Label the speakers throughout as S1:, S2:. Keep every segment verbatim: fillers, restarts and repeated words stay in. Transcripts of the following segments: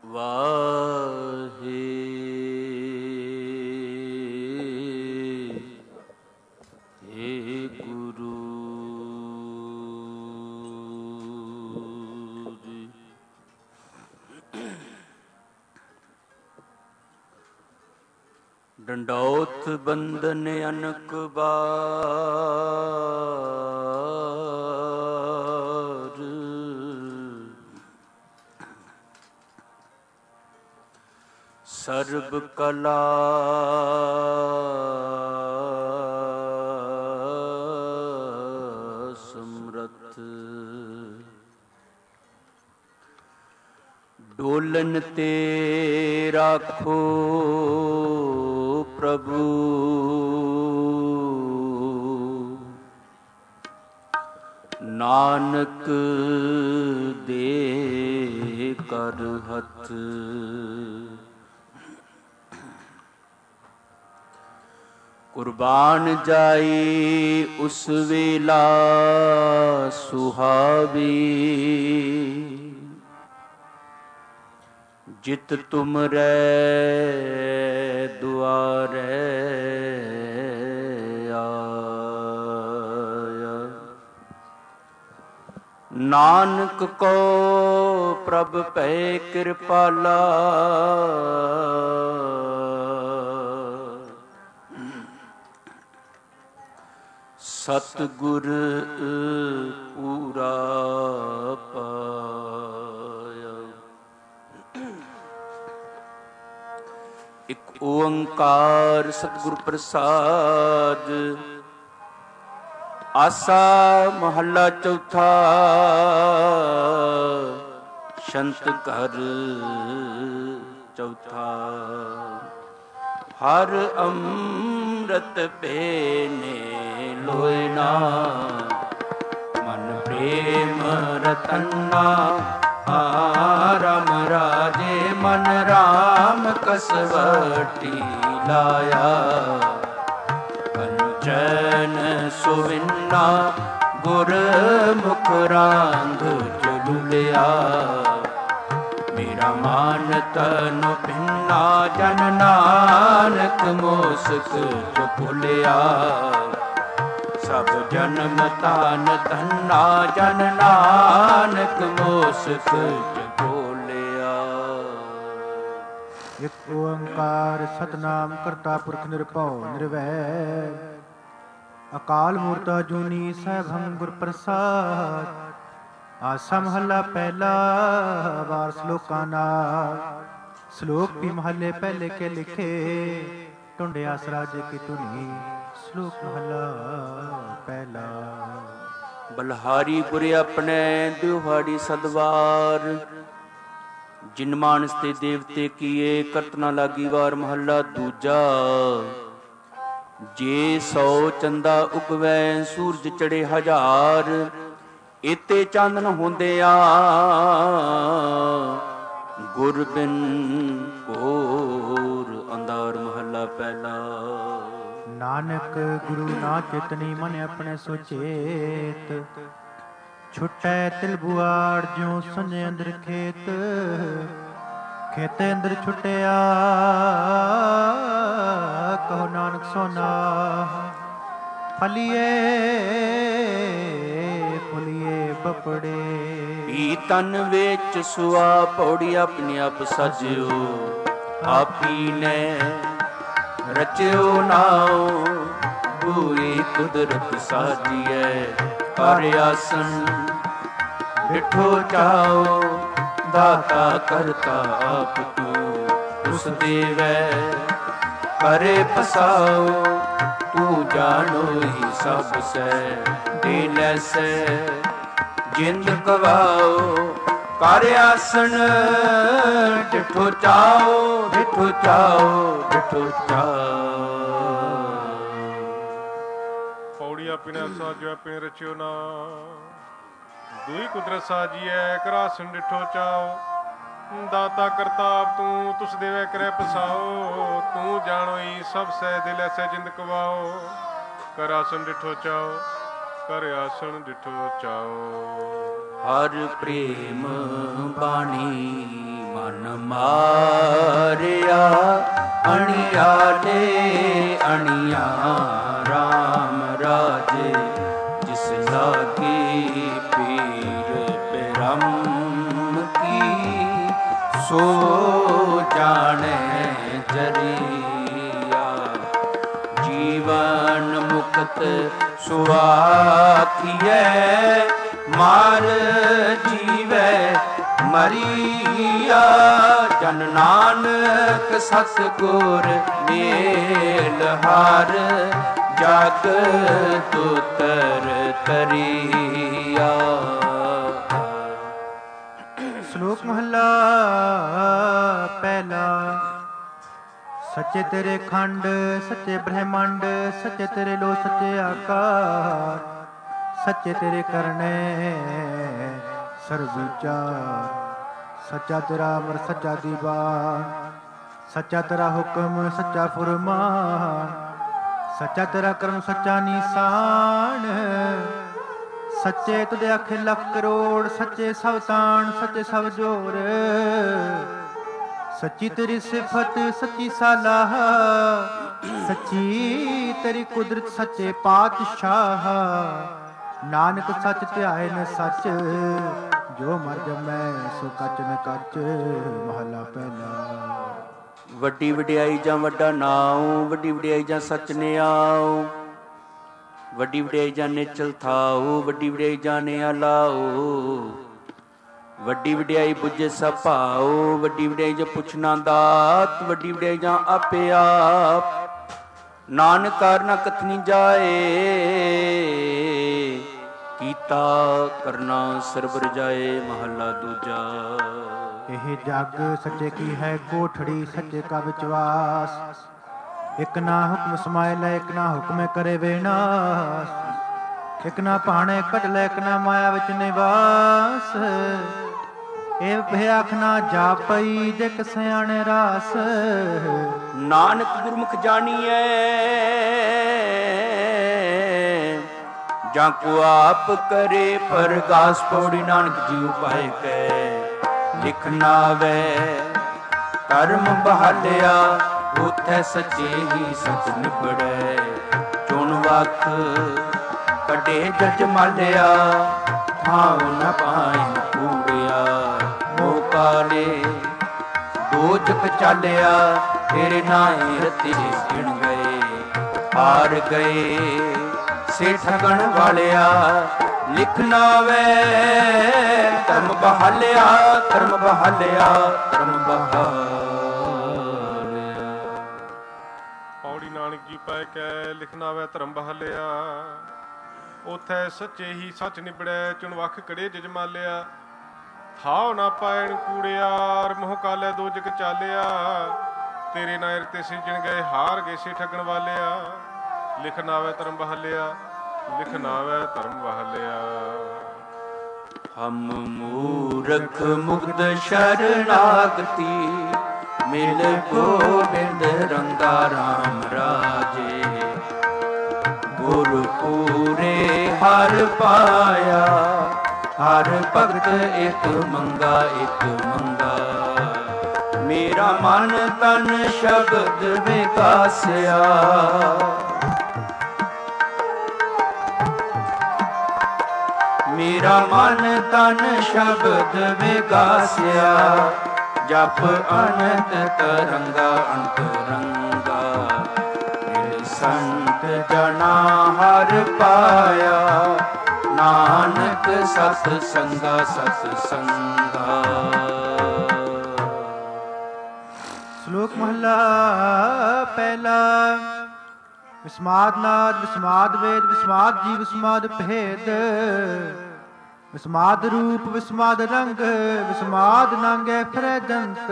S1: ਵਾਹੇ ਏ ਗੁਰੂ ਜੀ। ਡੰਡੌਤ ਬੰਦਨ ਅਨਕ ਬਾਰ, ਸਰਬ ਕਲਾ ਸਮਰੱਥ, ਡੋਲਨ ਤੇ ਰਾਖੋ ਪ੍ਰਭੂ, ਨਾਨਕ ਦੇ ਕਰ ਹੱਥ। ਕੁਰਬਾਨ ਜਾਈ ਉਸ ਵੇਲਾ ਸੁਹਾਵੀ, ਜਿਤ ਤੁਮਰੇ ਦੁਆਰੇ ਆਇਆ। ਨਾਨਕ ਕੋ ਪ੍ਰਭ ਭੈ ਕਿਰਪਾਲਾ, ਸਤਿਗੁਰ ਪੂਰਾ ਪਾਇਆ। ਇਕ ਓੰਕਾਰ ਸਤਿਗੁਰ ਪ੍ਰਸਾਦ। ਆਸਾ ਮਹੱਲਾ ਚੌਥਾ। ਸ਼ੰਤ ਘਰ ਚੌਥਾ। ਹਰ ਅੰਮ੍ਰਿਤ ਪੀਨੇ ਲੋਇ ਨਾ, ਮਨ ਪ੍ਰੇਮ ਰਤਨਾ। ਰਾਮ ਰਾਜੇ ਮਨ ਰਾਮ ਕਸਵਟੀ ਲਾਇਆ, ਕੰਚਨ ਸੁਵਿੰਨਾ ਗੁਰ ਮੁਖ ਰਾਂਗ ਚਲੁਲਿਆ। ਮੇਰਾ ਮਾਨ ਤਨ ਭਿੰਨਾ ਜਨ ਨਾਨਕ ਮੁਸਕ ਚੁਪੁਲਿਆ। ਸਭ ਜਨਮ ਤਾਨ ਧੰਨਾ ਜਨ ਨਾਨਕ ਮੁਸਕ ਚੁਪੁਲਿਆ।
S2: ਇਕ ਓੰਕਾਰ ਸਤਿਨਾਮ ਕਰਤਾ ਪੁਰਖ ਨਿਰਭਉ ਨਿਰਵੈਰ, ਅਕਾਲ ਮੂਰਤ ਅਜੂਨੀ ਸੈਭੰ ਗੁਰ ਪ੍ਰਸਾਦ। ਆਸਾ ਮਹੱਲਾ ਪਹਿਲਾ। ਵਾਰ ਸ਼ਲੋਕਾਂ ਨਾਲ। ਸ਼ਲੋਕ ਵੀ ਮਹੱਲੇ ਪਹਿਲੇ ਕੇ ਲਿਖੇ, ਟੁੰਡਿਆ ਸਰਾਜੇ ਕੀ ਧੁਨੀ। ਸ਼ਲੋਕ ਮਹੱਲਾ ਪਹਿਲਾ।
S1: ਬਲਹਾਰੀ ਗੁਰ ਆਪਣੇ ਦਿਹਾੜੀ ਸਦਵਾਰ, ਜਿਨ ਮਾਨਸ ਤੇ ਦੇਵਤੇ ਕੀਏ ਕਰਤ ਨਾ ਲਾਗੀ ਵਾਰ। ਮਹੱਲਾ ਦੂਜਾ। ਜੇ ਸੌ ਚੰਦਾ ਉਗਵੈ ਸੂਰਜ ਚੜੇ ਹਜ਼ਾਰ, ਇਤੇ ਚਾਨਣ ਹੁੰਦਿਆ ਗੁਰ ਬਿਨ ਘੋਰ ਅੰਧਾਰ। ਮਹੱਲਾ ਪਹਿਲਾ।
S2: ਨਾਨਕ ਗੁਰੂ ਨਾ ਚੇਤਨੀ ਮਨ ਆਪਣੇ ਸੁਚੇਤ, ਛੁਟੈ ਤਿਲ ਬੁਆੜ ਜਿਉ ਸੰਜੇ ਅੰਦਰ ਖੇਤ। ਖੇਤੇ ਅੰਦਰ ਛੁਟਿਆ ਕਹੋ ਨਾਨਕ ਸੋਨਾ। ਫਲੀਏ ਫੁਲੀਏ ਬਪੜੇ,
S1: ਵੀ ਤਨ ਵਿੱਚ ਸੁਆ ਪੌੜੀ ਆਪਣੀ ਆਪ ਸਜਿਓ। ਆਪੀ ਨੇ ਰਚਿਓ ਨਾਉ, ਪੂਰੀ ਕੁਦਰਤ ਸਾਜੀਐ। ਹਰ ਆਸਨ ਬਿਠੋ ਚਾਓ, ਦਾਤਾ ਕਰਤਾ ਆਪ ਤੂੰ। ਉਸ ਦੇਵੈ ਕਰੇ ਪਸਾਓ, ਤੂੰ ਜਾਣੋ ਹੀ ਸਭ ਸੈ। ਦੇ ਲੈਸੈ ਜਿੰਦ ਕਵਾਓ, ਕਰ ਆਸਣ ਡਿਠੋ ਚਾਓ। ਡਿਠੋ ਚਾਓ ਡਿਠੋ ਚਾਓ।
S3: ਪੌੜੀ ਆਪਣਾ ਸਾਜੋ ਆਪਣੇ ਰਚਿਓ ਨਾ, ਦੂਈ ਕੁਦਰਤ ਸਾਜੀਐ। ਕਰ ਆਸਣ ਡਿਠੋ ਚਾਓ, ਦਾਤਾ ਕਰਤਾ ਆਪ ਤੂੰ। ਤੁਸ ਦੇਵੈ ਕਰੈ ਪਸਾਓ, ਤੂੰ ਜਾਣੋ ਹੀ ਸਭ ਸੈ। ਦਿਲ ਐਸੈ ਜਿੰਦ ਕਵਾਓ, ਕਰ ਆਸਣ ਡਿਠੋ ਚਾਓ। ਕਰ ਆਸਣ ਡਿਠੋ ਚਾਓ।
S1: ਹਰ ਪ੍ਰੇਮ ਬਾਣੀ ਮਨ ਮਨ ਮਾਰਿਆ ਅਣਿਆਲੇ ਅਣਿਆ ਰਾਮ ਰਾਜੇ ਜਿਸ ਲਾਗੀ ਪੀਰ ਬ੍ਰਹਮ ਕੀ ਸੋ ਜਾਣੇ ਜਰੀਆ ਜੀਵਨ ਮੁਕਤ ਸੁਆਖੀਐ ਮਾਰ ਜੀਵੈ ਮਰੀਆ ਜਨ ਨਾਨਕ ਸਤਿਗੁਰ ਮੇਲ ਹਾਰ ਜਗ ਤੁਤਰ ਤਰੀਆ।
S2: ਸ਼ਲੋਕ ਮਹਲਾ ਪਹਿਲਾ। ਸੱਚੇ ਤੇਰੇ ਖੰਡ ਸੱਚੇ ਬ੍ਰਹਮੰਡ ਸੱਚੇ ਤੇਰੇ ਲੋ ਸੱਚੇ ਆਕਾਰ ਸੱਚੇ ਤੇਰੇ ਕਰਨੇ ਸਰਬ ਵਿਚਾਰ ਸੱਚਾ ਤੇਰਾ ਅਮਰ ਸੱਚਾ ਦੀਵਾਨ ਸੱਚਾ ਤੇਰਾ ਹੁਕਮ ਸੱਚਾ ਫੁਰਮਾਨ ਸੱਚਾ ਤੇਰਾ ਕਰਮ ਸੱਚਾ ਨਿਸ਼ਾਨ ਸੱਚੇ ਤੁਦੇ ਆਖੇ ਲੱਖ ਕਰੋੜ ਸੱਚੇ ਸਭ ਤਾਣ ਸੱਚੇ ਸਭ ਜੋਰ ਸੱਚੀ ਤੇਰੀ ਸਿਫਤ ਸੱਚੀ ਸਾਲਾਹ ਸੱਚੀ ਤੇਰੀ ਕੁਦਰਤ ਸੱਚੇ ਪਾਤਸ਼ਾਹ ਨਾਨਕ ਸੱਚ ਧਿਆਏ ਨ ਸੱਚ ਜੋ ਮਰ ਜਮੈ ਸੋ ਕੱਚ ਨ ਕੱਚ। ਮਹਲਾ ਪਹਿਲਾ।
S1: ਵੱਡੀ ਵਡਿਆਈ ਜਾਂ ਵੱਡਾ ਨਾਉ ਵੱਡੀ ਵਡਿਆਈ ਜਾਂ ਸੱਚ ਨਿਆਉ ਵੱਡੀ ਵਡਿਆਈ ਜਾਂ ਨਿਚਲ ਥਾਉ ਵੱਡੀ ਵਡਿਆਈ ਜਾਂ ਨਿਆਲਾਉ ਵੱਡੀ ਵਡਿਆਈ ਬੁੱਝੇ ਸਭ ਭਾਉ ਵੱਡੀ ਵਡਿਆਈ ਜਾਂ ਪੁੱਛਣਾ ਦਾਤ ਵੱਡੀ ਵਡਿਆਈ ਜਾਂ ਆਪੇ ਆਪ ਨਾਨਕ ਕਾਰਨਾ ਕਥਨੀ ਜਾਏ ਕੀਤਾ ਕਰਨਾ ਸਰਬ ਰਜਾਏ। ਮਹੱਲਾ ਦੂਜਾ।
S2: ਇਹ ਜਗ ਸੱਚੇ ਕੀ ਹੈ ਕੋਠੜੀ ਸੱਚੇ ਕਾ ਵਿਚਵਾਸ ਇਕ ਨਾ ਹੁਕਮ ਸਮਾਏ ਲੈ ਇਕ ਨਾ ਹੁਕਮੇ ਕਰੇ ਵਿਨਾਸ਼ ਇਕ ਨਾ ਭਾਣੇ ਕੱਢ ਲੈ ਇਕ ਨਾ ਮਾਇਆ ਵਿੱਚ ਨਿਵਾਸ ਇਹ ਭਿਆਖ ਨਾ ਜਾਪਈ ਜਿਕ ਸਿਆਣੇ ਰਾਸ
S1: ਨਾਨਕ ਗੁਰਮੁਖ ਜਾਣੀਐ ਜਾਂ ਕੋ ਆਪ ਕਰੇ ਪਰਗਾਸ ਪੌੜੀ ਨਾਨਕ ਜੀ ਉਪਾਇ ਕੈ ਲਿਖਣਾ ਵੈ ਧਰਮ ਬਹਾਲਿਆ ਉਥੈ ਸੱਚੇ ਹੀ ਸਚ ਨਿਬੜੈ ਚੁਣ ਵਖ ਕੱਢੇ ਜਜ ਮਾਲਿਆ ਥਾਉ ਨ ਪਾਇ ਕੂੜਿਆ ਮੋਕਾਲੇ ਦੋਜਕ ਚਾਲਿਆ ਤੇਰੇ ਨਾਏ ਰਤੇ ਗਿਣ ਗਏ ਹਾਰ ਗਏ ਸੇ ਠਗਣ ਵਾਲਿਆ ਲਿਖਣਾ ਵੈ ਧਰਮ ਬਹਾਲਿਆ ਧਰਮ ਬਹਾਲਿਆ ਧਰਮ ਬਹਾਲਿਆ।
S3: ਪੌੜੀ ਨਾਨਕ ਜੀ ਪਾਇ ਕੈ ਲਿਖਣਾ ਵੈ ਧਰਮ ਬਹਾਲਿਆ ਉਥੈ ਸੱਚੇ ਹੀ ਸੱਚ ਨਿਬੜੈ ਚੁਣ ਵਖ ਕੜੇ ਜਜ ਮਾਲਿਆ ਥਾਉ ਨਾ ਪਾਇਣ ਕੂੜਿਆਰ ਮੋਹ ਕਾਲੇ ਦੋਜਕ ਚਾਲਿਆ ਤੇਰੇ ਨਾਇਰ ਤੇ ਸਿਜਣ ਗਏ ਹਾਰ ਗਏ ਸੇ ਠੱਗਣ ਵਾਲਿਆ ਲਿਖਣਾ ਵੈ ਧਰਮ ਬਹਾਲਿਆ ਲਿਖਣਾ ਵੈ ਧਰਮ ਬਹਾਲਿਆ।
S1: ਹਮ ਮੂਰਖ ਮੁਗਧ ਸ਼ਰਨਾਗਤੀ ਮਿਲ ਗੋਬਿੰਦ ਰੰਗਾ ਰਾਮ ਰਾਜੇ ਗੁਰ ਪੂਰੇ ਹਰ ਪਾਇਆ ਹਰ ਭਗਤ ਇਕ ਮੰਗਾ ਇਕ ਮੰਗਾ ਮੇਰਾ ਮਨ ਤਨ ਸ਼ਬਦ ਵਿਕਾਸਿਆ ਮੇਰਾ ਮਨ ਤਨ ਸ਼ਬਦ ਵਿਗਾਸਿਆ ਜਪ ਅਨੰਤ ਤਰੰਗਾ ਅੰਤਰੰਗਾ ਮਿਲ ਸੰਤ ਜਨਾ ਹਰ ਪਾਇਆ ਨਾਨਕ ਸਤ ਸੰਗਾ ਸਤ ਸੰਗਾ।
S2: ਸ਼ਲੋਕ ਮਹਲਾ ਪਹਿਲਾ। ਵਿਸਮਾਦ ਨਾਦ ਵਿਸਮਾਦ ਵੇਦ ਵਿਸਮਾਦ ਜੀ ਵਿਸਮਾਦ ਭੇਦ ਵਿਸਮਾਦ ਰੂਪ ਵਿਸਮਾਦ ਰੰਗ ਵਿਸਮਾਦ ਨਾਂਗੇ ਫਿਰੈ ਜੰਤ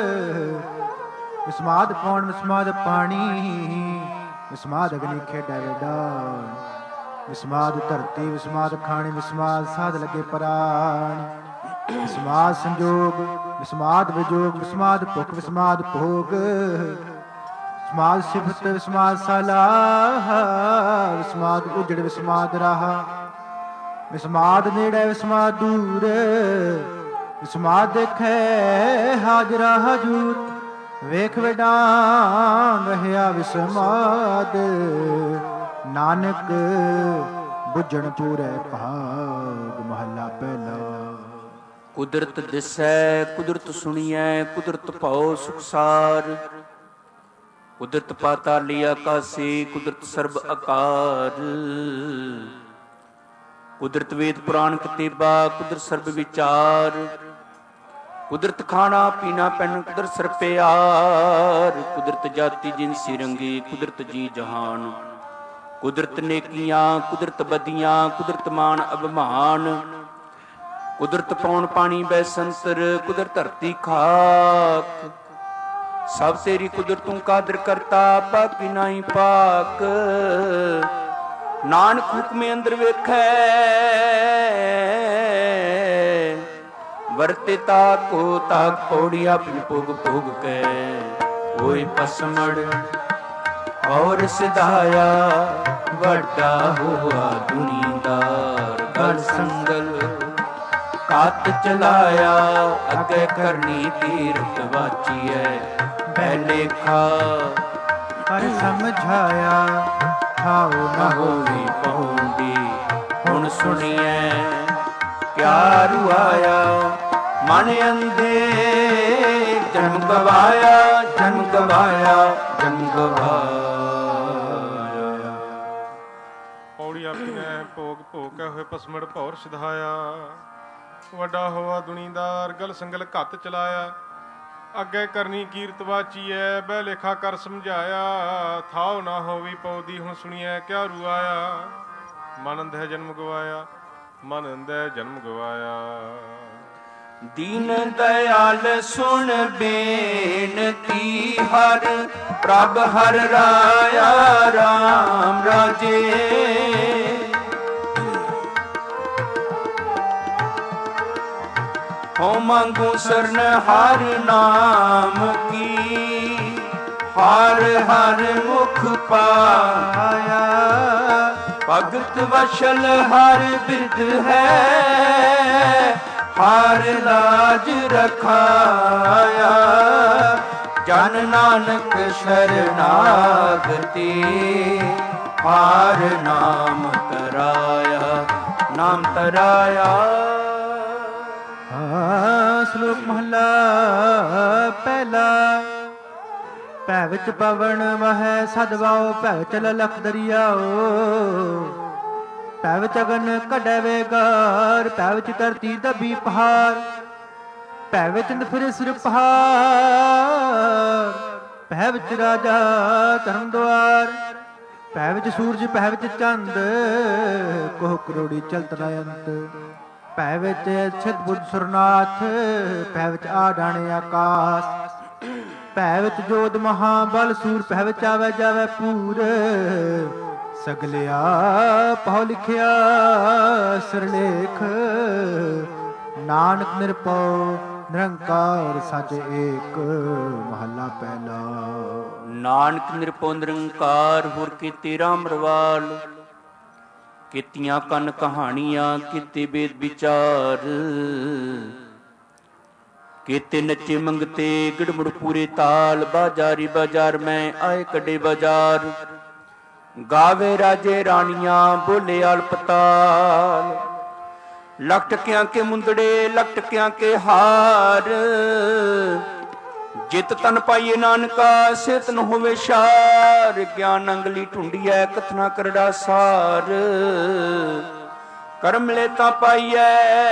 S2: ਵਿਸਮਾਦ ਪੌਣ ਵਿਸਮਾਦ ਪਾਣੀ ਵਿਸਮਾਦ ਅਗਨੀ ਖੇਡੈ ਵਿਡਾਨ ਵਿਸਮਾਦ ਧਰਤੀ ਵਿਸਮਾਦ ਖਾਣੀ ਵਿਸਮਾਦ ਸਾਧ ਲੱਗੇ ਪ੍ਰਾਣ ਵਿਸਮਾਦ ਸੰਜੋਗ ਵਿਸਮਾਦ ਵਿਜੋਗ ਵਿਸਮਾਦ ਭੁਖ ਵਿਸਮਾਦ ਭੋਗ ਵਿਸਮਾਦ ਸਿਫਤ ਵਿਸਮਾਦ ਸਲਾਹ ਵਿਸਮਾਦ ਉਜੜ ਵਿਸਮਾਦ ਰਾਹ ਵਿਸਮਾਦ ਨੇੜੇ ਵਿਸਮਾਦ ਦੂਰ ਸਮਾਦ ਦੇਖੈ ਹਾਜ਼ਰਾ ਹਜੂਰ, ਵੇਖ ਵਿਡਾਂਗ ਰਹਾ ਵਿਸਮਾਦ। ਨਾਨਕ ਬੁੱਝਣ ਪੂਰੇ ਭਾਗ, ਮਹੱਲਾ ਪਹਿਲਾ।
S1: ਕੁਦਰਤ ਦਿਸੈ ਕੁਦਰਤ ਸੁਣੀਐ, ਕੁਦਰਤ ਭਉ ਸੁਖਸਾਰ। ਕੁਦਰਤ ਪਾਤਾਲੀ ਆਕਾਸੀ, ਕੁਦਰਤ ਸਰਬ ਆਕਾਰ। ਕੁਦਰਤ ਵੇਦ ਪੁਰਾਣ ਕਤੇਬਾ, ਕੁਦਰਤ ਸਰਬ ਵਿਚਾਰ। ਕੁਦਰਤ ਖਾਣਾ ਪੀਣਾ ਪੈਣ, ਕੁਦਰਤ ਸਰ ਪਿਆਰ। ਕੁਦਰਤ ਜਾਤੀ ਜਿਨਸੀ ਰੰਗੀ, ਕੁਦਰਤ ਜੀ ਜਹਾਨ। ਕੁਦਰਤ ਨੇਕੀਆਂ ਕੁਦਰਤ ਬਦੀਆਂ, ਕੁਦਰਤ ਮਾਨ ਅਭਿਮਾਨ। ਕੁਦਰਤ ਪੌਣ ਪਾਣੀ ਬੈ ਸੰਤਰ, ਕੁਦਰਤ ਧਰਤੀ ਖਾਕ। ਸਭ ਤੇਰੀ ਕੁਦਰਤ ਤੂੰ ਕਾਦਰ ਕਰਤਾ, ਬਾਕੀ ਨਾਹੀ ਪਾਕ। ਨਾਨਕ ਹੁਕਮੇ ਅੰਦਰ ਵੇਖੈ, ਵਰਤੇ ਤਾਕੋ ਤਾਕ ਪੌੜੀ ਆਪਣੀ ਭੋਗ ਭੋਗ ਕੈ। ਹੋਏ ਪਸਮੜ ਔਰ ਸਿਧਾਇਆ, ਵੱਡਾ ਹੋਆ ਦੁਨੀਦਾਰ। ਗਲ ਸੰਗਲ ਕਾਤ ਚਲਾਇਆ, ਅੱਗੇ ਕਰਨੀ ਤੀਰਥ ਵਾਚੀਐ। ਬੈਲੇਖਾ
S2: ਹਰ ਸਮਝਾਇਆ, ਖਾਓ
S1: ਨਾ ਹੋਵੀ ਪਹੁੰਦੀ। ਹੁਣ ਸੁਣੀਐ ਕਿਆ ਰੁਆਇਆ, ਮਨ ਅੰਧੇ ਜਨਮ ਗਵਾਇਆ। ਜਨਮ ਗਵਾਇਆ ਜਨਮ ਗਵਾਇਆ।
S3: ਪੌੜੀ ਆਪਣੈ ਭੋਗ ਭੋਗ ਕੈ, ਹੋਏ ਪਸਮੜ ਭੌਰ ਸਿਧਾਇਆ। ਵੱਡਾ ਹੋਆ ਦੁਨੀਦਾਰ, ਗਲ ਸੰਗਲ ਘੱਤ ਚਲਾਇਆ। ਅੱਗੇ ਕਰਨੀ ਕੀਰਤ ਵਾਚੀਐ, ਬਹਿ ਲੇਖਾ ਕਰ ਸਮਝਾਇਆ। ਥਾਉ ਨਾ ਹੋਵੀ ਪਉਦੀ, ਹੁਣ ਸੁਣੀਐ ਕਿਆ ਰੁਆਇਆ। ਮਨ ਅੰਧੈ ਜਨਮ ਗਵਾਇਆ, ਮਨ ਅੰਧੈ ਜਨਮ ਗਵਾਇਆ।
S1: ਦੀਨ ਦਇਆਲ ਸੁਣ ਬੇਨਤੀ, ਹਰ ਪ੍ਰਭ ਹਰ ਰਾਇਆ ਰਾਮ ਰਾਜੇ। ਹੋ ਮੰਗੂ ਸਰਨ ਹਰ ਨਾਮ ਕੀ, ਹਰ ਹਰ ਮੁਖ ਪਾਇਆ। ਭਗਤ ਵਸ਼ਲ ਹਰ ਬਿਰਧ ਹੈ, ਹਰ ਲਾਜ ਰਖਾਇਆ। ਜਨ ਨਾਨਕ ਸ਼ਰਨਾਗਤੀ, ਹਰ ਨਾਮ ਤਰਾਇਆ। ਨਾਮ ਤਰਾਇਆ।
S2: ਸ਼ਲੋਕ ਮਹਲਾ ਪਹਿਲਾ। ਭੈ ਵਿੱਚ ਪਵਨ ਵਹੈ ਸਦਵਾਓ, ਭੈ ਵਿੱਚ ਲਲਖ ਦਰਿਆਓ। ਭੈ ਵਿੱਚ ਅਗਨ ਕੱਢੈ ਵੇਗਾਰ, ਭੈ ਵਿੱਚ ਧਰਤੀ ਦਬੀ ਪਹਾੜ। ਭੈ ਵਿੱਚ ਫਿਰ ਸਿਰ ਪਹਾੜ, ਭੈ ਵਿੱਚ ਰਾਜਾ ਧਰਮ ਦੁਆਰ। ਭੈ ਵਿੱਚ ਸੂਰਜ ਭੈ ਵਿੱਚ ਚੰਦ, ਕੋਹ ਕਰੋੜੀ ਚਲਤ ਨਾ ਅੰਤ। ਭੈ ਵਿੱਚ ਛਿਤ ਬੁੱਧ ਸੁਰਨਾਥ, ਭੈ ਵਿੱਚ ਆਡਾਣੇ ਆਕਾਸ਼। ਭੈ ਵਿੱਚ ਜੋਧ ਮਹਾਬਲ ਸੂਰ, ਭੈ ਵਿੱਚ ਆਵੈ ਜਾਵੈ ਪੂਰ। ਸਗਲਿਆ ਪਹੁ ਲਿਖਿਆ ਸਿਰਲੇਖ, ਨਾਨਕ ਨਿਰਭਉ ਨਿਰੰਕਾਰ ਸਚ ਏਕ। ਮਹੱਲਾ ਪਹਿਲਾ।
S1: ਨਾਨਕ ਨਿਰਭਉ ਨਿਰੰਕਾਰ, ਹੋਰ ਕੀਤੇ ਰਾਮ ਰਵਾਲ। ਕੀਤੀਆਂ ਕੰਨ ਕਹਾਣੀਆਂ, ਕੀਤੇ ਵੇਦ ਵਿਚਾਰ। ਕੀਤੇ ਨੱਚੇ ਮੰਗਤੇ ਗਿੜਮੁੜ ਪੂਰੇ ਤਾਲ। ਬਾਜ਼ਾਰੀ ਬਾਜ਼ਾਰ ਮੈਂ ਆਏ ਕੱਢੇ ਬਾਜ਼ਾਰ। ਗਾਵੇ ਰਾਜੇ ਰਾਣੀਆਂ, ਬੋਲੇ ਅਲਪਤਾਲ। ਲੱਖ ਟਕਿਆਂ ਕੇ ਮੁੰਦੜੇ, ਲੱਖ ਟਕਿਆਂ ਕੇ ਹਾਰ। ਜਿਤ ਤਨ ਪਾਈਏ ਨਾਨਕਾ, ਸੇ ਤਨ ਹੋਵੇ ਸ਼ਾਰ। ਗਿਆਨ ਅੰਗਲੀ ਢੂੰਡੀਐ, ਕਥਨਾ ਕਰੜਾ ਸਾਰ। ਕਰਮ ਲੈ ਤਾਂ ਪਾਈਐ,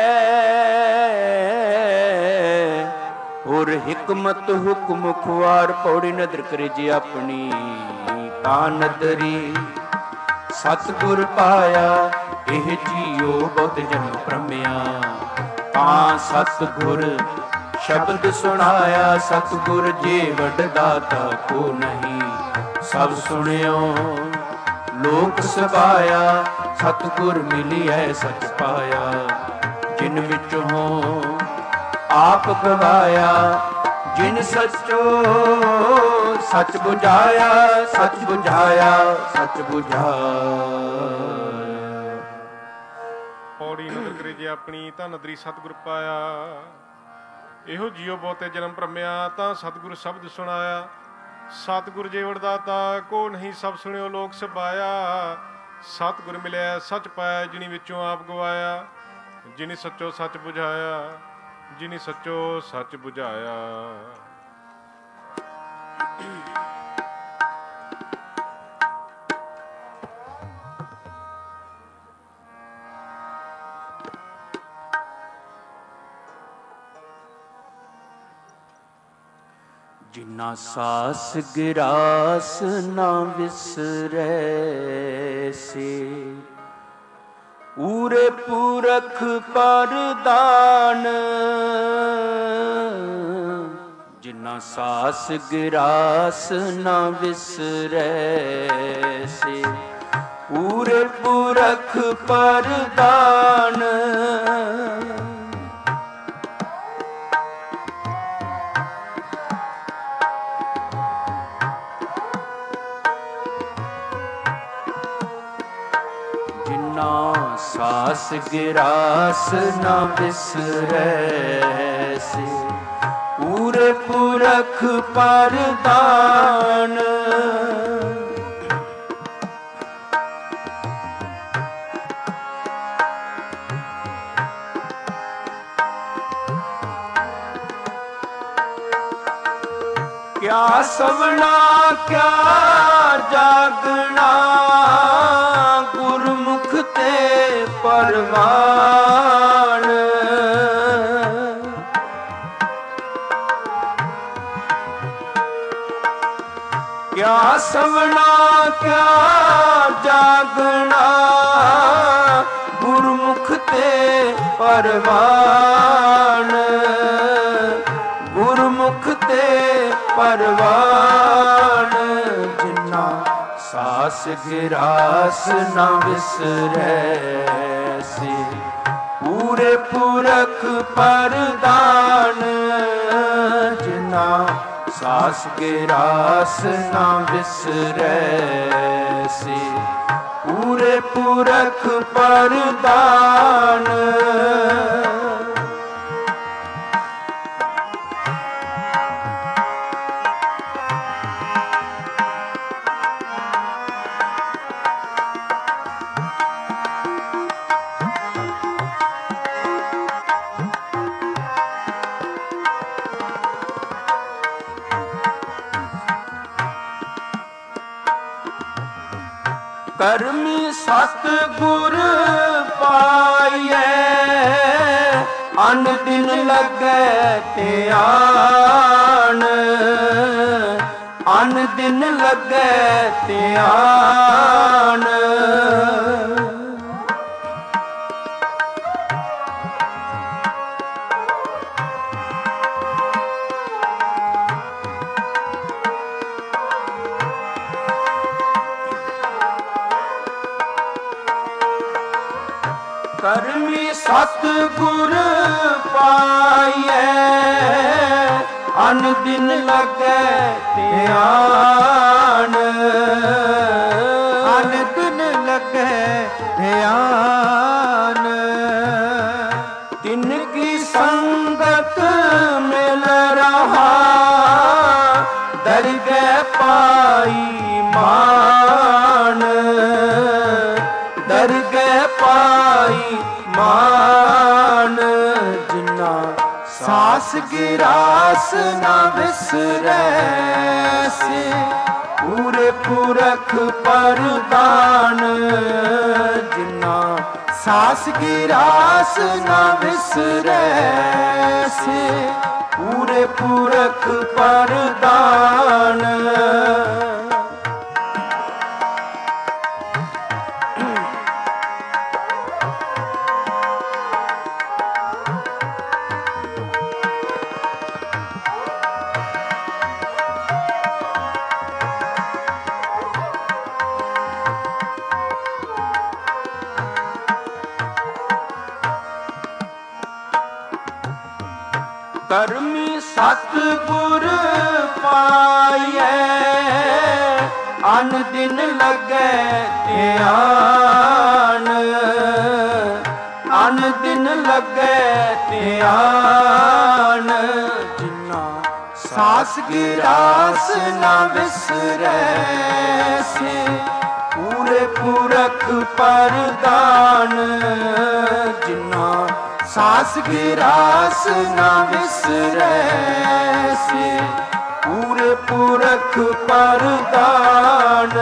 S1: ਹੋਰ ਹਿਕਮਤ ਹੁਕਮ ਖੁਆਰ। ਪੌੜੀ ਨਦਰ ਕਰੇ ਜੇ ਆਪਣੀ, ਤਾਂ ਨਦਰੀ ਸਤਿਗੁਰ ਪਾਇਆ। ਇਹ ਜੀਓ ਬਹੁਤ ਜਨਮ ਭ੍ਰਮਿਆ, ਤਾਂ ਸਤਿਗੁਰ ਸ਼ਬਦ ਸੁਣਾਇਆ। ਸਤਿਗੁਰ ਜੇ ਵੱਡ ਦਾਤਾ ਕੋ ਨਹੀਂ, ਸਭ ਸੁਣਿਓ ਲੋਕ ਸਭਾਇਆ। ਸਤਿਗੁਰ ਮਿਲਿਐ ਸਚ ਪਾਇਆ, ਜਿਨ ਵਿੱਚ ਹੋ ਆਪ ਗਵਾਇਆ। ਜਿਨ ਸਚੋ ਸਚ ਬੁਝਾਇਆ, ਸਚ ਬੁਝਾਇਆ, ਸਚ ਬੁਝਾਇਆ।
S3: ਪੌੜੀ ਨਦਰ ਕਰੇ ਜੇ ਆਪਣੀ, ਤਾਂ ਨਦਰੀ ਸਤਿਗੁਰ ਪਾਇਆ। ਇਹੋ ਜਿਉ ਬਹੁਤੇ ਜਨਮ ਭਰਮਿਆ, ਤਾਂ ਸਤਿਗੁਰ ਸ਼ਬਦ ਸੁਣਾਇਆ। ਸਤਿਗੁਰ ਜੀਵਨ ਦਾਤਾ ਕੋ ਨਹੀਂ, ਸਭ ਸੁਣਿਓ ਲੋਕ ਸਬਾਇਆ। ਸਤਿਗੁਰ ਮਿਲਿਆ ਸੱਚ ਪਾਇਆ, ਜਿਨੀ ਵਿੱਚੋਂ ਆਪ ਗਵਾਇਆ। ਜਿਨੀ ਸੱਚੋ ਸੱਚ ਬੁਝਾਇਆ, ਜਿਨੀ ਸੱਚੋ ਸੱਚ ਬੁਝਾਇਆ।
S1: ਜਿਨਾ ਸਾਸ ਗਿਰਾਸ ਨਾ ਵਿਸਰੈ ਸੇ, ਊਰੇ ਪੂਰਖ ਪਰਦਾਨ। ਜਿਨਾ ਸਾਸ ਗਿਰਾਸ ਨਾ ਵਿਸਰੈ ਸੇ, ਊਰੇ ਪੂਰਖ ਪਰਦਾਨ। ਸਾਸ ਗਿਰਾਸ ਨਾ ਵਿਸਰੈ ਸੇ, ਊਰੇ ਪੁਰਖ ਪਰਦਾਨ। ਕਿਆ ਸਵਣਾ ਕਿਆ ਜਾਗਣਾ, ਗੁਰਮੁਖ ਤੇ ਪਰਵਾਨ। ਕਿਆ ਸਵਣਾ ਕਿਆ ਜਾਗਣਾ, ਗੁਰਮੁਖ ਤੇ ਪਰਵਾਨ। ਗੁਰਮੁਖ ਤੇ ਪਰਵਾਨ। ਜਿਨਾ ਸਾਸ ਗਿਰਾਸ ਨਾ ਵਿਸਰੈ ਸੇ, ਊਰੇ ਪੁਰਖ ਪਰਦਾਨ। ਜਿਨਾ ਸਾਸ ਗਿਰਾਸ ਨਾ ਵਿਸਰੈ ਸੇ, ਊਰੇ ਪੁਰਖ ਪਰਦਾਨ। ਕਰਮੀ ਸਤਿਗੁਰ ਪਾਈਐ, ਅਨ ਦਿਨ ਲੱਗੈ ਧਿਆਨ। ਅਨ ਦਿਨ ਲੱਗੈ ਧਿਆਨ। ਕਰਮੀ ਸਤਿਗੁਰ ਪਾਈਐ, ਅਨ ਦਿਨ ਲੱਗੈ ਧਿਆਨ।
S2: ਅਨ ਦਿਨ ਲੱਗੈ ਧਿਆਨ।
S1: ਤਿਨ ਕੀ ਸੰਗਤ ਮਿਲ ਰਹਾ, ਦਰਗਹਿ ਪਾਈ ਮਾਨ। ਦਰਗਹਿ ਪਾਈ ਮਾਨ। ਜਿਨਾ ਸਾਸ ਗਿਰਾਸ ਨਾ ਵਿਸਰੈ ਸੇ, ਊਰੇ ਪੁਰਖ ਪਰਦਾਨ। ਜਿਨਾ ਸਾਸ ਗਿਰਾਸ ਨਾ ਵਿਸਰੈ ਸੇ, ਊਰੇ ਪੁਰਖ ਪਰਦਾਨ। ਕਰਮੀ ਸਤਿਗੁਰ ਪਾਈਐ, ਅਨ ਦਿਨ ਲੱਗੈ ਧਿਆਨ। ਅਨ ਦਿਨ ਲੱਗੈ ਧਿਆਨ। ਸਾਸ ਕੀ ਰਾਸ ਨਾ ਵਿਸਰੈ ਸੇ ਪੂਰੇ ਪੁਰਖ ਪਰਦਾਨ ਜਿਨਾ ਸਾਸ ਕੀ ਰਾਸ ਨਾ ਵਿਸਰੈ ਸੇ ਪੂਰੇ ਪੁਰਖ ਪਰਦਾਨ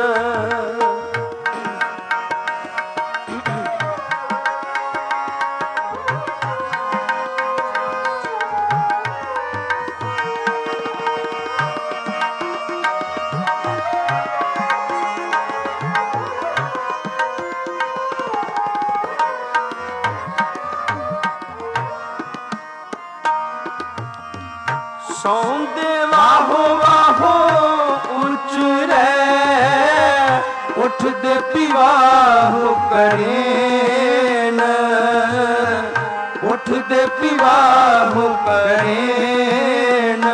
S1: ਸੌਂਦੇ ਵਾਹੋ ਵਾਹੋ ਉਚਰੈ ਉਠਦੇ ਪਿਵਾਹੋ ਕਰੇਨ ਉਠਦੇ ਪਿਵਾਹੋ ਕਰੇਨ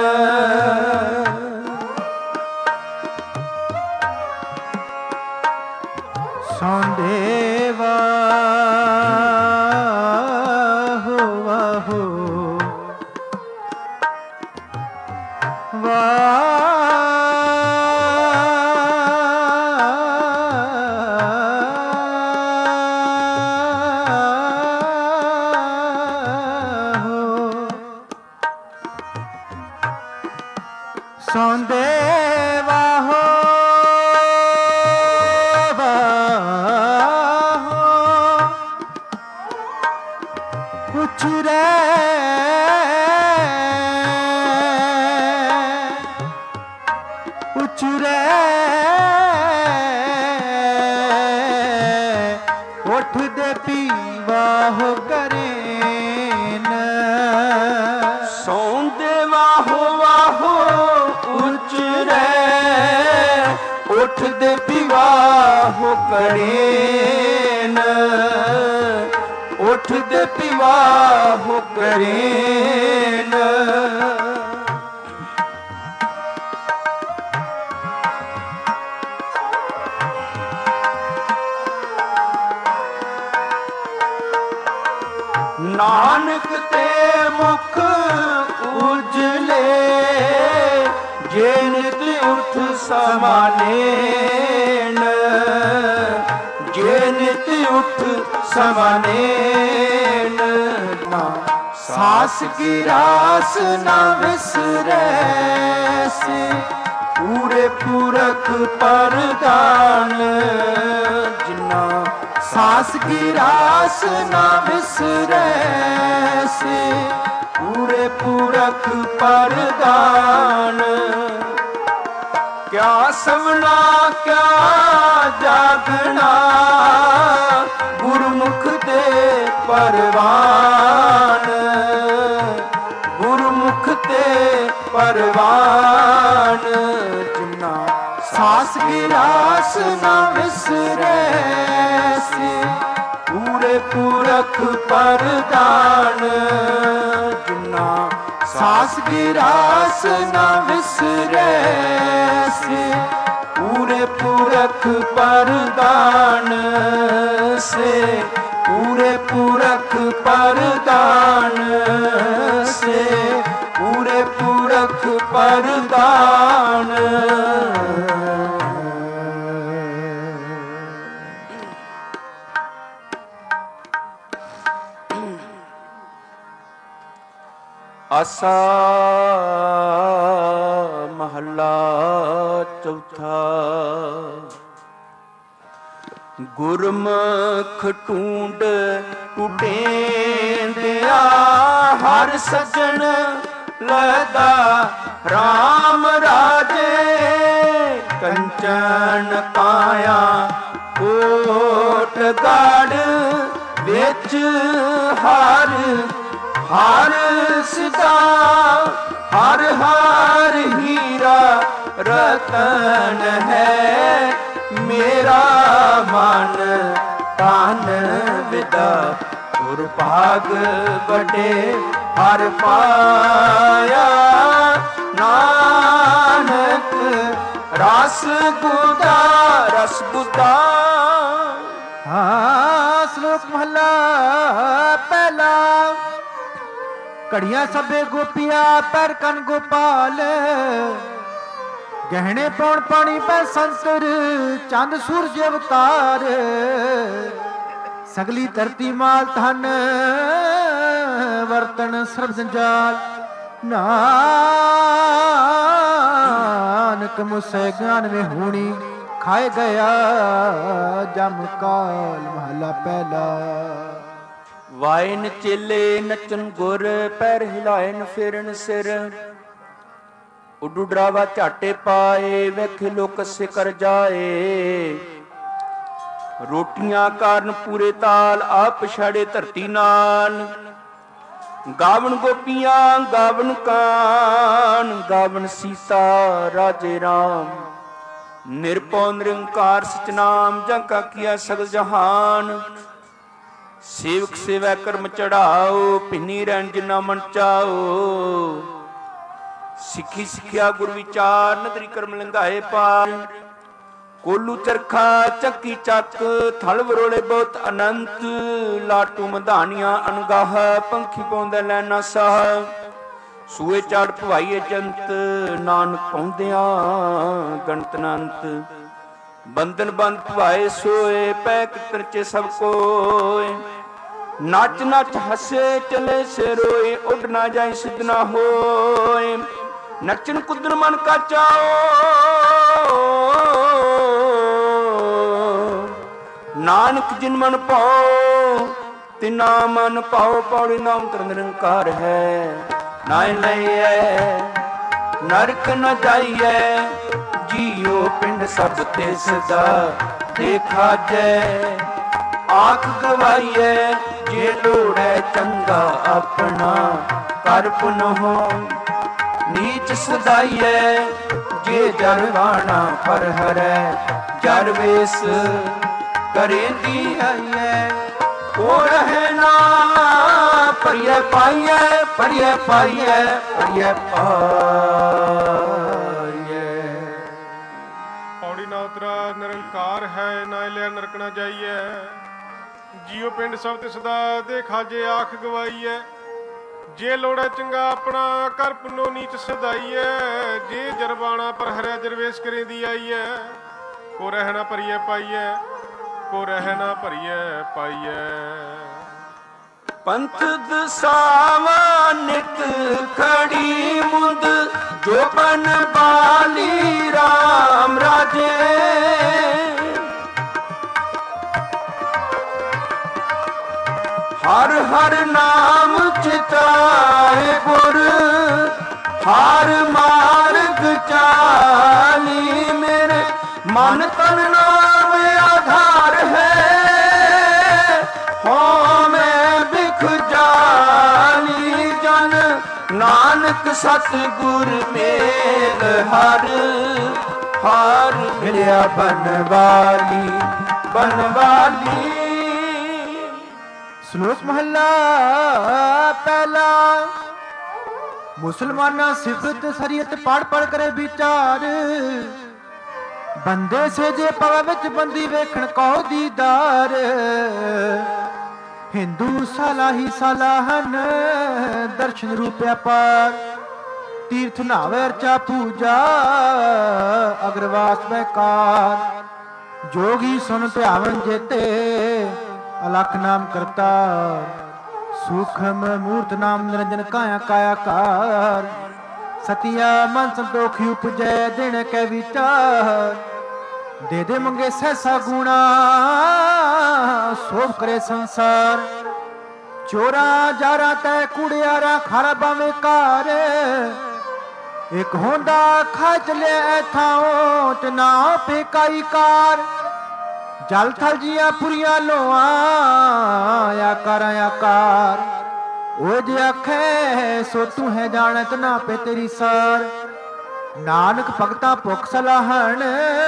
S2: ਸੌਂਦੇ ਵਾਹੋ ਵਾਹੋ ਸੌਂਦੇ ਵਾਹੋ ਵਾਹੋ ਉਚਰੈ ਉਚਰੈ ਉਠਦੇ ਪੀਵਾਹੋ ਕਰੇਨ
S1: ਸੌਂਦੇ ਵਾਹੋ ਵਾਹੋ ਉਚਰੈ ਉਠਦੇ ਪਿਵਾਹੋ ਕਰੇਨ ਉਠਦੇ ਪਿਵਾਹੋ ਕਰੇਨ ਨਾਨਕ ਤੇ ਮੁਖ ਉਜਲੇ ਜੇ ਨਿਤ ਉਠ ਸਮਾਨੇਨ ਜੇ ਨਿਤ ਉਠ ਸਮਾਨੇਨ ਨਾ ਸਾਸ ਕੀ ਰਾਸ ਨਾ ਵਿਸਰੈ ਸੇ ਪੂਰੇ ਪੁਰਖ ਪਰਦਾਨ ਜਿਨਾ ਸਾਸ ਕੀ ਰਾਸ ਨਾ ਵਿਸਰੈ ਸੇ ਪੂਰੇ ਪੁਰਖ ਪਰਦਾਨ ਕਿਆ ਸਵਣਾ ਕਿਆ ਜਾਗਣਾ ਗੁਰਮੁਖ ਤੇ ਪਰਵਾਨ ਗੁਰਮੁਖ ਤੇ ਪਰਵਾਨ ਜਿਨਾ ਸਾਸ ਕੀ ਰਾਸ ਨਾ ਵਿਸਰੈ ਸੇ ਪੂਰੇ ਪੁਰਖ ਪਰਦਾਨ ਜਿਨਾ ਸਾਸ ਕੀ ਰਾਸ ਨਾ ਵਿਸਰੈ ਸੇ ਪੂਰੇ ਪੁਰਖ ਪਰਦਾਨ ਸੇ ਪੂਰੇ ਪੁਰਖ ਪਰਦਾਨ ਸੇ ਪੂਰੇ ਪੁਰਖ ਪਰਦਾਨ ਆਸਾ ਮਹੱਲਾ ਚੌਥਾ ਗੁਰਮੁਖ ਟੂੰਡ ਟੁਟੇਂਦਿਆ ਹਰ ਸਜਣ ਲਦਾ ਰਾਮ ਰਾਜੇ ਕੰਚਨ ਕਾਇਆ ਕੋਟ ਗੜ ਵਿੱਚ ਹਰ ਹਰ ਸਦਾ ਹਰ ਹਰ ਹੀਰਾ ਰਤਨ ਹੈ ਮੇਰਾ ਮਨ ਤਨ ਵਿਦਾ ਗੁਰ ਭਾਗ ਵੱਡੇ ਹਰ ਪਾਇਆ ਨਾਨਕ ਰਸ ਗੁਦਾ ਰਸ ਗੁਦਾ।
S2: ਹਾਂ ਸ਼ਲੋਕ ਮਹਲਾ ਪਹਿਲਾ ਘੜੀਆਂ ਸਭੇ ਗੋਪੀਆ ਪੈਰ ਕਨ ਗੋਪਾਲ, ਗਹਿਣੇ ਪਾਉਣ ਪਾਣੀ ਪੈ ਸੰਸਰ, ਚੰਦ ਸੂਰਜ ਅਵਤਾਰ, ਸਗਲੀ ਧਰਤੀ ਮਾਲ ਧਨ ਵਰਤਨ ਸਰਬ ਸੰਜਾਲ, ਨਾਨਕ ਮੁਸੇ ਗਿਆਨ ਵਿੱਚ ਹੋਣੀ, ਖਾਏ ਗਿਆ ਜਮ ਕਾਲ। ਮਹਲਾ ਪਹਿਲਾ।
S1: ਵਾਇਨ ਚੇਲੇ ਨਚਨ ਗੁਰ, ਪੈਰ ਹਿਲਾਇਨ ਫਿਰਨ ਸਿਰ, ਉਡੂ ਡਰਾਵਾ ਝਾਟੇ ਪਾਏ, ਵੇਖੇ ਲੋਕ ਸਿਕਰ ਜਾਏ, ਰੋਟੀਆਂ ਕਾਰਨ ਪੂਰੇ ਤਾਲ, ਆਪ ਛਾੜੇ ਧਰਤੀ ਨਾਲ, ਗਾਵਣ ਗੋਪੀਆਂ ਗਾਵਣ ਕਾਨ, ਗਾਵਣ ਸੀਤਾ ਰਾਜੇ ਰਾਮ, ਨਿਰਭਉ ਨਿਰੰਕਾਰ ਸਚਨਾਮ, ਜਾਂ ਕਾ ਕੀਆ ਸਗਲ ਜਹਾਨ, ਸੇਵਕ ਸੇਵੈ ਕਰਮ ਚੜਾਓ, ਭਿੰਨੀ ਰਹਿਣ ਜਿਨਾ ਮਨ ਚਾਓ, ਸਿੱਖੀ ਸਿੱਖਿਆ ਗੁਰ ਵਿਚਾਰ, ਨਦਰੀ ਕਰਮ ਲੰਘਾਏ ਪਾਰ, ਕੋਲੂ ਚਰਖਾ ਚੱਕੀ ਚੱਕ, ਥਲ ਵਰੋਲੇ ਬਹੁਤ ਅਨੰਤ, ਲਾਟੂ ਮਧਾਨੀਆਂ ਅਣਗਾਹ, ਪੰਖੀ ਪਾਉਂਦਾ ਲੈਣਾ ਸਾਹ, ਸੂਏ ਚਾੜ ਭਵਾਈਏ ਜੰਤ, ਨਾਨਕ ਪਾਉਂਦਿਆਂ ਗਣਤ ਅਨੰਤ, ਬੰਧਨ ਬੰਦ ਭਵਾਏ ਸੋਏ, ਪੈ ਕਿਤਰ ਚ ਸਭ ਕੋਏ, ਨੱਚ ਨੱਚ ਹੱਸੇ ਚਲੇ ਸੇ ਰੋਏ, ਉੱਡ ਨਾ ਜਾਏ ਸਿੱਧ ਨਾ ਹੋਏ, ਨੱਚਣ ਕੁੱਦਣ ਮਨ ਕਾ ਚਾਓ, ਨਾਨਕ ਜਿਨ ਮਨ ਪਾਓ ਤਿਨਾ ਮਨ ਪਾਓ, ਪੌੜੀ ਨਾਮ ਤਰ ਨਿਰੰਕਾਰ ਹੈ, ਨਾ ਲਈਐ ਨਰਕ ਨ ਜਾਈਐ, ਜੀਓ ਪਿੰਡ ਸਭ ਤੇ ਸਦਾ ਦੇਖਾ ਜੈ, ਆਖ ਗਵਾਈਐ ਜੇ ਲੋੜੈ ਚੰਗਾ ਆਪਣਾ, ਕਰ ਪੁਨ ਹੋ ਨੀਚ ਸਦਾਈਐ, ਜੇ ਜਰਵਾਣਾ ਪਰ ਹਰੈ, ਜਰ ਵੇਸ ਕਰੇਂਦੀ ਆਈਐ, ਕੋ ਰਹਿ ਨਾ ਪਰਿਐ ਪਾਈਐ, ਪਰਿਐ ਪਾਈਐ, ਪਰਿਐ ਪਾਈਐ।
S3: ਪੌੜੀ ਨਾ ਉਤਰਾ ਨਿਰੰਕਾਰ ਹੈ, ਨਾ ਲਿਆ ਨਰਕ ਨਾ ਜਾਈਐ, ਜੀਉ ਪਿੰਡ ਸਭ ਤੇ ਸਦਾ ਦੇਖਾ ਜੇ, ਆਖ ਗਵਾਈਐ ਜੇ ਲੋੜੈ ਚੰਗਾ ਆਪਣਾ, ਕਰ ਪੁੰਨੋ ਨੀਚ ਸਦਾਈਐ, ਜੇ ਜਰਬਾਣਾ ਪਰ ਹਰਿਆ ਜਰਵੇਸ਼ ਕਰੇਂਦੀ ਆਈਐ, ਕੋ ਰਹਿ ਨਾ ਭਰੀਐ ਪਾਈਐ, ਕੋ ਰਹਿ ਨਾ ਭਰੀਐ ਪਾਈਐ।
S1: ਪੰਥ ਦਸਾਵਾ ਨਿਤ ਖੜੀ ਮੁੰਦ, ਜੋ ਬਨ ਬਾਲੀ ਰਾਮ ਰਾਜੇ, ਹਰ ਹਰ ਨਾਮ ਚਿਤਾਏ ਗੁਰ, ਹਰ ਮਾਰਗ ਚਾਲੀ, ਮੇਰੇ ਮਨ ਤਨ ਨਾਮ ਆਧਾਰ ਹੈ, ਹੋ ਮੈਂ ਬਿਖ ਜਾਲੀ, ਜਨ ਨਾਨਕ ਸਤਿਗੁਰ ਮੇਲ ਹਰ, ਹਰ ਮਿਲਿਆ ਬਨਵਾਲੀ ਬਨਵਾਲੀ।
S2: ਸ਼ਲੋਕ ਮਹੱਲਾ ਪਹਿਲਾ। ਮੁਸਲਮਾਨਾਂ ਸਿਫਤ ਸ਼ਰੀਅਤ ਪੜ ਪੜ ਕਰੇ ਵਿਚਾਰ, ਬੰਦੇ ਸੇ ਜੇ ਪਵੇ ਵਿੱਚ ਬੰਦੀ ਵੇਖਣ ਕਉ ਦੀਦਾਰ, ਹਿੰਦੂ ਸਾਲਾ ਹੀ ਸਾਲਾ ਹਨ ਦਰਸ਼ਨ ਰੂਪ ਅਪਾਰ, ਤੀਰਥ ਨਾਵੇ ਅਰਚਾ ਪੂਜਾ ਅਗਰਵਾਸ ਬੈਕਾਰ, ਜੋਗੀ ਸੁਨ ਧਿਆਵਨ ਜੇਤੇ ਅਲਖ ਨਾਮ ਕਰਤਾ, ਸੂਖਮ ਮੂਰਤ ਨਾਮ ਨਿਰੰਜਨ ਕਾਇਆ ਕਾਇਆ ਕਾਰ, ਸਤਿਆ ਮਨ ਸੰਤੋਖ ਉਪਜੈ ਦਿਨ ਕੈ ਵਿਚਾਰ, ਦੇ ਦੇ ਮੰਗੇ ਸੈਸਾ ਗੁਣਾ ਸੋਭ ਕਰੇ ਸੰਸਾਰ, ਚੋਰਾ ਜਾਰਾ ਤੈ ਕੁੜਿਆਰਾ ਖਾਰਾ ਬਾਵੇਂ ਕਾਰ, ਇੱਕ ਹੁੰਦਾ ਖਾ ਚਲਿਆ ਥਾਉ ਤੇ ਨਾ ਪੇਕਾਈ ਕਾਰ, ਜਲ ਥਲ ਜੀਆਂ ਪੁਰੀਆਂ ਲੋਆਂ ਆਕਾਰ ਆਕਾਰ, ਉਹ ਜੇ ਆਖੇ ਸੋ ਤੂੰ ਹੈ ਜਾਣਤ ਨਾ ਪੇ ਤੇਰੀ ਸਾਰ, ਨਾਨਕ ਭਗਤਾ ਭੁਖ ਸਲਾਹਣ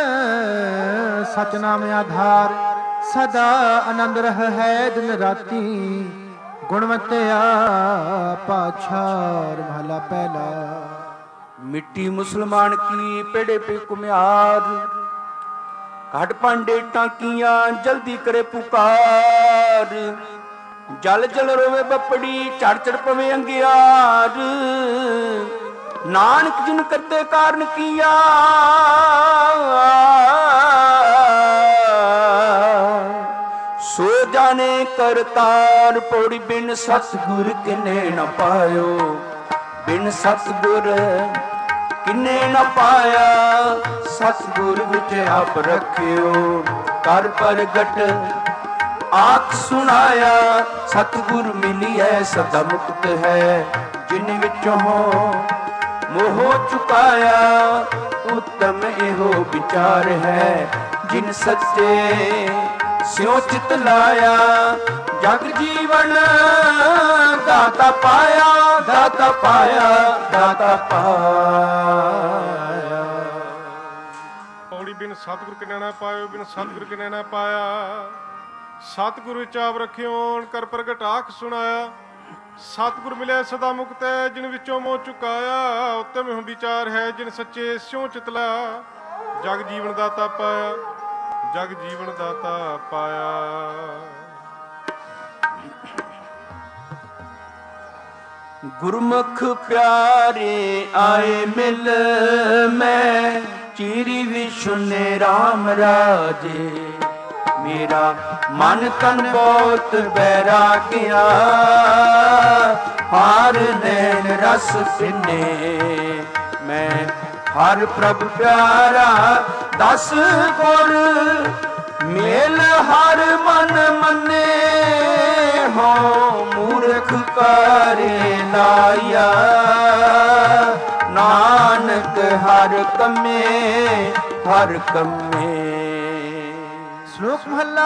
S2: ਸਚ ਨਾਮ ਆਧਾਰ, ਸਦਾ ਆਨੰਦ ਰਹਿ ਹੈ ਦਿਨ ਰਾਤੀ, ਗੁਣਵੰਤਿਆ ਪਾਛਾਰ। ਮਹਲਾ ਪਹਿਲਾ।
S1: ਮਿੱਟੀ ਮੁਸਲਮਾਨ ਕੀ ਪੇੜੇ ਪੇ ਕੁਮਿਆਰ, ਘਟ ਪਾਂਡੇ ਟਾਂਕੀਆਂ ਜਲਦੀ ਕਰੇ ਪੁਕਾਰ, ਜਲ ਜਲ ਰੋਵੇ ਬੱਪੜੀ, ਚੜ ਚੜ ਪਵੇ ਅੰਗਿਆਰ। ਨਾਨਕ ਜਿਨ ਕਰਤੇ ਕਾਰਨ ਕੀਆ, ਸੋ ਜਾਣੇ ਕਰਤਾਰ। ਪੌੜੀ ਬਿਨ ਸਤਿਗੁਰ ਕਿਨੇ ਨ ਪਾਇਓ, ਬਿਨ ਸਤਿਗੁਰ ਕਿਨੇ ਨ ਪਾਇਆ। ਸਤਿਗੁਰ ਵਿੱਚ ਆਪ ਰੱਖਿਓ, ਕਰ ਪ੍ਰਗਟ ਆਖ ਸੁਣਾਇਆ। ਸਤਿਗੁਰ ਮਿਲਿਐ ਸਦਾ ਮੁਕਤ ਹੈ, ਜਿਨ ਵਿੱਚੋਂ ਮੋਹ ਚੁਕਾਇਆ। ਉੱਤਮ ਇਹੋ ਵਿਚਾਰ ਹੈ, ਜਿਨ ਸੱਚੇ ਸਿਉ ਚਿਤ ਲਾਇਆ। ਜਗ ਜੀਵਨ ਦਾਤਾ ਪਾਇਆ, ਦਾਤਾ ਪਾਇਆ, ਦਾਤਾ ਪਾਇਆ।
S3: ਪੌੜੀ ਬਿਨ ਸਤਿਗੁਰ ਕਿਨੇ ਨਾ ਪਾਇਓ, ਬਿਨ ਸਤਿਗੁਰ ਕਿਨੇ ਨਾ ਪਾਇਆ। ਸਤਿਗੁਰ ਵਿੱਚ ਆਪ ਰੱਖਿਓ, ਕਰ ਪ੍ਰਗਟ ਆਖ ਸੁਣਾਇਆ। ਸਤਿਗੁਰ ਮਿਲਿਆ ਸਦਾ ਮੁਕਤ ਹੈ, ਜਿਨ ਵਿੱਚੋਂ ਮੋਹ ਚੁਕਾਇਆ। ਉੱਤਮ ਇਹੋ ਵਿਚਾਰ ਹੈ, ਜਿਨ ਸੱਚੇ ਸਿਉ ਚਿਤ ਲਾਇਆ। ਜਗ ਜੀਵਨ ਦਾਤਾ ਪਾਇਆ, ਜਗ ਜੀਵਨ ਦਾਤਾ ਪਾਇਆ।
S1: ਗੁਰਮੁਖ ਪਿਆਰੇ ਆਏ ਮਿਲ, ਮੈਂ ਚੀਰੀ ਵੀ ਸੁਨੇ ਰਾਮ ਰਾਜੇ। ਮੇਰਾ ਮਨ ਤਨ ਬਹੁਤ ਬੈਰਾਗਿਆ, ਹਾਰ ਨੈਣ ਰਸ ਪਿੰਨੇ। ਮੈਂ ਹਰ ਪ੍ਰਭ ਪਿਆਰਾ ਦਸ ਗੁਰ, ਮੇਲ ਹਰ ਮਨ ਮੰਨੇ। ਹੋ ਮੂਰਖ ਕਾਰੇ ਲਾਇਆ, ਨਾਨਕ ਹਰ ਕੰਮੇ ਹਰ ਕੰਮੇ।
S2: ਸ਼ਲੋਕ ਮਹੱਲਾ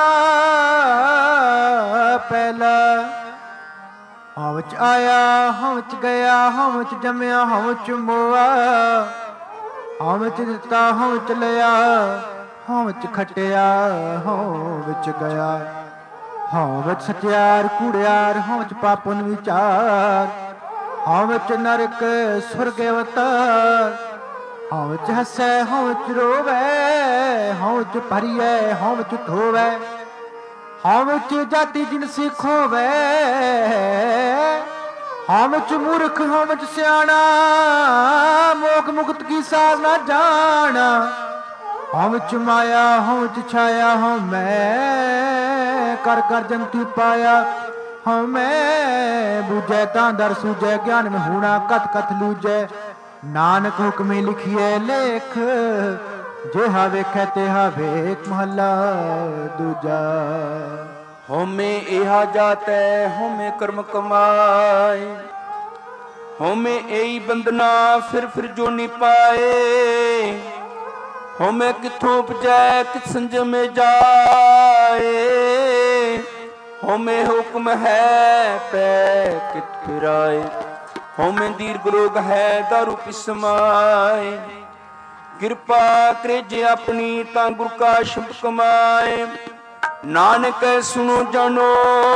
S2: ਪਹਿਲਾ। ਹਉ ਵਿੱਚ ਆਇਆ, ਹਉ ਵਿੱਚ ਗਿਆ, ਹਉ ਵਿੱਚ ਜੰਮਿਆ, ਹਉ ਵਿੱਚ ਮੋਆ। ਹਉ ਵਿੱਚ ਦਿੱਤਾ, ਹਉ ਵਿੱਚ ਲਿਆ, ਹਉ ਵਿੱਚ ਖਟਿਆ, ਹਉ ਵਿੱਚ ਗਿਆ। ਹਉ ਵਿੱਚ ਸਚਿਆਰ ਕੂੜਿਆਰ, ਹਉ ਵਿੱਚ ਪਾਪਨ ਵਿਚਾਰ। ਹਉ ਵਿੱਚ ਨਰਕ ਸੁਰਗ ਅਵਤਾਰ। ਹਉ ਵਿੱਚ ਹੱਸੈ, ਹਉ ਵਿੱਚ ਰੋਵੈ, ਹਉ ਵਿੱਚ ਭਰੀਐ, ਹਉ ਵਿੱਚ ਧੋਵੈ। ਹਉ ਵਿੱਚ ਜਾਤੀ ਜਿਨਸੀ ਖੋਵੈ, ਹਉ ਵਿੱਚ ਮੂਰਖ, ਹਉ ਵਿੱਚ ਸਿਆਣਾ। ਮੋਖ ਮੁਕਤ ਕੀ ਸਾਰ ਨਾ ਜਾਣਾ। ਹਉ ਵਿੱਚ ਮਾਇਆ, ਹਉ ਵਿੱਚ ਛਾਇਆ, ਹਉ ਮੈਂ ਕਰ ਕਰ ਜੰਤੂ ਪਾਇਆ। ਹਉ ਮੈਂ ਬੂਝੈ ਤਾਂ ਦਰ ਸੂਝੈ, ਗਿਆਨ ਮੈਂ ਹੋਣਾ ਕਤ ਕਤ ਲੂਝੈ। ਨਾਨਕ ਹੁਕਮੇ ਲਿਖੀਐ ਲੇਖ, ਜਿਹਾ ਵੇਖੈ ਤਿਹਾ ਵੇਖ। ਮਹੱਲਾ ਦੂਜਾ।
S1: ਹਉਮੈ ਇਹਾ ਜਾਤੈ, ਹਉਮੈ ਕਰਮ ਕਮਾਏ। ਹਉਮੈ ਇਹੀ ਬੰਦਨਾ, ਫਿਰ ਫਿਰ ਜੋ ਨੀ ਪਾਏ। ਹਉਮੈ ਕਿੱਥੋਂ ਉਪਜੈ, ਕਿਤ ਸੰਜਮੇ ਜਾਏ। ਹਉਮੈ ਹੁਕਮ ਹੈ, ਪੈ ਕਿਤ ਫਿਰਾਏ। ਹਉਮੈ ਦੀਰਘ ਰੋਗ ਹੈ, ਦਾਰੂ ਪਿਸਮਾਏ। ਕਿਰਪਾ ਕਰੇ ਜੇ ਆਪਣੀ, ਤਾਂ ਗੁਰ ਕਾ ਸ਼ਬਦ ਕਮਾਏ। ਨਾਨਕ ਸੁਣੋ ਜਾਨੋ,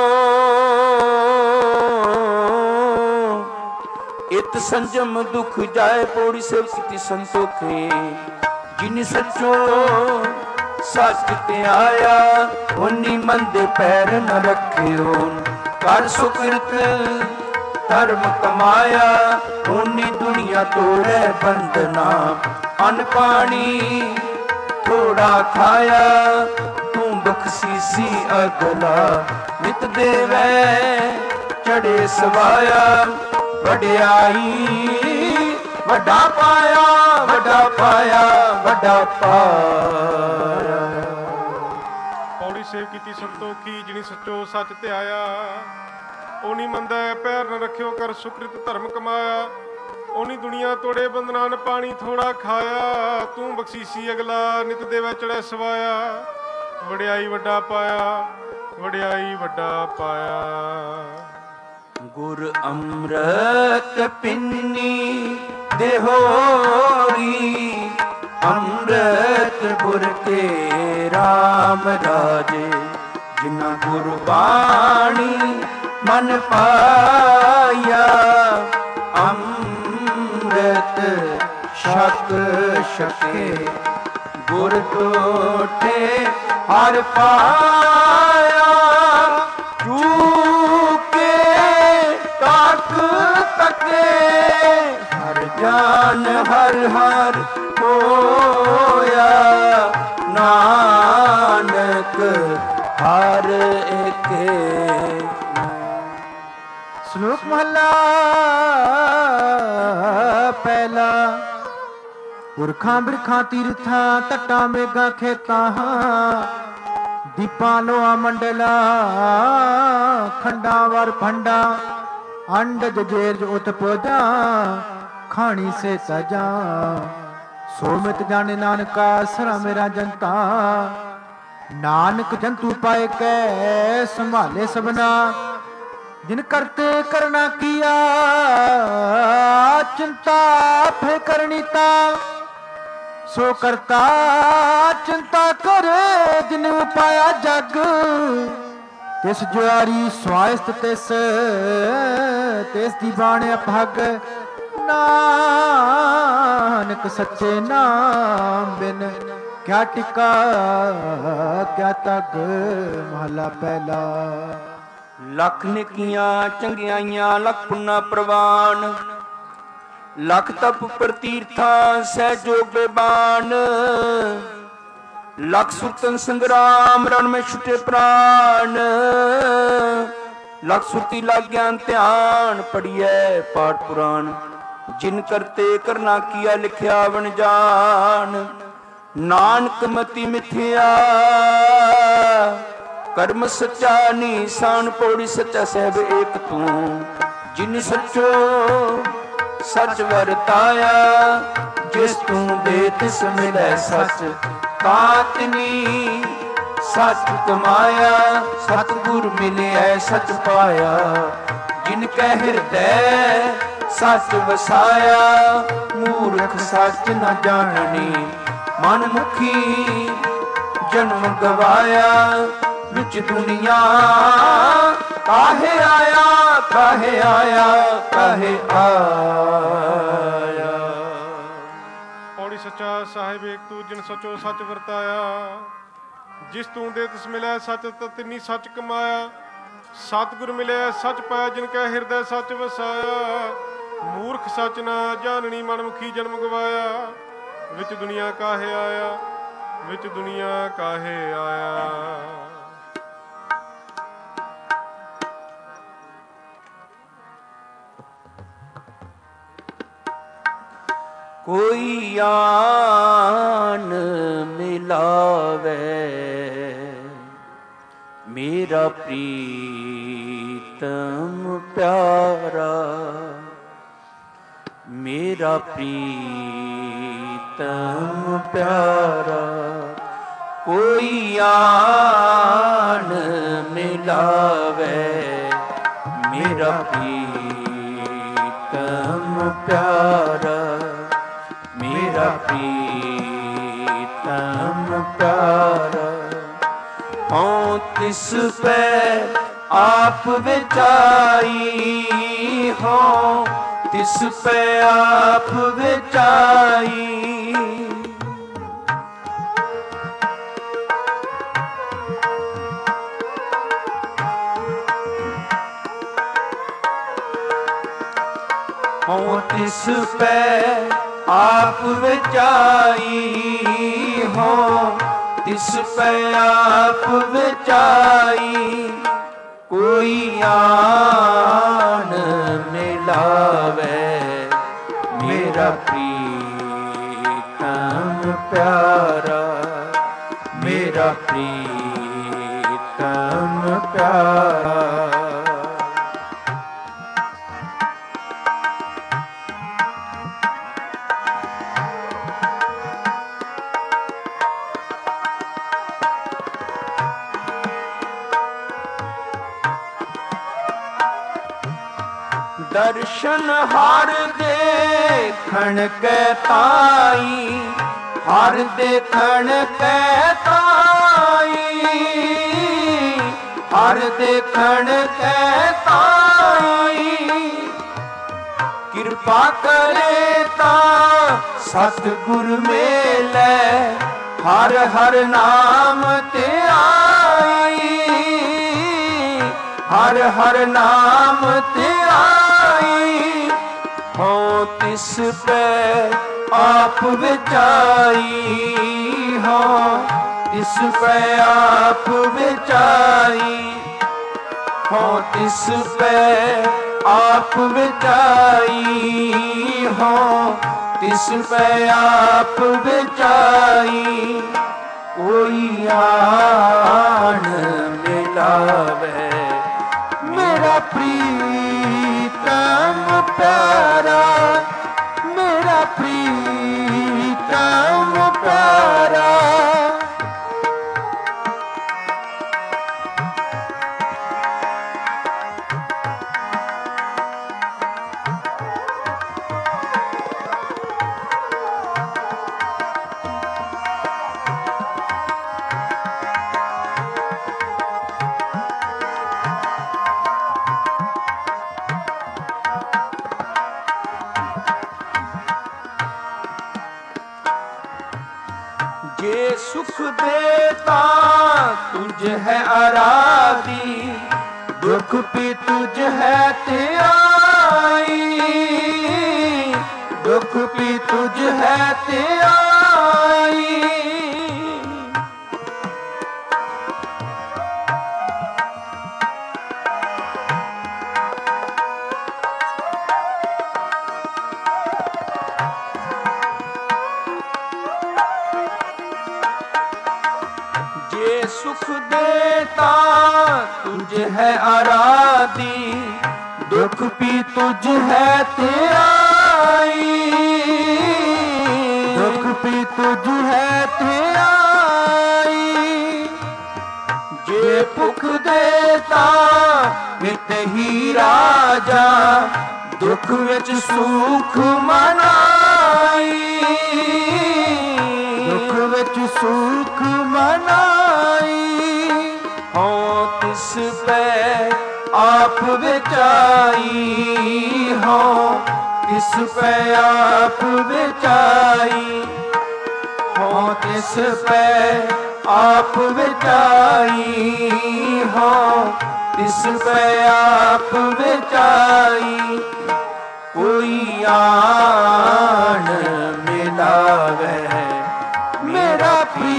S1: ਇਤ ਸੰਜਮ ਦੁਖ ਜਾਏ। ਪੌੜੀ ਸੇਵ ਕੀਤੀ ਸੰਤੋਖੇ, ਜਿਨ ਸੱਚੋ ਸੱਚ ਤੇ ਆਇਆ। ਓਨੀ ਮੰਦੇ ਪੈਰ ਨ ਰੱਖਿਓ, ਕਰ ਸੁਕ੍ਰਿਤ ਧਰਮ ਕਮਾਇਆ। ਓਨੀ ਦੁਨੀਆ ਤੋੜੈ ਬੰਦਨਾ, ਅਨ ਪਾਣੀ ਥੋੜਾ ਖਾਇਆ। ਤੂੰ ਬਖਸ਼ੀਸੀ ਅਗਲਾ, ਨਿਤ ਦੇਵੈ ਚੜੇ ਸਵਾਇਆ। ਵਡਿਆਈ ਵੱਡਾ ਪਾਇਆ, ਵੱਡਾ ਪਾਇਆ, ਵੱਡਾ ਪਾਇਆ।
S3: ਪੌੜੀ ਸੇਵ ਕੀਤੀ ਸੰਤੋਖੀ, ਜਿਨੀ ਸੱਚੋ ਸੱਚ ਧਿਆਇਆ। ਓਨੀ ਮੰਦਾ ਪੈਰ ਨ ਰੱਖਿਓ, ਕਰ ਸੁਕ੍ਰਿਤ ਧਰਮ ਕਮਾਇਆ। ਓਨੀ ਦੁਨੀਆ ਤੋੜੇ ਬੰਦਨਾ, ਨ ਪਾਣੀ ਥੋੜਾ ਖਾਇਆ। ਤੂੰ ਬਖਸ਼ੀਸੀ ਅਗਲਾ, ਨਿਤ ਦੇਵੈ ਚੜ੍ਹੈ ਸਵਾਇਆ। ਵਡਿਆਈ ਵੱਡਾ ਪਾਇਆ, ਵਡਿਆਈ ਵੱਡਾ ਪਾਇਆ।
S1: ਗੁਰ ਅੰਮ੍ਰਿਤ ਪਿੰਨੀ ਦੇਹੋਰੀ, ਅੰਮ੍ਰਿਤ ਗੁਰ ਕੇ ਰਾਮ ਰਾਜੇ। ਜਿਨ੍ਹਾਂ ਗੁਰਬਾਣੀ ਮਨ ਪਾਇਆ, ਅੰਮ੍ਰਿਤ ਛਕ ਛਕੇ। ਗੁਰ ਟੋਟੇ ਹਰ ਪਾਇਆ, ਜੂ ਗਿਆਨ ਹਰ ਹਰ ਹੋਇਆ, ਨਾਨਕ ਹਰ ਏਕੇ।
S2: ਸ਼ਲੋਕ ਮਹਲਾ ਪਹਿਲਾ। ਪੁਰਖਾਂ ਬਿਰਖਾਂ ਤੀਰਥਾਂ ਤਟਾਂ ਮੇਘਾਂ ਖੇਤਾਂ, ਦੀਪਾਂ ਲੋਆ ਮੰਡਲਾ ਖੰਡਾਂ ਵਰ ਭੰਡਾ, ਅੰਡ ਜੇਰਜ ਉਤ ਪੋਜਾ ਖਾਣੀ ਸੇ ਸਜਾ। ਸੋਮਿਤ ਜਾਣੇ ਨਾਨਕਾ ਸਰਾ ਮੇਰਾ ਜਨਤਾ, ਨਾਨਕ ਜੰਤੂ ਪਾਏ ਕੈ ਸੰਭਾਲੇ ਸਭਨਾ। ਜਿਨ ਕਰਤੇ ਕਰਨਾ ਕੀਆ ਚਿੰਤਾ ਫੇ ਕਰਨੀ ਤਾ, ਸੋ ਕਰਤਾ ਚਿੰਤਾ ਕਰੇ ਜਿਨ ਉਪਾਇਆ ਜਗ। ਤਿਸ ਜੁਆਰੀ ਸਵਾਇਸਤ ਤਿਸ ਤਿਸ ਦੀ ਬਾਣ ਅਭਗ, ਨਾਨਕ ਸੱਚੇ ਨਾਮ ਬਿਨ ਕਿਆ ਟਿਕਾ ਕਿਆ ਤਗ। ਮਹਲਾ ਪਹਿਲਾ।
S1: ਲੱਖ ਨੇਕੀਆਂ ਚੰਗਿਆਈਆਂ ਲੱਖ ਪੁੰਨਾ ਪ੍ਰਵਾਨ, ਲੱਖ ਤਪ ਪ੍ਰਤੀਰਥਾਂ ਸਹਿ ਜੋਗ ਬੇਬਾਨ। ਲੱਖ ਸੁਰਤਨ ਸੰਗਰਾਮ ਰਣ ਮੇਂ ਛੁਟੇ ਪ੍ਰਾਨ, ਲੱਖ ਸੁਰਤੀ ਲੱਗ ਗਿਆਨ ਧਿਆਨ ਪੜੀਐ ਪਾਠ ਪੁਰਾਣ। ਜਿਨ ਕਰਤੇ ਕਰਨਾ ਕੀਆ ਲਿਖਿਆ ਵਣ ਜਾਨ, ਨਾਨਕ ਮਤੀ ਮਿਥਿਆ ਕਰਮ ਸੱਚਾ ਨੀਸਾਨ। ਪੌੜੀ ਸੱਚਾ ਸਹਿਬ ਏਕ ਤੂੰ, ਜਿਨ ਸੱਚੋ ਸੱਚ ਵਰਤਾਇਆ। ਜਿਸ ਤੂੰ ਦੇ ਤਿਸ ਮਿਲੈ ਸੱਚ, ਕਾਤਨੀ ਸੱਚ ਕਮਾਇਆ। ਸਤਿਗੁਰ ਮਿਲਿਆ ਸੱਚ ਪਾਇਆ, ਜਿਨ ਕੈ ਹਿਰਦੈ ਸੱਚ ਵਸਾਇਆ। ਮੂਰਖ ਸੱਚ ਨ ਜਾਣਨੀ, ਮਨ ਮੁਖੀ ਜਨਮ ਗਵਾਇਆ। ਵਿੱਚ ਦੁਨੀਆ ਕਾਹੇ ਆਇਆ, ਕਾਹੇ ਆਇਆ, ਕਾਹੇ ਆਇਆ।
S3: ਪੌੜੀ ਸੱਚਾ ਸਾਹਿਬ ਏਕ ਤੂੰ, ਜਿਨ ਸੱਚੋ ਸੱਚ ਵਰਤਾਇਆ। ਜਿਸ ਤੂੰ ਦੇ ਤਿਸ ਮਿਲਿਆ ਸੱਚ, ਤਿਨੀ ਸੱਚ ਕਮਾਇਆ। ਸਤਿਗੁਰ ਮਿਲਿਆ ਸੱਚ ਪਾਇਆ, ਜਿਨ ਕੈ ਹਿਰਦੈ ਸੱਚ ਵਸਾਇਆ। ਮੂਰਖ ਸੱਚ ਨਾ ਜਾਣਨੀ, ਮਨਮੁਖੀ ਜਨਮ ਗਵਾਇਆ। ਵਿੱਚ ਦੁਨੀਆ ਕਾਹੇ ਆਇਆ, ਵਿੱਚ ਦੁਨੀਆ ਕਾਹੇ ਆਇਆ।
S1: ਕੋਈ ਆਨ ਮਿਲਾਵੇ ਮੇਰਾ ਪ੍ਰੀਤਮ ਪਿਆਰਾ। ਮੇਰਾ ਪ੍ਰੀਤਮ ਪਿਆਰਾ, ਕੋਈ ਆਨ ਮਿਲਾਵੇ ਮੇਰਾ ਪ੍ਰੀਤਮ ਪਿਆਰਾ। ਮੇਰਾ ਪ੍ਰੀਤਮ ਪਿਆਰਾ, ਹਉ ਤਿਸ ਪੈ ਆਪ ਵਿਚਾਈ। ਹਉ ਤਿਸ ਪੈ ਆਪ ਵਿਚਾਈ। ਹਉ ਤਿਸ ਪੈ ਆਪ ਵਿਚਾਈ। ਹੋ ਤਿਸ ਪੈ ਆਪ ਵਿਚਾਈ। ਕੋਈ ਆਨ ਮਿਲਾਵੇ ਮੇਰਾ ਪ੍ਰੀਤਮ ਪਿਆਰਾ। ਮੇਰਾ ਪ੍ਰੀਤਮ ਪਿਆਰਾ। ਦਰਸ਼ਨ ਹਰ ਦੇਖਣ ਕੈ ਤਾਈ। ਹਰ ਦੇਖਣ ਕੈ ਤਾਈ। ਹਰ ਦੇਖਣ ਕੈ ਤਾਈ। ਕਿਰਪਾ ਕਰੇ ਤਾਂ ਸਤਿਗੁਰ ਮੇਲੈ। ਹਰ ਹਰ ਨਾਮ ਧਿਆਈ। ਹਰ ਹਰ ਨਾਮ ਧਿਆਈ। हो तिस पे आप विचाई, हो तिस पे आप विचाई, हो तिस पे आप विचाई, हो तिस पे आप विचाई। कोई आन मिलावे मेरा प्रीतम प्यारा, मेरा प्रीतम प्यारा। जे सुख देता तुझ है आराधी, दुख भी तुझ है त्याई, दुख भी तुझ है त्याई। सुख देता तुझ है आराधी, दुख भी तुझ है त्याई, दुख भी तुझ है त्याई। जे भुख देता हित ही राजा, दुख विच सुख मनाई, दुख विच सुख मनाई। हो तिस पे आप विचाई, हो तिस पे आप विचाई, हो तिस पे आप विचाई, हो तिस पे आप विचाई। कोई आन मिलावे मेरा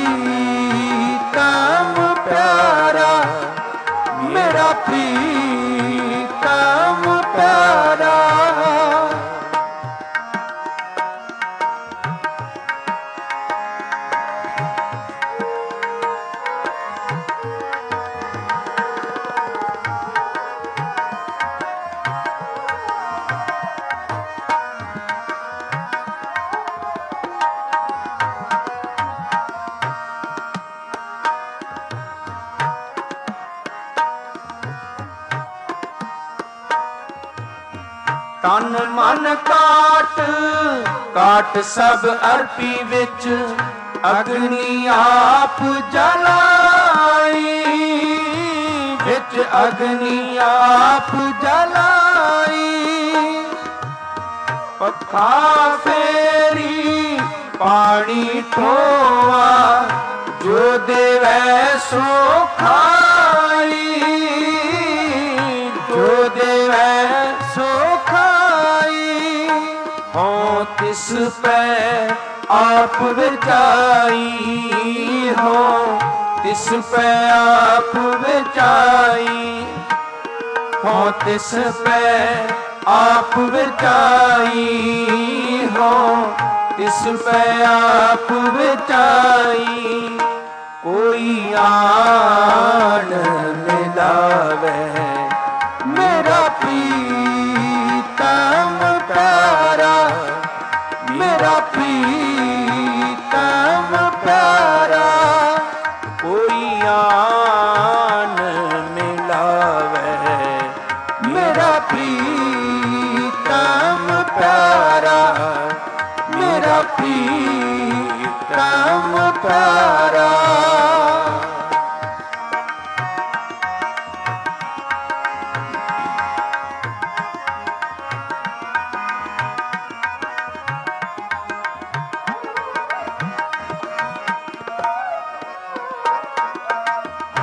S1: प्रीतम प्यारा, मेरा प्रीतम प्यारा। तन मन काट काट सब अर्पी विच, अग्नि आप जलाई, विच अग्नि आप जलाई। पखा फेरी पानी ठोआ, जो देवै सो खाई, जो देवै सो खाई। हो तिस पे आप विचाई, हो तिस पे आप विचाई, हो तिस पे आप विचाई, हो तिस पे आप विचाई। कोई आन मिलावे मेरा प्रीतम प्यारा, मेरा प्रीतम प्यारा। कोई आन मिलावे मेरा प्रीतम प्यारा, मेरा प्रीतम प्यारा।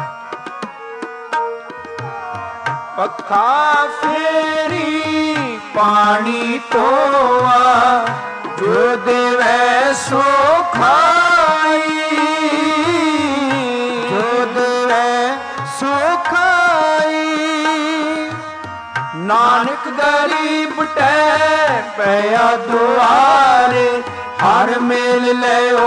S1: पखा फेरी पानी तोआ जो देवै सो खाई,
S2: जो देवै सो खाई।
S1: नानक गरीब टै पया दुआरे हर मेल लियो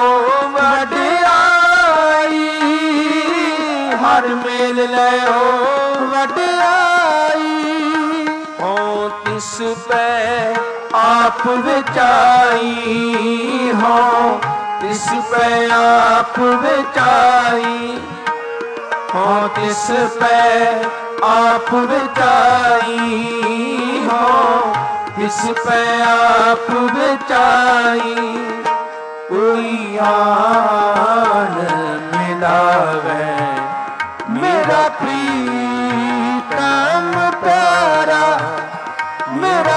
S1: वडियाई, हर मेल लियो
S2: वडियाई।
S1: हो तिस पै आप विचाई, हो तिस पै आप विचाई, हो तिस पै आप विचाई, हो तिस पै आप विचाई। कोई आन मिलावे मेरा प्रीतम प्यारा, मेरा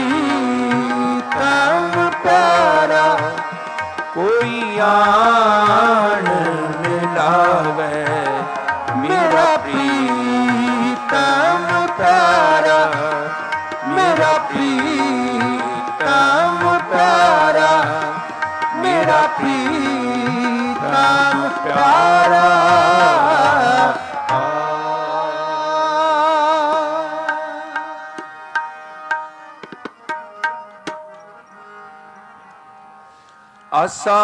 S1: प्रीतम प्यारा। कोई आन मिलावे मेरा प्रीतम प्यारा, मेरा प्रीतम प्यारा, मेरा प्रीतम प्यारा। आसा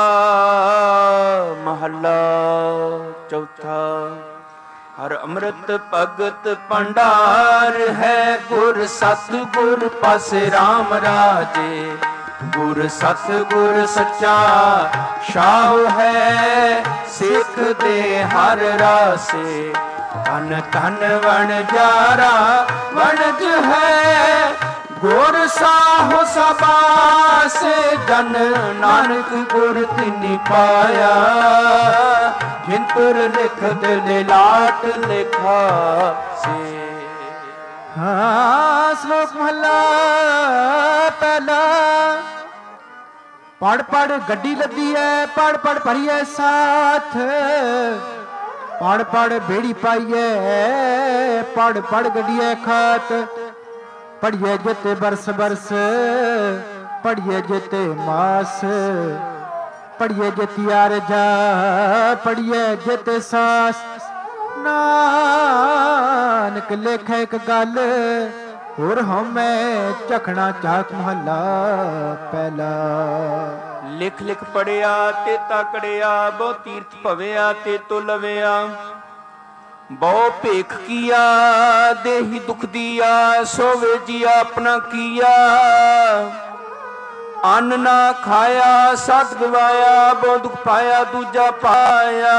S1: महला चौथा। हर अमृत भगत भंडार है, गुर सतगुर पासे राम राजे। गुर सतगुर सच्चा शाह है, सिख दे हर रासे। धन धन वन जारा वनज है, गुर साहो सबासे। जन नानक गुर तिनि पाया, जिनपुर लिख दिल लाट लिखा से।
S2: हाँ श्लोक महला पहला। पढ़ पढ़ गड्डी लदी है, पढ़ पढ़ भरिए साथ। पढ़ पढ़ बेड़ी पाइए, पढ़ पढ़ गड्डिए खात। पढ़िए जेते बरस बरस, पढ़िए जेते मास। पढ़िए जेती आरजा, पढ़िए जेते सास। नानक लेख एक गल होर हमें चखना चाक महला पहला।
S1: लिख लिख पढ़िया ते तकड़िया, बहु तीर्थ भविया ते तो लविया। बहु भेख किया देही दुख दिया, सोवे जिया अपना किया। अन्न ना खाया सत गवाया, बहु दुख पाया दूजा पाया।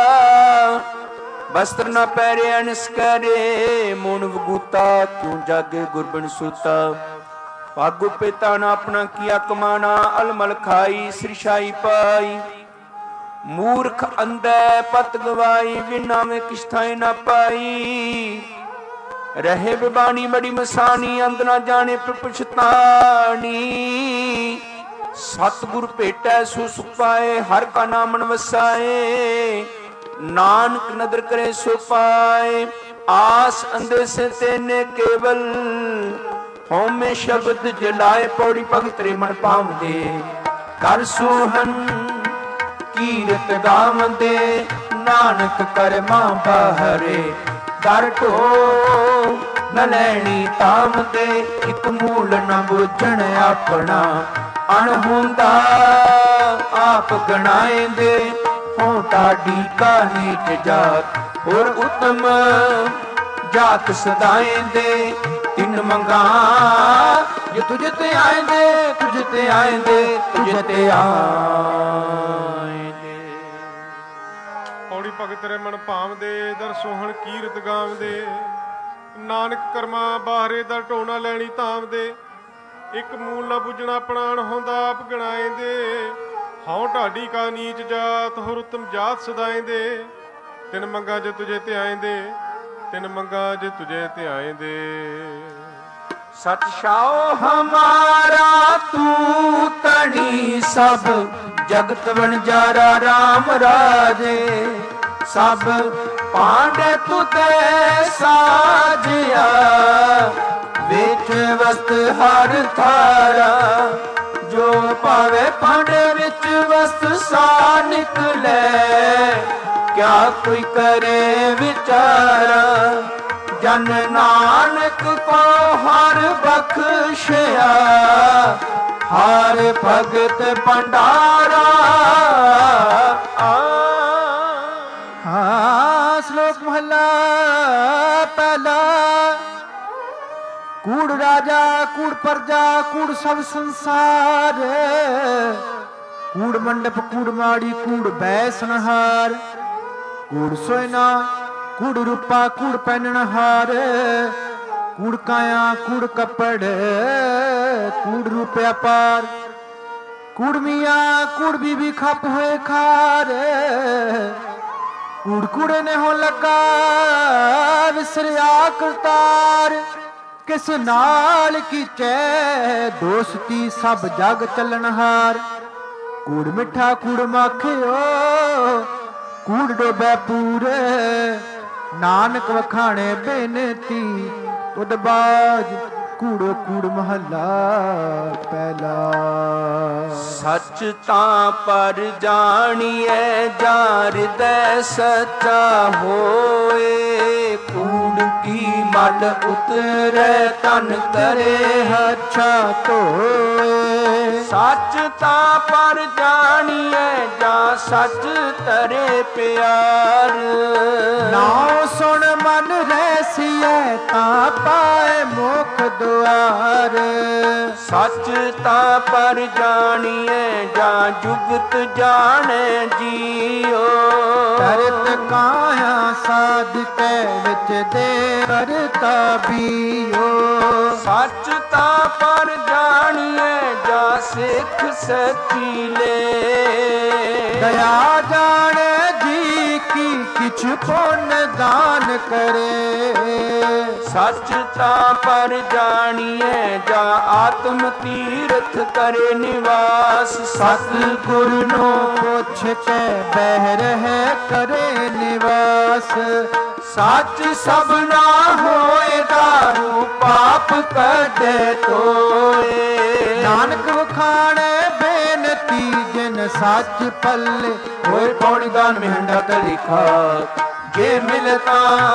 S1: वस्त्र न पैरे अनस करे, मुन वगूता क्यों जागे गुरबन सूता। भागु पिता न अपना किया कमाना, अलमल खाई श्रीशाई पाई। मूर्ख अंधे पत गवाई, बिना में किश्ताएं न पाई। रहे बिबानी बड़ी मसानी, अंध न जाने प्रपछतानी। सतगुर भेटै सो सुख पाए, हर का नामन वसाए। नानक नदर करे सो पाए, आस अंधे से तेने केवल। होमे शब्द जलाए, पौड़ी भगत रे मन पावदे। कर सोहन कीरत गावंदे, नानक कर मां बाहरे। दर ढो न लैनी तावदे, इक मूल न बुझण अपना। अणहोंदा आप गणाएंदे, हों टाडी का नीच जात। और उत्तम जात सदाएंदे, तिन मंगा जो तुझ ते आएंदे। तुझ ते आएंदे, तुझ ते आएंदे।
S3: ਪੌੜੀ ਭਗਤ ਰੇ ਮਨ ਭਾਵਦੇ, ਦਰ ਸੋਹਣ ਕੀਰਤ ਗਾਵਦੇ। ਨਾਨਕ ਕਰਮਾ ਬਾਹਰੇ ਦਰ ਢੋਣਾ ਲੈਣੀ ਤਾਵਦੇ। ਇੱਕ ਮੂਲ ਨਾ ਬੁੱਝਣਾ ਪ੍ਰਾਣ ਹੁੰਦਾ ਆਪ ਗਣਾਏਂਦੇ। ਹਉ ਢਾਡੀ ਕਾ ਨੀਚ ਜਾਤ, ਹੋਰ ਉਤਮ ਜਾਤ ਸਦਾਏਂਦੇ। ਤਿਨ ਮੰਗਾ ਜੇ ਤੁਝੇ ਤੇ ਆਏਂਦੇ, ਤਿਨ ਮੰਗਾ ਜੇ ਤੁਝੇ ਤੇ ਆਏਂਦੇ।
S1: सच शाओ हमारा तू तनी, सब जगत वनजारा राम राजे। सब पांडे तू ते साजिया, ਵਿੱਚ ਵਸਤ ਹਰ ਥਾਰਾ, ਜੋ ਪਾਵੇ ਭਾਂਡੇ ਵਿੱਚ ਵਸਤ ਸਾ ਨਿਕਲੇ, ਕਿਆ ਕੋਈ ਕਰੇ ਵਿਚਾਰਾ। ਜਨ ਨਾਨਕ ਕੋ ਹਰ ਬਖਸ਼ਿਆ, ਹਰ ਭਗਤ ਭੰਡਾਰਾ।
S2: ਹਾਂ ਸ਼ਲੋਕ ਮਹਲਾ ਪਹਿਲਾ। ਕੂੜ ਰਾਜਾ ਕੂੜ ਪਰਜਾ ਕੂੜ ਸਭ ਸੰਸਾਰ, ਕੂੜ ਮੰਡਪ ਕੂੜ ਮਾੜੀ ਕੂੜ ਬੈਸਨਹਾਰ, ਕੂੜ ਸੋਇਨਾ ਕੂੜ ਰੂਪਾ ਕੂੜ ਪਹਿਨਣਹਾਰ, ਕੂੜ ਕਾਇਆ ਕੂੜ ਕੱਪੜ ਕੂੜ ਰੂਪਿਆ ਪਾਰ, ਕੂੜ ਮੀਆਂ ਕੂੜ ਬੀਬੀ ਖੱਪ ਹੋਏ ਖਾਰ, ਕੂੜ ਕੂੜੇ ਨੇ ਹੋ ਲੱਗਾ ਵਿਸਰਿਆ ਕਰਤਾਰ, ਕਿਸ ਨਾਲ ਕੀਚੈ ਦੋਸਤੀ ਸਭ ਜਗ ਚੱਲਣਹਾਰ, ਕੂੜ ਮਿੱਠਾ ਕੂੜ ਮਾਖਿਓ ਕੂੜ ਡੋਬੈ ਪੂਰੇ, ਨਾਨਕ ਵਖਾਣੇ ਬੇਨਤੀ ਉਦਬਾਜ, ਕੂੜੋ ਕੂੜ ਮਹੱਲਾ ਪਹਿਲਾ।
S1: ਸੱਚ ਤਾਂ ਪਰ ਜਾਣੀਐ ਜਾ ਹਿਰਦੈ ਸੱਚਾ ਹੋਏ, ਕੂੜ ਕੀ ਮਲ ਉਤਰੈ ਤਨ ਕਰੇ ਹੱਛਾ ਧੋਏ। ਸੱਚ ਤਾਂ ਪਰ ਜਾਣੀਐ ਜਾ ਸੱਚ ਤਰੇ ਪਿਆਰ,
S2: ਨਾਉ ਸੁਣ ਮਨ ਰਹਿਸੀਐ ਤਾਂ ਪਾਏ ਮੁਖ ਦੁਆਰ।
S1: ਸੱਚ ਤਾਂ ਪਰ ਜਾਣੀਐ ਜਾਂ ਜੁਗਤ ਜਾਣੈ ਜੀਓ,
S2: ਕਰਤ ਕਾਇਆ ਸਾਧਕੈ ਵਿੱਚ ਦੇ ਕਰਤਾ ਬੀਓ।
S1: ਸੱਚ ਤਾਂ ਪਰ ਜਾਣੀਐ ਜਾਂ ਸਿੱਖ ਸੱਚੀ ਲੈ,
S2: ਦਇਆ ਜਾਣੈ ਜੀ ਕੀ ਕਿਛ ਪੁੰਨ ਦਾਨ ਕਰੇ।
S1: ਸੱਚ ਤਾਂ ਪਰ ਜਾਣੀਐ ਜਾਂ ਆਤਮ ਤੀਰਥ ਕਰੇ ਨਿਵਾਸ,
S2: ਸਤਿਗੁਰ ਨੂੰ ਪੁੱਛ ਕੇ ਬਹਿ ਰਹਿ ਕਰੇ ਨਿਵਾਸ।
S1: ਸੱਚ ਸਭਨਾ ਹੋਏ ਦਾਰੂ ਪਾਪ ਕੱਢੇ ਤੋਏ,
S2: ਨਾਨਕ ਵਖਾਣੇ ਬੇਨਤੀ ਜਿਨ ਸੱਚ ਪੱਲੇ
S1: ਹੋਏ ਪੌੜੀ ਦਾਨ ਮਹਿੰਡਾ ਤੇ ਲਿਖਾ, ਜੇ ਮਿਲਤਾ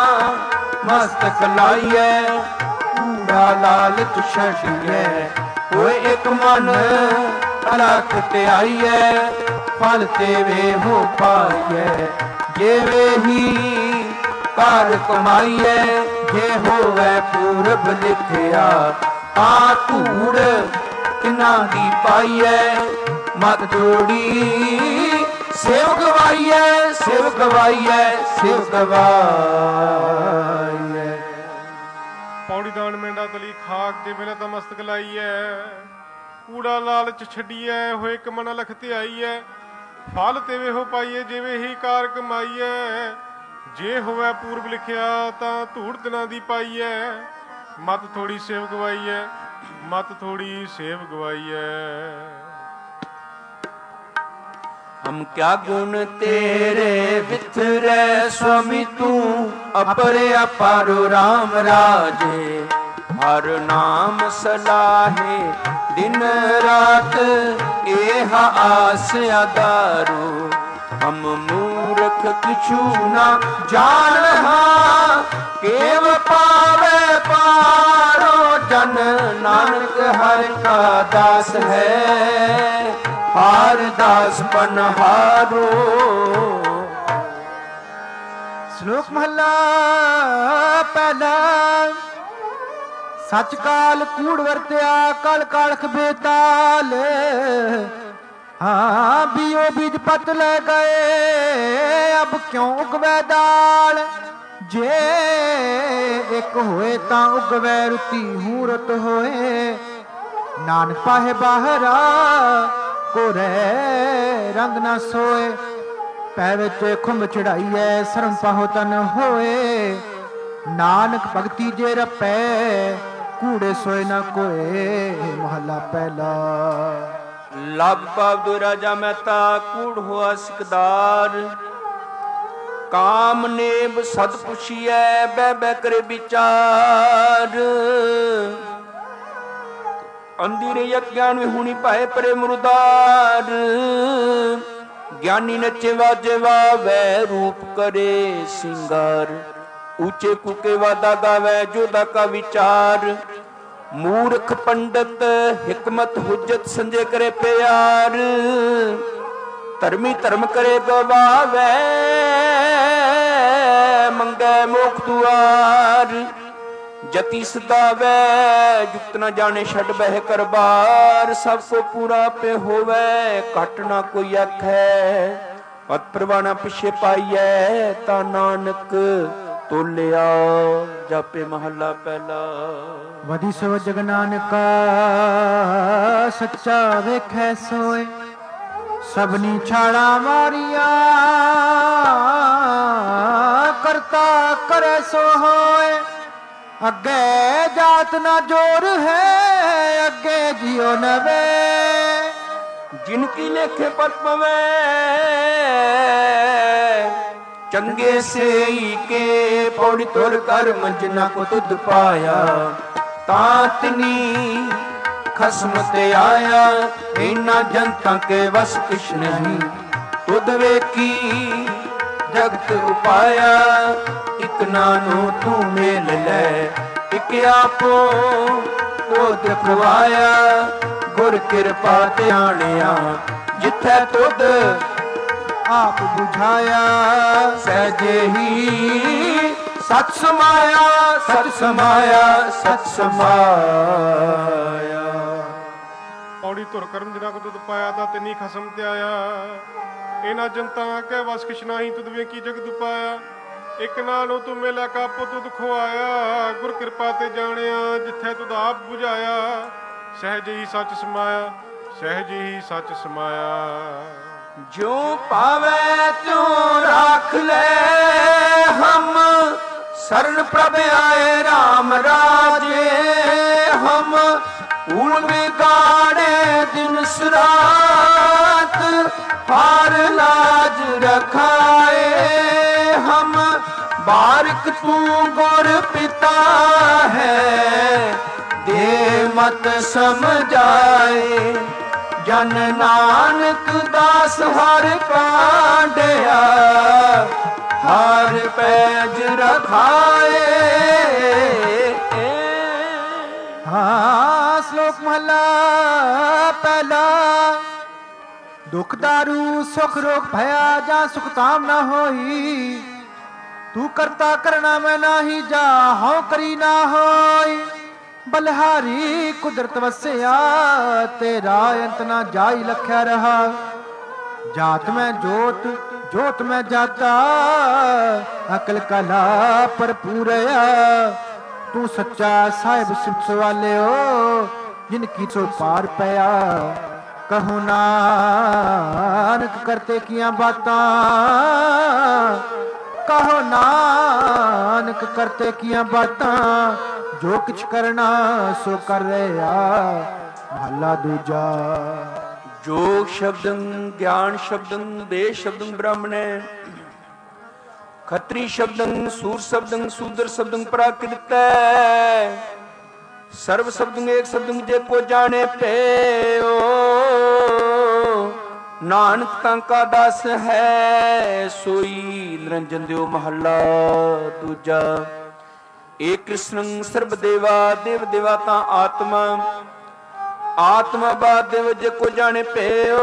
S1: ਮਸਤਕ ਲਾਈਐ ਕੂੜਾ ਲਾਲਚ ਛੱਡੀਐ, ਹੋਏ ਇੱਕ ਮਨ ਅਲਖ ਤੇ ਆਈਐ, ਫਲ ਤੇ ਵੇ ਹੋ ਪਾਈਐ, ਜਿਵੇਂ ਹੀ ਘਰ ਕਮਾਈਐ, ਜੇ ਹੋਵੇ ਪੂਰਬ ਲਿਖਿਆ ਆ ਧੂੜ ਕਿਨਾਂ ਦੀ ਪਾਈਐ, ਮਤ ਜੋੜੀ ਸੇਵ ਗਵਾਈਐ ਸੇਵ ਗਵਾਈਐ ਸੇਵ ਗਵਾਈਐ।
S3: ਪੌੜੀ ਦਾਨ ਮੇਂਡਾ ਤਲੀ ਖਾਕ ਜੇ ਮਿਲੇ ਤਾਂ ਮਸਤਕ ਲਾਈਐ, ਕੂੜਾ ਲਾਲਚ ਛੱਡੀਐ, ਹੋਏ ਕਮਨ ਲਖ ਤੇ ਆਈਐ, ਫਲ ਤੇ ਵੇਹੋ ਪਾਈਐ, ਜਿਵੇਂ ਹੀ ਕਾਰ ਕਮਾਈਐ, ਜੇ ਹੋਵੇ ਪੂਰਬ ਲਿਖਿਆ ਤਾਂ ਧੂੜ ਦਿਨਾਂ ਦੀ ਪਾਈਐ, ਮਤ ਥੋੜੀ ਸੇਵ ਗਵਾਈਐ ਮਤ ਥੋੜੀ ਸੇਵ ਗਵਾਈਐ।
S1: ਹਮ ਕਿਆ ਗੁਣ ਤੇਰੇ ਵਿਥਰੈ ਸੁਆਮੀ ਤੂੰ, ਅਪਰੇ ਅਪਾਰੋ ਰਾਮ ਰਾਜੇ, ਹਰ ਨਾਮ ਸਲਾਹੇ ਦਿਨ ਰਾਤ, ਇਹ ਆਸ ਆਦਾਰੂ, ਹਮ ਮੂਰਖ ਕਿਛੂ ਨਾ ਜਾਣਹਾ, ਕੇਵ ਪਾਵੇ ਪਾਰੋ ਜਨ, ਨਾਨਕ ਹਰ ਕਾ ਦਾਸ ਹੈ, ਹਾਰ ਦਾਸ ਪਨਹਾਰੋ।
S2: ਸ਼ਲੋਕ ਮਹਲਾ ਪਹਿਲਾ। ਸੱਚ ਕਾਲ ਕੂੜ ਵਰਤਿਆ ਕਲ ਕਾਲਖ ਬੇਤਾਲ, ਹਾਂ ਬੀਓ ਬੀਜ ਪਤ ਲੈ ਗਏ ਅਬ ਕਿਉਂ ਉਗਵੈ ਦਾਲ, ਜੇ ਇੱਕ ਹੋਏ ਤਾਂ ਉਗਵੈ ਰੁਤੀ ਹੂਰਤ ਹੋਏ, ਨਾਨਕ ਪਾਹੇ ਬਾਹਰਾ ਕੋ ਰਹਿ ਰੰਗ ਨਾ ਸੋਏ, ਪੈ ਵਿੱਚ ਖੁੰਭ ਚੜਾਈਐ ਸਰਮ ਪਾਹੋ ਤਨ ਹੋਏ, ਨਾਨਕ ਭਗਤੀ ਜੇ ਰਪੈ ਕੂੜੇ ਸੋਏ ਨਾ ਕੋਏ। ਮਹਲਾ ਪਹਿਲਾ।
S1: ਲਬ ਪਬ ਰਾਜਾ ਮਹਿਤਾ ਕੂੜ ਹੋਆ ਸਿਕਦਾਰ, ਕਾਮ ਨੇਬ ਸਦ ਪੁਛੀਐ ਬਹਿ ਬਹਿ ਕਰੇ ਵਿਚਾਰ, ਅੰਧੀਰੇ ਅਗਿਆਨ ਵਿਹੂਣੀ ਪਾਏ ਪਰੇ ਮੁਰਦਾਰ। ਗਿਆਨੀ ਨੱਚੇ ਵਾਜੇ ਵਾਵੈ ਰੂਪ ਕਰੇ ਸਿੰਗਾਰ। ਉੱਚੇ ਕੁਕੇ ਵਾਦਾ ਗਾਵੈ ਜੋਦਾ ਕਾ ਵਿਚਾਰ। ਮੂਰਖ ਪੰਡਤ ਹਿਕਮਤ ਹੁਜਤ ਸੰਜੇ ਕਰੇ ਪਿਆਰ। ਧਰਮੀ ਧਰਮ ਕਰੇ ਗਵਾਵੈ ਮੰਗੈ ਮੋਖ ਦੁਆਰ। ਜਤੀ ਸਦਾਵੈ ਜੁਗਤ ਨ ਜਾਣੇ ਛੱਡ ਬਹਿ ਕਰਬਾਰ। ਸਭ ਕੋ ਪੂਰਾ ਪੇ ਹੋਵੈ ਘਟ ਨਾ ਕੋਈ ਆਖੈ। ਪਤ ਪ੍ਰਵਾਣਾ ਪਿਛੇ ਪਾਈਐ ਤਾ ਨਾਨਕ ਤੋਲਿਆ। ਜਾਪੇ ਮਹੱਲਾ ਪਹਿਲਾ।
S2: ਵਧੀ ਸੋ ਜਗ ਨਾਨਕਾ ਸੱਚਾ ਵੇਖੈ ਸੋਏ। ਸਭਨੀ ਛਾਲਾ ਮਾਰੀਆਂ ਕਰਤਾ ਕਰੇ ਸੋ ਹੋਏ। ਅੱਗੇ ਜਾਤ ਨਾ ਜੋਰ ਹੈ ਅੱਗੇ ਜਿਉ ਨਵੇ।
S1: ਜਿਨ ਕੀ ਲੇਖੇ ਪਤ ਪਵੈ ਚੰਗੇ ਸੇਈ ਕੇ। ਪੌੜੀ ਤੁਰ ਕਰ ਮੰਜਨਾ ਕੋ ਤੁਧ ਪਾਇਆ। ਤਾਂ ਤਿਨੀ ਖਸਮ ਤੇ ਆਇਆ। ਇਨਾ ਜਨਤਾ ਕੇ ਵਸ ਕਿਛ ਨਹੀਂ। ਤੁਧ ਵੇਖੀ ਜਗਤ ਉਪਾਇਆ। ਇਕ ਨਾਨੋ ਤੂੰ ਮੇਲ ਲੈ ਇਕ ਆਪੋ ਤੁਧ ਖਵਾਇਆ। ਗੁਰ ਕਿਰਪਾ ਤੇ ਆਣਿਆ ਜਿੱਥੈ ਤੁਧ
S2: ਆਪ ਬੁਝਾਇਆ।
S1: ਸਹਿਜੇ ਹੀ ਸਚ ਸਮਾਇਆ ਸਚ ਸਮਾਇਆ ਸਚ ਸਮਾਇਆ।
S3: ਪੌੜੀ ਧੁਰ ਕਰਮ ਜਿਨਾ ਕੋ ਤੁਧ ਪਾਇਆ। ਤਾਂ ਤਿਨੀ ਖਸਮ ਤੇ ਆਇਆ। ਇਹਨਾਂ ਜਨਤਾ ਕੇ ਵਸ ਕਿਛ ਨਾਹੀ। ਤੁਧ ਵੇਖੀ ਜਗਤ ਉਪਾਇਆ। ਇੱਕ ਨਾਲੋਂ ਤੂੰ ਮੇਲਾ ਕਾਪੋ ਤੁਧ ਖਵਾਇਆ। ਗੁਰ ਕਿਰਪਾ ਤੇ ਜਾਣਿਆ ਜਿੱਥੇ ਤੁਧ ਆਪ ਬੁਝਾਇਆ। ਸਹਿਜ ਹੀ ਸੱਚ ਸਮਾਇਆ ਸਹਿਜ ਹੀ ਸੱਚ ਸਮਾਇਆ।
S1: ਜੋ ਪਾਵੈ ਤਿਉ ਰਾਖ ਲੈ ਹਮ। ਸਰਣ ਪ੍ਰਭ ਆਏ ਰਾਮ ਰਾਜੇ ਹਮ। ਊਣ ਬਿਗਾੜੇ ਦਿਨ ਸਰਾਤ ਹਾਰ ਲਾਜ ਰਖਾਏ ਹਮ। ਬਾਰਿਕ ਤੂੰ ਗੁਰ ਪਿਤਾ ਹੈ ਦੇ ਮਤ ਸਮਝਾਏ। ਜਨ ਨਾਨਕ ਦਾਸ ਹਰ ਕਾਢਿਆ ਹਰ ਪੈਜ ਰਖਾਏ।
S2: ਹਾਂ ਸ਼ਲੋਕ ਮਹਲਾ ਪਹਿਲਾ। ਦੁਖ ਦਾਰੂ ਸੁਖ ਰੋਗ ਭਇਆ ਜਾਂ ਸੁਖ ਤਾਮ ਨਾ ਹੋਈ। ਤੂੰ ਕਰਤਾ ਕਰਣਾ ਮੈਂ ਨਾਹੀ ਜਾ ਹਉ ਕਰੀ ਨਾ ਹੋਈ। ਬਲਿਹਾਰੀ ਕੁਦਰਤ ਵਸਿਆ ਤੇਰਾ ਅੰਤ ਨਾ ਜਾਈ ਲਖਿਆ ਰਹਾ। ਜਾਤ ਮੈਂ ਜੋਤ ਜੋਤ ਮੈਂ ਜਾਤਾ ਅਕਲ ਕਲਾ ਭਰਪੂਰਿਆ। ਤੂੰ ਸੱਚਾ ਸਾਹਿਬ ਸਿਫਤ ਵਾਲਿਓ ਜਿਨ ਕੀ ਸੋ ਪਾਰ ਪਿਆ। ਕਹੋ ਨਾਨਕ ਕਰਤੇ ਕੀਆਂ ਬਾਤਾਂ। ਕਹੋ ਨਾਨਕ ਕਰਤੇ ਕੀਆਂ ਬਾਤਾਂ। ਜੋ ਕਿਛ ਕਰਨਾ ਸੋ ਕਰ ਰਿਹਾ। ਮਹਲਾ ਦੂਜਾ।
S1: ਜੋਗ ਸ਼ਬਦੰ ਗਿਆਨ ਸ਼ਬਦੰ ਦੇ ਸ਼ਬਦੰ ਬ੍ਰਾਹਮਣੈ। ਖੱਤਰੀ ਸ਼ਬਦੰ ਸੂਰ ਸ਼ਬਦੰ ਸੂਦਰ ਸ਼ਬਦੰ ਪ੍ਰਾਕ੍ਰਿਤੈ। ਸਰਬ ਸ਼ਬਦੰ ਏਕ ਸ਼ਬਦੰ ਜੇ ਕੋ ਜਾਣੇ ਪਇਓ। ਨਾਨਕ ਤਾਂ ਕਾ ਦਾਸ ਹੈ ਸੋਈ ਨਿਰੰਜਨ ਦਿਓ। ਮਹੱਲਾ ਦੂਜਾ। ਏਕ ਕ੍ਰਿਸ਼ਨੰ ਸਰਬ ਦੇਵਾ ਦੇਵ ਦੇਵਾ ਤਾਂ ਆਤਮਾ। ਆਤਮਾ ਬਾਦ ਦੇਵ ਜੇ ਕੋ ਜਾਣੇ ਪਇਓ।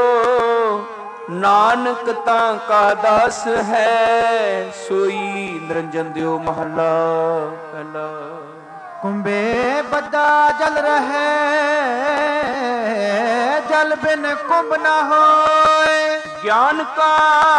S1: ਨਾਨਕ ਤਾਂ ਕਾ ਦਾਸ ਹੈ ਸੋਈ ਨਿਰੰਜਨ ਦਿਓ। ਮਹੱਲਾ ਪਹਿਲਾ।
S2: ਕੁੰਭੇ ਬੱਦਾ ਜਲ ਰਹੇ ਜਲ ਬਿਨ ਕੁੰਭ ਨਾ ਹੋਏ।
S1: ਗਿਆਨ ਕਾ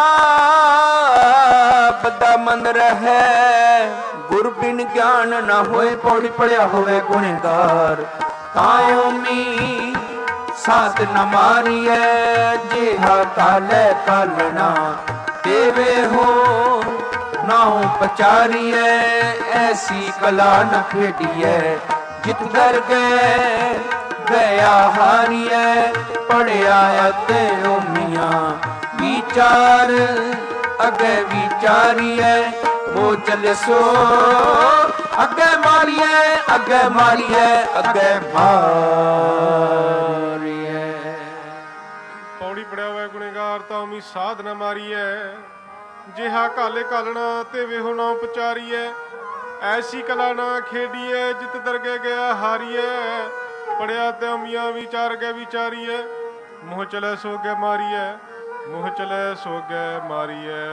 S1: ਬੱਦਾ ਮਨ ਰਹੈ ਗੁਰ ਬਿਨ ਗਿਆਨ ਨਾ ਹੋਏ। ਪੌੜੀ ਪੜਿਆ ਹੋਵੇ ਗੁਣੇਗਾਰ ਤਾਂ ਓਮੀ ਸਾਧ ਨ ਮਾਰੀਐ। ਜਿਹਾ ਕਾਲੇ ਕਾਲਣਾ ਦੇਵੇ ਹੋ ਨਾਉ ਪਚਾਰੀਐ। ਐਸੀ ਕਲਾ ਨ ਖੇਡੀਐ ਜਿਤ ਕਰ ਗਏ ਗਿਆ ਹਾਰੀਐ। ਪੜਿਆ ਅਤੇ ਓਮੀਆਂ ਵਿਚਾਰ ਅਗੇ ਵਿਚਾਰੀਐ। ਉਹ ਚਲੇ ਸੋ ਅੱਗੇ ਮਾਰੀਏ ਅੱਗੇ ਮਾਰੀਏ ਅੱਗੇ ਮਾਰੀਏ।
S3: ਪੌੜੀ ਪੜਿਆ ਹੋਇਆ ਗੁਣੇਗਾਰ ਤਾਂ ਉਮੀ ਸਾਧ ਨਾ ਮਾਰੀਐ, ਜਿਹਾ ਕਾਲੇ ਕਾਲਣਾ ਤੇ ਵੇਹੋ ਨਾ ਪਚਾਰੀਐ। ਐਸੀ ਕਲਾ ਨਾ ਖੇਡੀਐ ਜਿਤ ਦਰਗੇ ਗਿਆ ਹਾਰੀਐ, ਪੜਿਆ ਤੇ ਉਮੀਆਂ ਵਿਚਾਰ ਕੇ ਵਿਚਾਰੀਐ। ਮੂੰਹ ਚਲੇ ਸੋ ਅੱਗੇ ਮਾਰੀਐ, ਮੂੰਹ ਚਲੇ ਸੋ ਅੱਗੇ ਮਾਰੀਐ।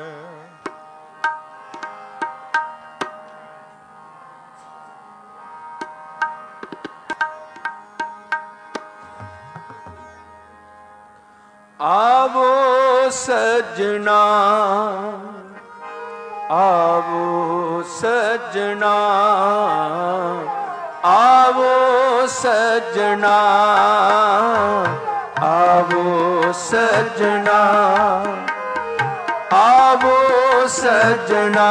S1: आवो सजना आवो सजना आवो सजना आवो सजना आवो सजना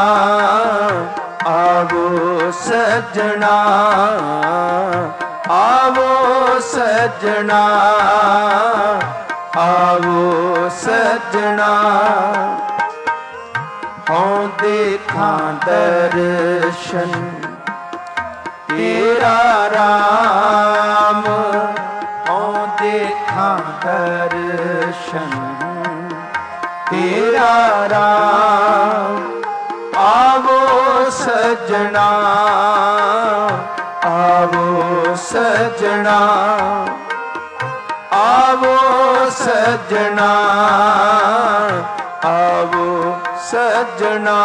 S1: आवो सजना आवो सजना आवो सजना। हों देखा दर्शन तेरा राम, हों देखा दर्शन तेरा राम। आवो सजना आवो सजना आवो सजना आवो सजना।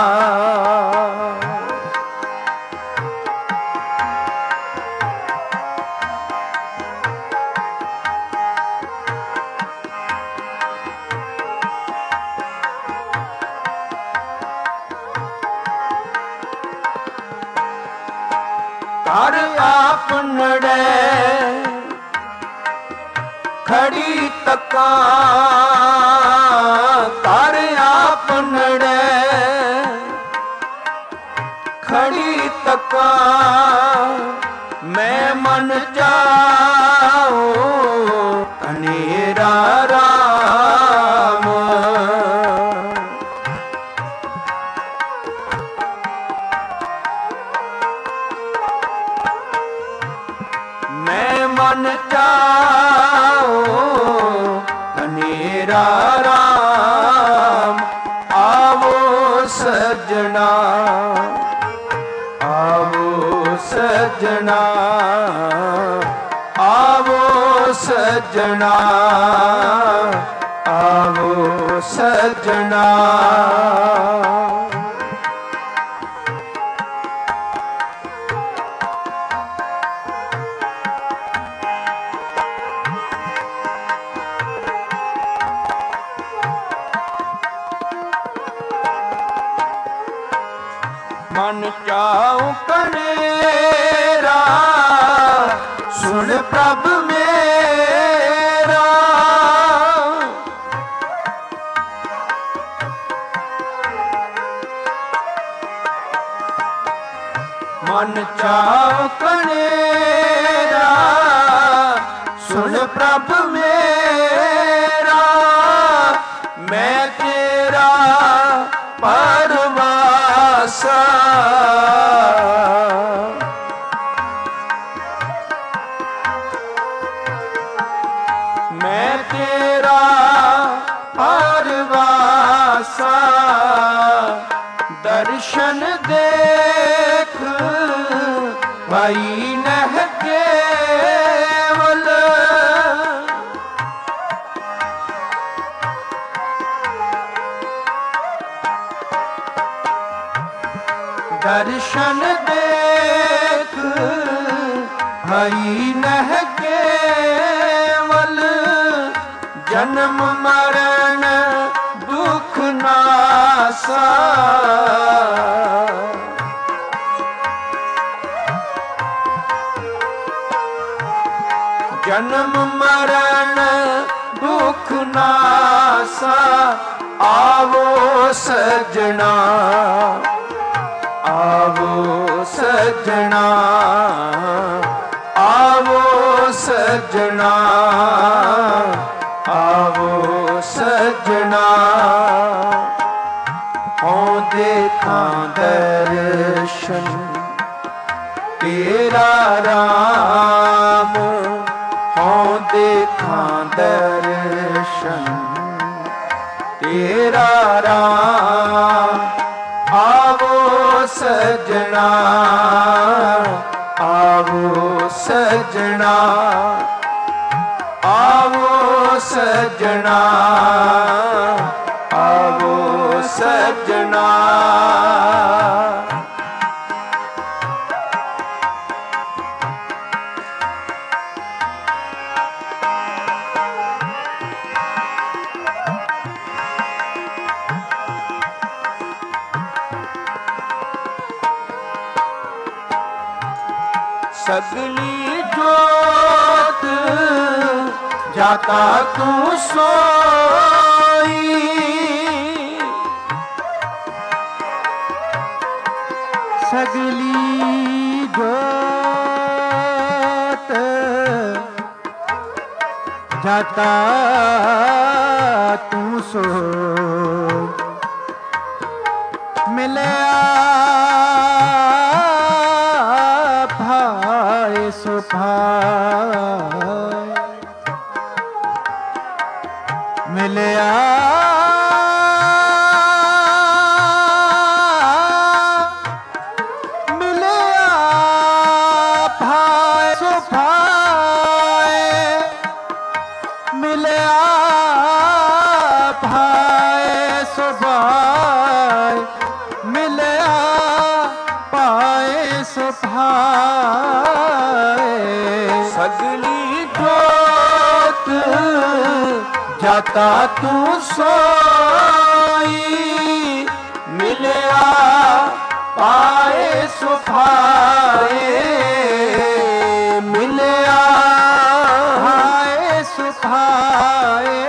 S1: कर आपनड़े खड़ी तका, कर आपनड़े खड़ी तका। मैं मन जाऊं अनेरा राम, मैं मन जाऊं अनेरा राम। आवो सजना आवो सजना आवो सजना आवो सजना। मन चाऊं कनेरा सुन प्रभ मेरा, मन चाऊं कनेरा सुन प्रभ मेरा। मैं तेरा परवासा, मैं तेरा परवासा। दर्शन देख भाई नह केवल, दर्शन देख भाई नह केवल। जन्म मरण दुख नासा, जन्म मरण दुख नासा। आवो सजना आवो सजना आवो सजना आवो सजना। हों देखा दर्शन तेरा राम। आवो सजना, आवो सजना, आवो सजना, आवो सजना। सगली जोत जाता तू सोई,
S2: सगली जोत जाता तू सोई। मिले मिलया मिलया भाई सुभाए, मिलया भाई सुभाए, मिलया भाई सुभाए।
S1: सगली जोत जाता तू सोई, मिलया पाए सुभाए, मिलया
S2: भाई सुभाए।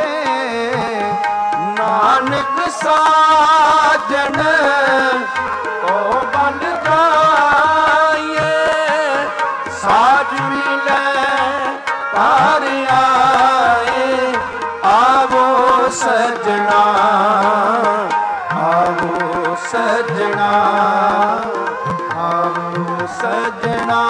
S1: नानक साजन को बन जाइए, साज मिले पार आए। आवो सजना, आवो सजना, आवो सजना।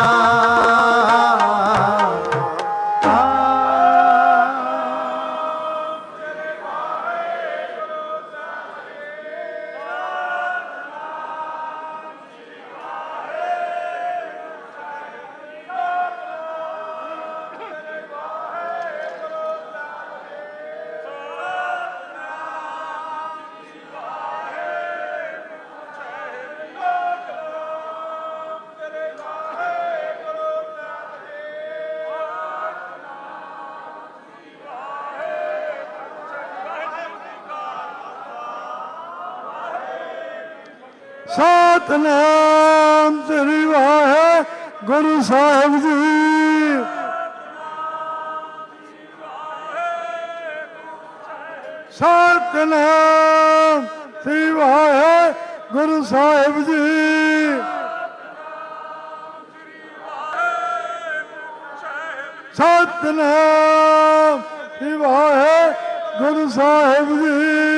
S2: सतनाम श्री वाहिगुरु साहिब जी। सतनाम श्री वाहिगुरु साहिब जी। सतनाम श्री वाहिगुरु साहिब जी।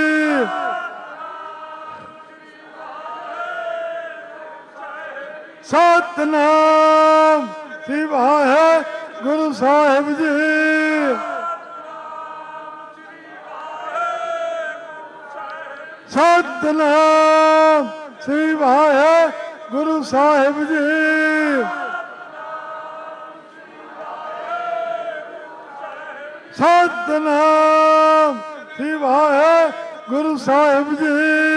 S2: सतनाम श्री वाहिगुरु साहिब जी। सतनाम श्री वाहिगुरु साहिब जी। सतनाम श्री वाहिगुरु साहिब जी।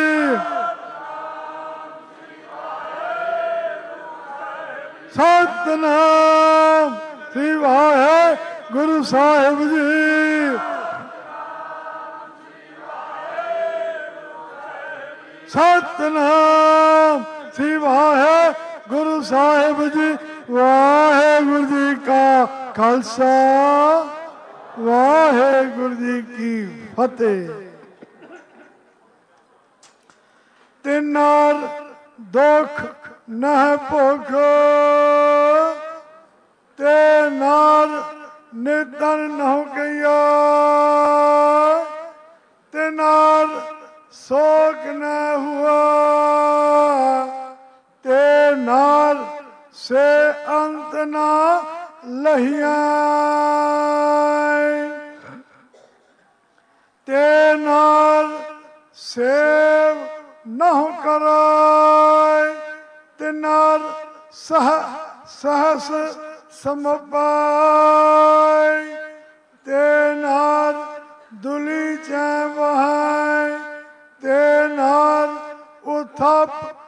S2: सतनाम श्री वाहिगुरु साहिब जी। सतनाम श्री वाहिगुरु साहिब जी। वाहिगुरु जी का खालसा, वाहिगुरु जी की फतेह। तिनार दुख न भुख, ते नार निधन न हो गया, ते नार शोक न हुआ, ते नार से अंत न लहिया।
S4: ते नार सेव नहु कराय, ते नार सह सहस समपाय, ते नार दुली चै बहाय, ते नार उथप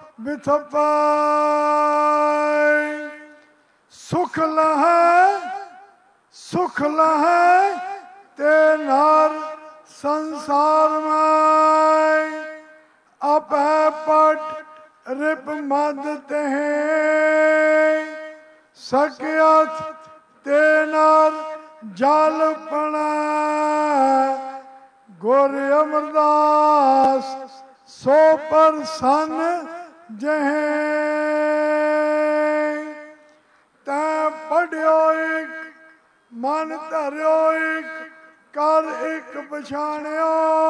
S4: बिथपाय। सुख लहै सुख लहै ते नार संसार में, अपै पट रिप मद तेह, सकियत ते नार जल पणा, गुर अमरदास सो प्रसन्न जहे। तैं पढ़ियो एक मन धरियो एक, कर एक पछाणियो,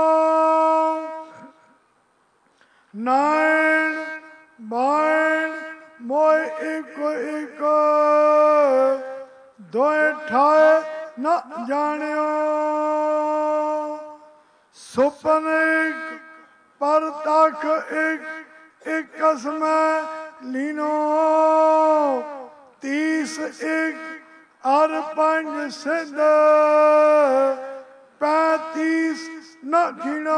S4: नारायण बाण मोय इको इको, दोए ठाए न जानियो। सुपन एक परतख एक, एक कसमै लीनो, तीस एक अर पंज सिद्ध, पैंतीस न गिनो।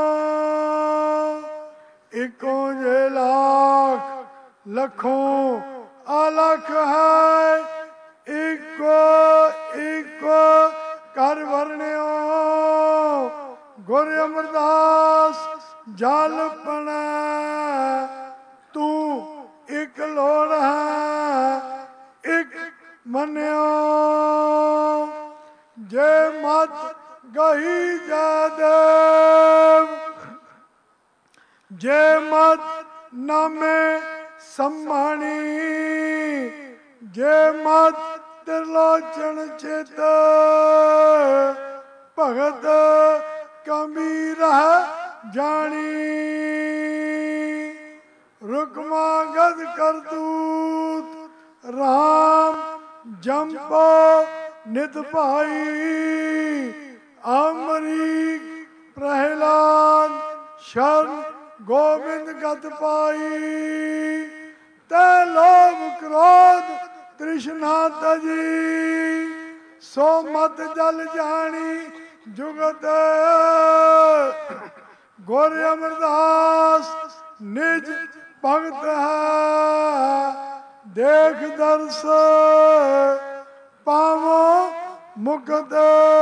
S4: इकों जे लाख लखों अलख है, इको इको कर वर्ण्यो, गुर अमरदास जल पणै, तू एक लोड़ है एक मन्यो। जे मत गही जयदेव, जे मत नामे सम्मानी, जे मत त्रिलोचन चित, भगत कबीर जानी। रुकमा गद करतूत राम जंपो नित भाई, अमरीक प्रहलाद शरण गोविंद गत पाई। तै लोभ क्रोध तृष्णा तजी, सो मत जल जानी जुगत। गुर अमरदास निज भगत है, देख दर्श पावो मुक्त।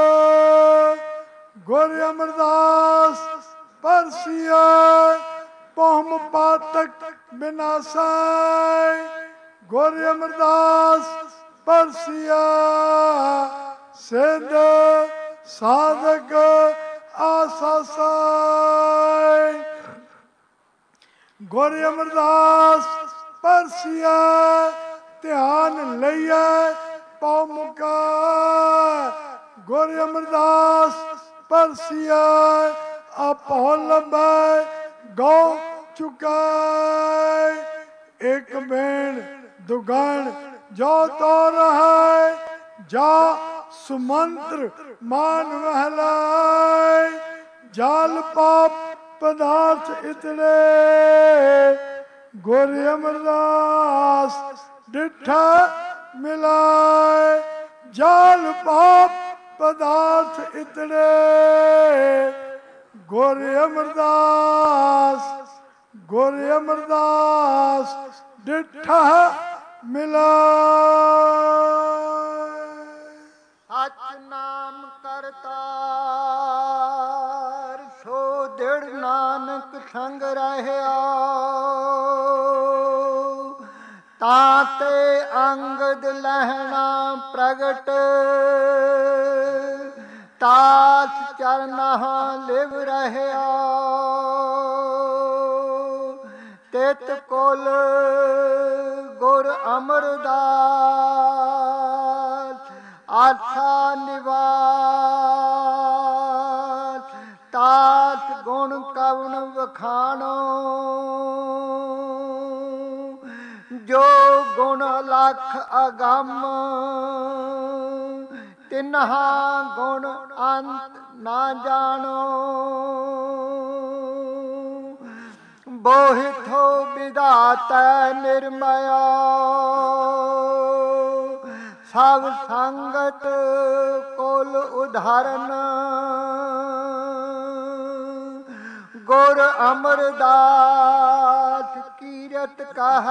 S4: गुर अमरदास परसिया पहुम पातक विनाशाय, गुर अमरदास परसिया सिद्ध साधक आसासाय। गुर अमरदास परसिया ध्यान लइया पौ मुका, गुर अमरदास परसिया अपो लंबै गौ चुकाय। एक बेण दुगण जो तो रहाय, जा सुमंत्र मान महलाय। जाल पाप पदार्थ इतने, गुर अमरदास डिठा मिलाय। जाल पाप पदार्थ इतने, गुर अमरदास गुर अमरदास डिठा मिलाय।
S5: सच नाम करतार, सो दृढ़ नानक संग रहया। ताते अंगद लहना प्रगट, तास चरना लिव रहया। तित कुल गुर अमरदास, आठा निवास। तास गुण कवन वखाणो, जो गुण लख अगम। तिन्हा गुण अंत ਨਾ ਜਾਣੋ। ਬੋਹਿਥੋ ਵਿਧਾਤਾ ਨਿਰਮਇਆ ਸਭ ਸੰਗਤ ਕੁਲ ਉਧਾਰਨ। ਗੁਰ ਅਮਰਦਾਸ ਕੀਰਤ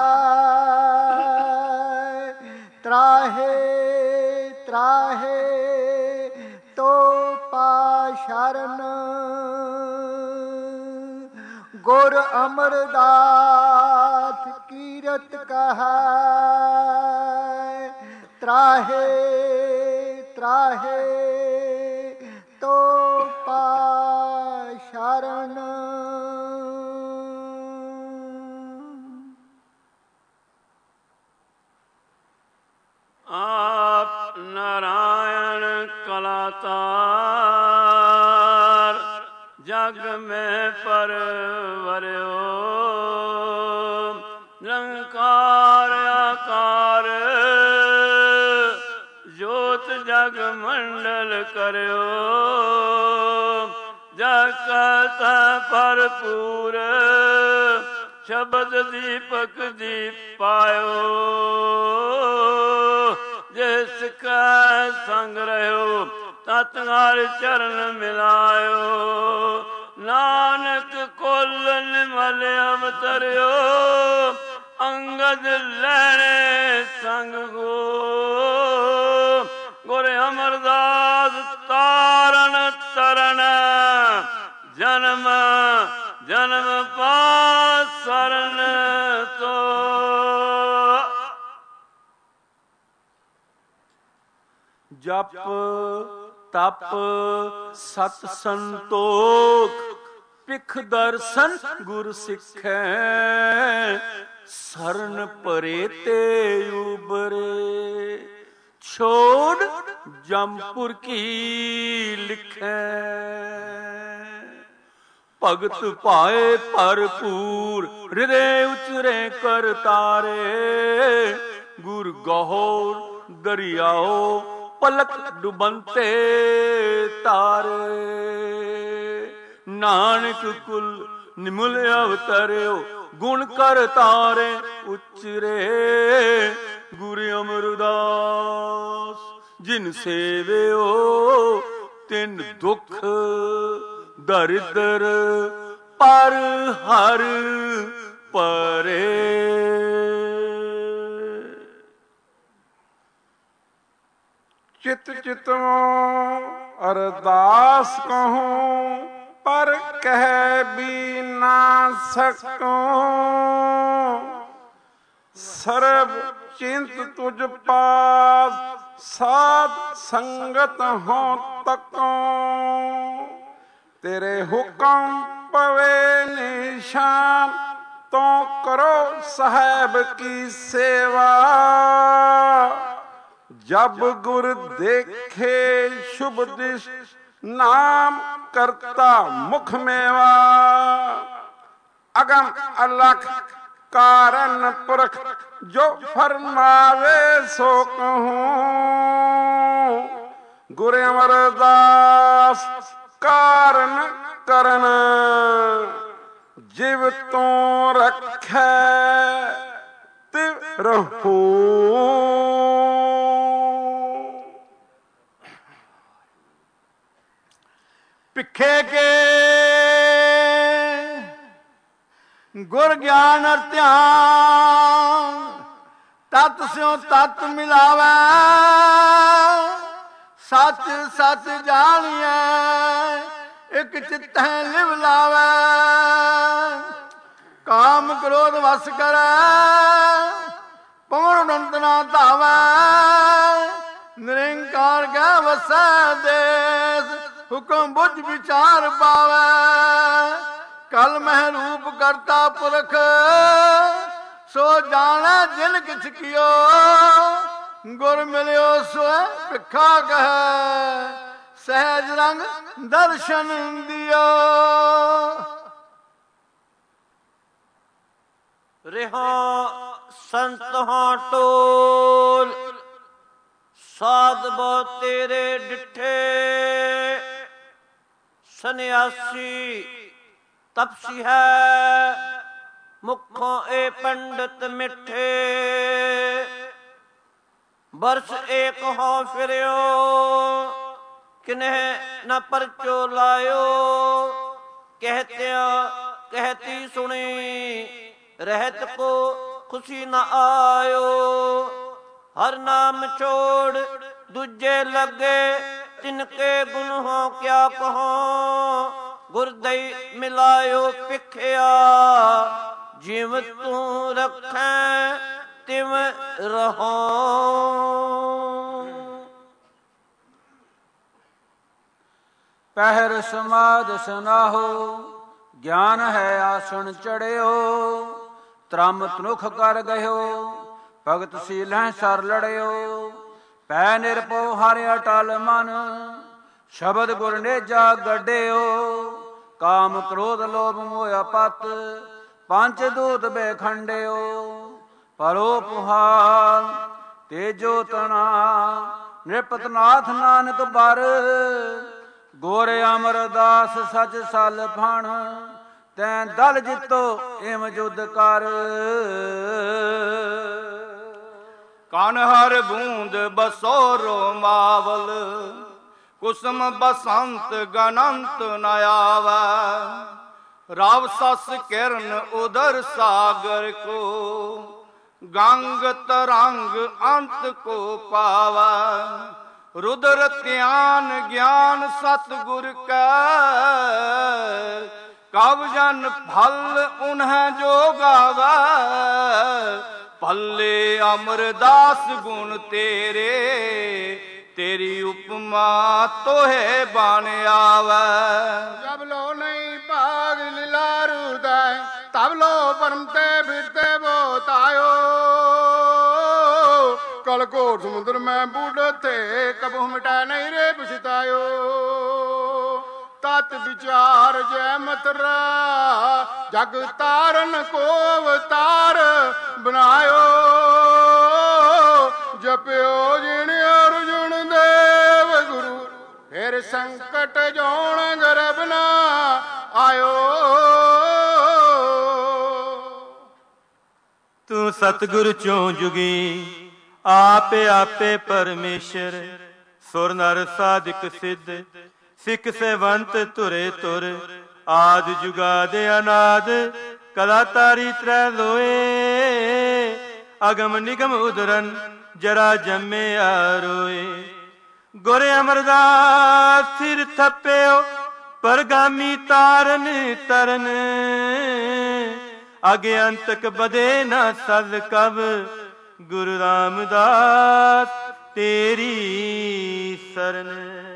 S5: ਕਹੈ ਤਰਾਹੇ ਤਰਾਹੇ ਤੋ ਪਾਸ਼ਰਨ। ਗੁਰ ਅਮਰਦਾਸ ਕੀਰਤ ਕਹੈ ਤਰਾਹੇ ਤਰਾਹੇ ਤੋ ਪਾਸ਼ਰਨ।
S1: ਆਪ ਨਾਰਾਇਣ ਕਲਾਤਾਰ ਜਗ ਮੈਂ ਪਰਵਰਿਓ। ਨਿਰੰਕਾਰ ਆਕਾਰ ਜੋਤ ਜਗ ਮੰਡਲ ਕਰਿਓ। ਜਗ ਕਤ ਭਰਪੂਰ ਸ਼ਬਦ ਦੀਪਕ ਦੀਪ ਪਾਇਓ। ਜਿਸ ਕੈ ਸੰਗ ਰਹਿਓ ਤਤ ਹਰ ਚਰਨ ਮਿਲਾਇਓ। ਨਾਨਕ ਕੁਲ ਨਿਮਲ ਅਵਤਰਿਓ। ਅੰਗਦ ਲੈਣੇ ਸੰਗ ਗੋ। ਗੁਰ ਅਮਰਦਾਸ ਤਾਰਨ ਤਰਨ ਜਨਮ ਜਨਮ ਪਾਸਰਨ ਤੋ। ਜਪ ਤਪ ਸਤ ਸੰਤੋਖ ਭਿਖ ਦਰਸ਼ਨ ਗੁਰ ਸਿੱਖੈ। ਸਰਨ ਪਰੇ ਤੇ ਉਬਰੇ ਛੋੜ ਜਮਪੁਰ ਕੀ ਲਿਖੈ। ਭਗਤ ਪਾਏ ਭਰਪੂਰ ਹਿਰਦੇ ਉਚਰੇ ਕਰ ਤਾਰੇ। ਗੁਰ ਗਹੋਰ ਦਰਿਆਓ ਪਲਕ ਡੁਬੰਤੇ ਤਾਰੇ। ਨਾਨਕ ਕੁਲ ਨਿਮਲ ਅਵਤਰਿਓ ਗੁਣ ਕਰ ਤਾਰੇ ਉਚਰੇ। ਗੁਰ ਅਮਰਦਾਸ ਜਿਨ ਸੇਵਿਓ ਤਿਨ ਦੁਖ ਦਰਿਦਰ ਪਰ ਹਰ ਪਰੇ।
S3: ਚਿਤ ਚਿਤਵੋਂ ਅਰਦਾਸ ਕਹੂੰ ਪਰ ਕਹਿ ਵੀ ਨਾ ਸਕੂੰ। ਸਰਬ ਚਿੰਤ ਤੁਝ ਪਾਸ ਸਾਧ ਸੰਗਤ ਹੋ ਤਕੋਂ। ਤੇਰੇ ਹੁਕਮ ਪਵੇ ਨਿਸ਼ਾਨ ਤੋਂ ਕਰੋ ਸਾਹਿਬ ਕੀ ਸੇਵਾ। ਜਬ ਗੁਰ ਦੇਖੇ ਸ਼ੁਭ ਦਿਸ਼ ਨਾਮ ਕਰਤਾ ਮੁਖ ਮੇਵਾ। ਅਗਮ ਅਲਖ ਕਾਰਨ ਪੁਰਖ ਜੋ ਫਰਮਾਵੇ ਸੋ ਕਹੂੰ। ਗੁਰ ਅਮਰਦਾਸ ਕਾਰਨ ਕਰਨ ਜਿਵ ਤੋਂ ਰੱਖੈ ਤਿਵ ਰਹੂੰ।
S2: ਭਿਖੇ ਕੇ ਗੁਰ ਗਿਆਨ ਅਰ ਧਿਆਨ ਤਤ ਸਿਉ ਤਤ ਮਿਲਾਵੈ। ਸੱਚ ਸੱਚ ਜਾਣੀਐ ਇਕ ਚਿਤੈ ਲਿਵ ਲਾਵੈ। ਕਾਮ ਕ੍ਰੋਧ ਵਸ ਕਰੈ ਪਵਨ ਉਡੰਤ ਨਾ ਧਾਵੈ। ਨਿਰੰਕਾਰ ਕੈ ਵਸੈ ਦੇਸ ਹੁਕਮ ਬੁਝ ਵਿਚਾਰ ਪਾਵੈ। ਕਲ ਮਹਿ ਰੂਪ ਕਰਤਾ ਪੁਰਖ ਸੋ ਜਾਣੈ ਜਿਨ ਕਿਛ ਕੀਓ। ਗੁਰ ਮਿਲਿਓ ਸੋਇ ਭਿਖਾ ਕਹੈ ਸਹਿਜ ਰੰਗ ਦਰਸ਼ਨ ਦਿਓ।
S1: ਰਿਹਾ ਸੰਤਾਂ ਟੋਲ ਸਾਧ ਬਹੁ ਤੇਰੇ ਡਿਠੇ। ਸੰਨਿਆਸੀ ਤਪਸੀ ਹੈ, ਮੁਖੋਂ ਏ ਪੰਡਤ ਮਿੱਠੇ। ਬਰਸ ਏਕ ਹੋ ਫਿਰਿਓ, ਕਿਨਹਿ ਨ ਪਰਚੋ ਲਾਇਓ। ਕਹਿਤਿਆ ਕਹਿਤੀ ਸੁਣੀ, ਰਹਿਤ ਕੋ ਖੁਸ਼ੀ ਨ ਆਇਓ। ਹਰ ਨਾਮ ਛੋੜ ਦੂਜੇ ਲੱਗੇ, ਤਿਨਕੇ ਗੁਣ ਹੋ ਕਿਆ ਕਹੋ। ਗੁਰਦਈ ਮਿਲਾਇਓ ਪਿਖਿਆ, ਜਿਵ ਤੂੰ ਰੱਖੈ ਤਿਵ ਰਹੋ।
S6: ਪਹਿਰ ਸਮਾਧ ਸਨਾਹੋ, ਗਿਆਨ ਹੈ ਆਸਣ ਚੜਿਓ। ਤਰਮ ਤਨੁਖ ਕਰ ਗਇਓ, ਭਗਤ ਸੀਲਹਿ ਸਰ ਲੜਿਓ। ਪੈ ਨਿਰਭਉ ਹਰਿ ਅਟਲ ਮਨ, ਸ਼ਬਦ ਗੁਰ ਨੇਜਾ ਗੱਡਿਓ। ਕਾਮ ਕ੍ਰੋਧ ਲੋਭ ਮੋਹ ਪਤ, ਪੰਚ ਦੂਤ ਬੇਖੰਡਿਓ। ਪਰੋ ਪੁਹਾਲ ਤੇਜੋ ਤਣਾ, ਨਿਰਪਤ ਨਾਥ ਨਾਨਕ ਬਰ। ਗੁਰ ਅਮਰਦਾਸ ਸਚ ਸਲ ਫਣ, ਤੈਂ ਦਲ ਜਿੱਤੋ ਇਮ ਜੁਦ ਕਰ।
S7: ਕਨ ਹਰ ਬੂੰਦ ਬਸੋ ਰੋਮਾਵਲ, ਕੁਸਮ ਬਸੰਤ ਗਨੰਤ ਨ ਆਵੈ। ਰਾਵ ਸਸ ਕਿਰਨ ਉਦਰ ਸਾਗਰ ਕੋ, ਗੰਗ ਤਰੰਗ ਅੰਤ ਕੋ ਪਾਵੈ। ਰੁਦਰ ਧਿਆਨ ਗਿਆਨ ਸਤਿਗੁਰ ਕੈ, ਕਬ ਜਨ ਫਲ ਉਨਹਿ ਜੋ ਗਾਵੈ। ਭੱਲੇ ਅਮਰਦਾਸ ਗੁਣ ਤੇਰੇ, ਤੇਰੀ ਉਪਮਾ ਤੋਹੇ ਬਣ ਆਵੈ।
S8: ਜਬ ਲੋ ਨਹੀਂ ਭਾਗ ਲਿਲਾਰੂ ਦੈ, ਤਬ ਲੋ ਪਰਮ ਤੇ ਫਿਰਤੇ ਬੋਤਾਇਓ। ਕਲ ਘੋਰ ਸਮੁੰਦਰ ਮੈਂ ਬੂਢ ਥੇ, ਕਬਹੁ ਮਿਟੈ ਨਹੀਂ ਰੇ ਪਛਤਾਇਓ। ਤਤ ਵਿਚਾਰ ਜੈ ਮਤਰਾ, ਜਗ ਤਾਰਨ ਕੋ ਅਵਤਾਰ ਬਣਾਇਓ। ਜਪਿਓ ਜਿਨ ਅਰਜੁਨ ਦੇਵ ਗੁਰੂ, ਫਿਰ ਸੰਕਟ ਜੋਣ ਗਰਭ ਨਾ ਆਇਓ।
S2: ਤੂੰ ਸਤਿਗੁਰ ਚੋਂ ਜੁਗੀ, ਆਪੇ ਆਪੇ ਪਰਮੇਸ਼ਰ। ਸੁਰ ਨਰ ਸਾਧਿਕ ਸਿੱਧ, ਸਿੱਖ ਸੇਵੰਤ ਧੁਰੇ ਧੁਰ। ਆਦ ਜੁਗਾਦ ਅਨਾਦ, ਕਲਾ ਤਾਰੀ ਤ੍ਰੈ ਲੋਏ। ਅਗਮ ਨਿਗਮ ਉਦਰਨ, ਜਰਾ ਜੰਮਿਆ ਰੋਏ। ਗੁਰ ਅਮਰਦਾਸ ਸਿਰ ਥੱਪਿਓ, ਪਰਗਾਮੀ ਤਾਰਨ ਤਰਨ। ਅਗੇ ਅੰਤਕ ਬਦੇ ਨਾ ਸਦ ਕਬ, ਗੁਰੂ ਰਾਮਦਾਸ ਤੇਰੀ ਸਰਨ।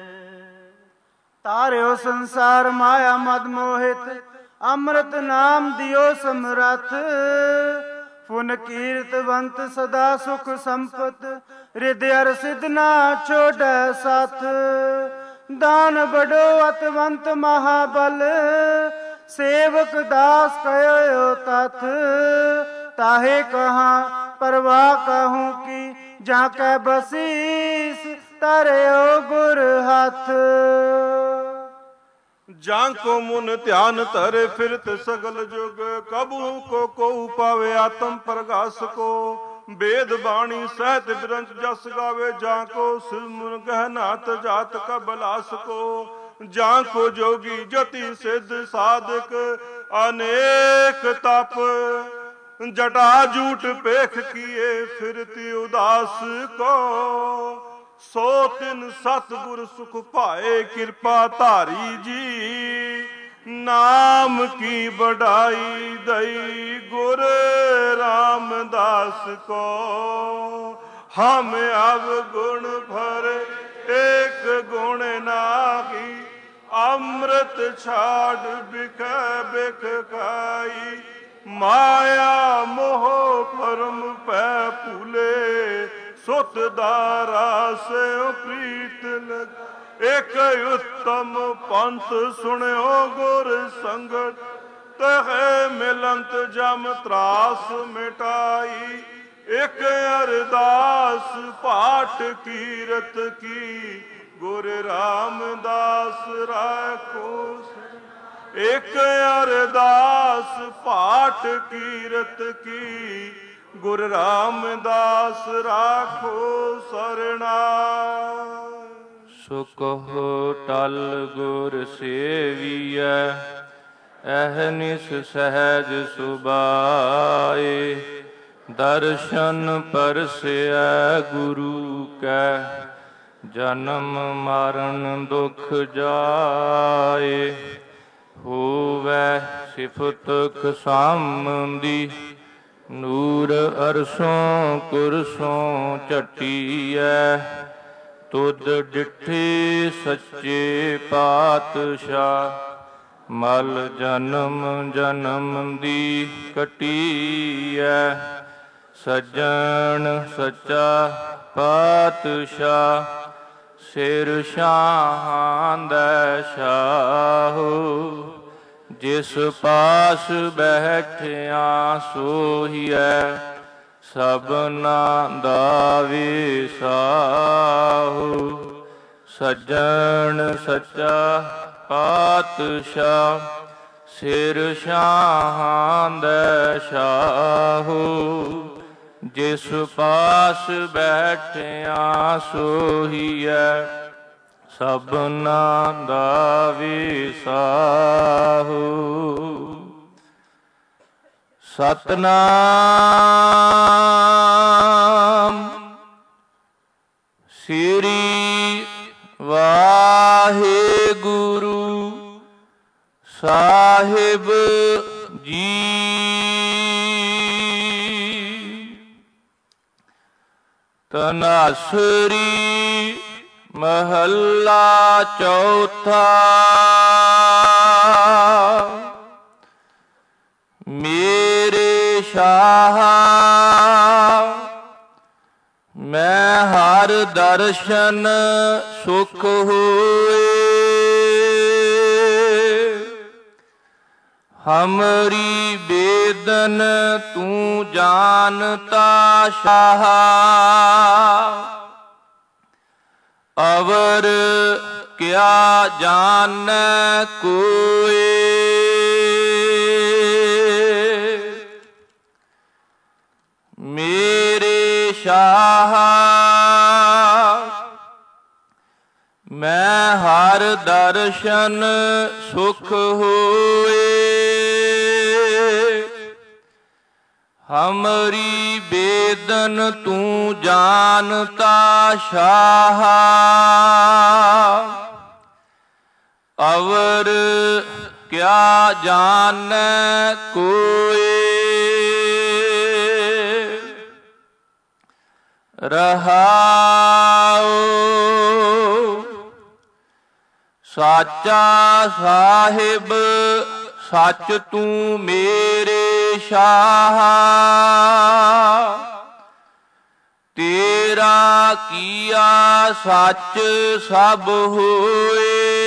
S9: ਤਾਰਿਓ ਸੰਸਾਰ ਮਾਇਆ ਮਦ ਮੋਹਿਤ, ਅੰਮ੍ਰਿਤ ਨਾਮ ਦਿਓ ਸਮਰੱਥ। ਪੁਨ ਕੀਰਤਵੰਤ ਸਦਾ ਸੁਖ ਸੰਪਤ, ਰਿਦ ਅਰ ਸਿਧ ਨਾ ਛੋੜੈ ਸਾਥ। ਦਾਨ ਬੜੋ ਅਤਵੰਤ ਮਹਾਬਲ, ਸੇਵਕ ਦਾਸ ਕਹਿਓ ਤਥ। ਤਾਹੇ ਕਹਾਂ ਪਰਵਾਹ ਕਹੂੰ ਕੀ, ਜਾਂ ਕੈ ਬਸੀਸ ਧਰਿਓ ਗੁਰ ਹੱਥ।
S3: ਜਾਂ ਕੋ ਮੁਨ ਧਿਆਨ ਧਰੇ ਫਿਰਤ ਸਗਲ ਜੁਗ, ਕਬੂ ਕੋ ਕੋ ਪਾਵੇ ਆਤਮ ਪ੍ਰਗਾਸ ਕੋ। ਵੇਦ ਬਾਣੀ ਸਹਿਤ ਬਿਰੰਚ ਜਸ ਗਾਵੇ, ਜਾਂ ਕੋ ਸਿਮਰਨ ਗਹਿਨਾਤ ਜਾਤ ਕਬਲਾਸ ਕੋ। ਜਾਂ ਕੋ ਜੋਗੀ ਜਤੀ ਸਿੱਧ ਸਾਧਕ, ਅਨੇਕ ਤਪ ਜਟਾ ਜੂਟ ਪੇਖ ਕੀਏ ਫਿਰਤੀ ਉਦਾਸ ਕੋ। ਸੋ ਤਿਨ ਸਤਿਗੁਰ ਸੁਖ ਭਾਏ ਕਿਰਪਾ ਧਾਰੀ ਜੀ। ਨਾਮ ਕੀ ਬੜਾਈ ਦਈ ਗੁਰ ਰਾਮਦਾਸ ਕੋ। ਹਮ ਅਵਗੁਣ ਭਰੇ ਏਕ ਗੁਣ ਨਾਹੀ, ਅੰਮ੍ਰਿਤ ਛਾੜ ਬਿਖ ਬਿਖ ਖਾਈ। ਮਾਇਆ ਮੋਹ ਭਰਮ ਪੈ ਭੂਲੇ, ਸੁਤ ਦਾਰਾ ਸੇ ਪ੍ਰੀਤ ਲਗ। ਇਕ ਉਤਮ ਪੰਥ ਸੁਣਿਓ ਗੁਰ ਸੰਗਤ, ਤਹਿ ਮਿਲੰਤ ਜਮ ਤਰਾਸ ਮਿਟਾਈ। ਇਕ ਅਰਦਾਸ ਪਾਠ ਕੀਰਤ ਕੀ,
S10: ਗੁਰ ਰਾਮਦਾਸ ਰਾਖੋ। ਇੱਕ ਅਰਦਾਸ ਪਾਠ ਕੀਰਤ ਕੀ, ਗੁਰ ਰਾਮਦਾਸ ਰਾਖੋ ਸਰਣਾ।
S11: ਸੋ ਕਹੋ ਟਲ ਗੁਰ ਸੇਵੀਐ, ਅਹਨਿਸ ਸਹਿਜ ਸੁਭਾਏ। ਦਰਸ਼ਨ ਪਰਸਿਐ ਗੁਰੂ ਕੈ, ਜਨਮ ਮਰਨ ਦੁਖ ਜਾਏ। ਹੋਵੈ ਸਿਫਤ ਖਸਾਮਦੀ, ਨੂਰ ਅਰਸੋਂ ਕੁਰਸੋਂ ਝਟੀਐ। ਤੁਧ ਡਿਠੇ ਸੱਚੇ ਪਾਤਸ਼ਾਹ, ਮਲ ਜਨਮ ਜਨਮ ਦੀ ਕਟੀਐ। ਸੱਜਣ ਸੱਚਾ ਪਾਤਸ਼ਾਹ, ਸਿਰ ਸ਼ਾਹਾਂ ਦਾ ਸ਼ਾਹੋ। ਜਿਸ ਪਾਸ ਬੈਠਿਆ ਸੋਹੀਐ, ਸਭਨਾ ਦਾ ਵਿਸਾਹੋ। ਸੱਜਣ ਸੱਚਾ ਪਾਤਸ਼ਾਹ, ਸਿਰ ਸ਼ਾਹਾਂ ਦਾ ਸ਼ਾਹੋ। ਜਿਸ ਪਾਸ ਬੈਠਿਆ ਸੋਹੀਐ, ਸਭਨਾ ਦਾ ਵਿਸਾਹੋ। ਸਤਨਾਮ ਸ੍ਰੀ ਵਾਹਿਗੁਰੂ ਸਾਹਿਬ ਜੀ। ਤਨਾਸਰੀ ਮਹੱਲਾ ਚੌਥਾ। ਮੇਰੇ ਸ਼ਾਹ ਮੈਂ ਹਰ ਦਰਸ਼ਨ ਸੁਖ ਹੋਏ। ਹਮਰੀ ਬੇਦਨ ਤੂੰ ਜਾਨਤਾ ਸ਼ਾਹ। ਅਵਰ ਕਿਆ ਜਾਨੈ ਕੋਇ। ਮੇਰੇ ਸ਼ਾਹ ਮੈਂ ਹਰ ਦਰਸ਼ਨ ਸੁਖ ਹੋਏ। ਹਮਰੀ ਬੇਦਨ ਤੂੰ ਜਾਨਤਾ ਸ਼ਾਹ। ਅਵਰ ਕਿਆ ਜਾਨੈ ਕੋਇ। ਰਹਾਉ ਸਾਚਾ ਸਾਹਿਬ ਸੱਚ ਤੂੰ ਮੇਰੇ ਸ਼ਾਹ। ਤੇਰਾ ਕੀਆ ਸੱਚ ਸਭ ਹੋਏ।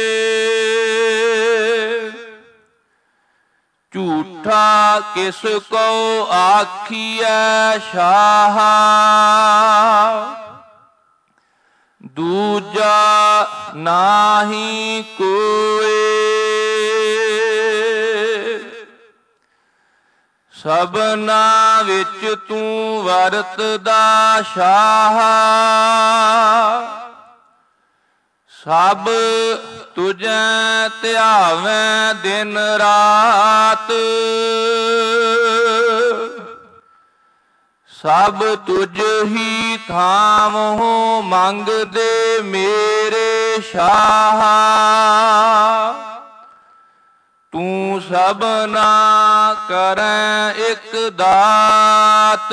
S11: ਝੂਠਾ ਕਿਸ ਕੋ ਆਖੀਐ ਸ਼ਾਹ। ਦੂਜਾ ਨਾਹੀ ਕੋਇ। ਸਭਨਾ ਵਿੱਚ ਤੂੰ ਵਰਤਦਾ ਸ਼ਾਹ। ਸਭ ਤੁਝੈ ਧਿਆਵੈ ਦਿਨ ਰਾਤ। ਸਭ ਤੁਝ ਹੀ ਥਾਵਹੁ ਮੰਗਦੇ ਮੇਰੇ ਸ਼ਾਹ। ਤੂੰ ਸਭਨਾ ਕਰੈ ਇਕ ਦਾਤ।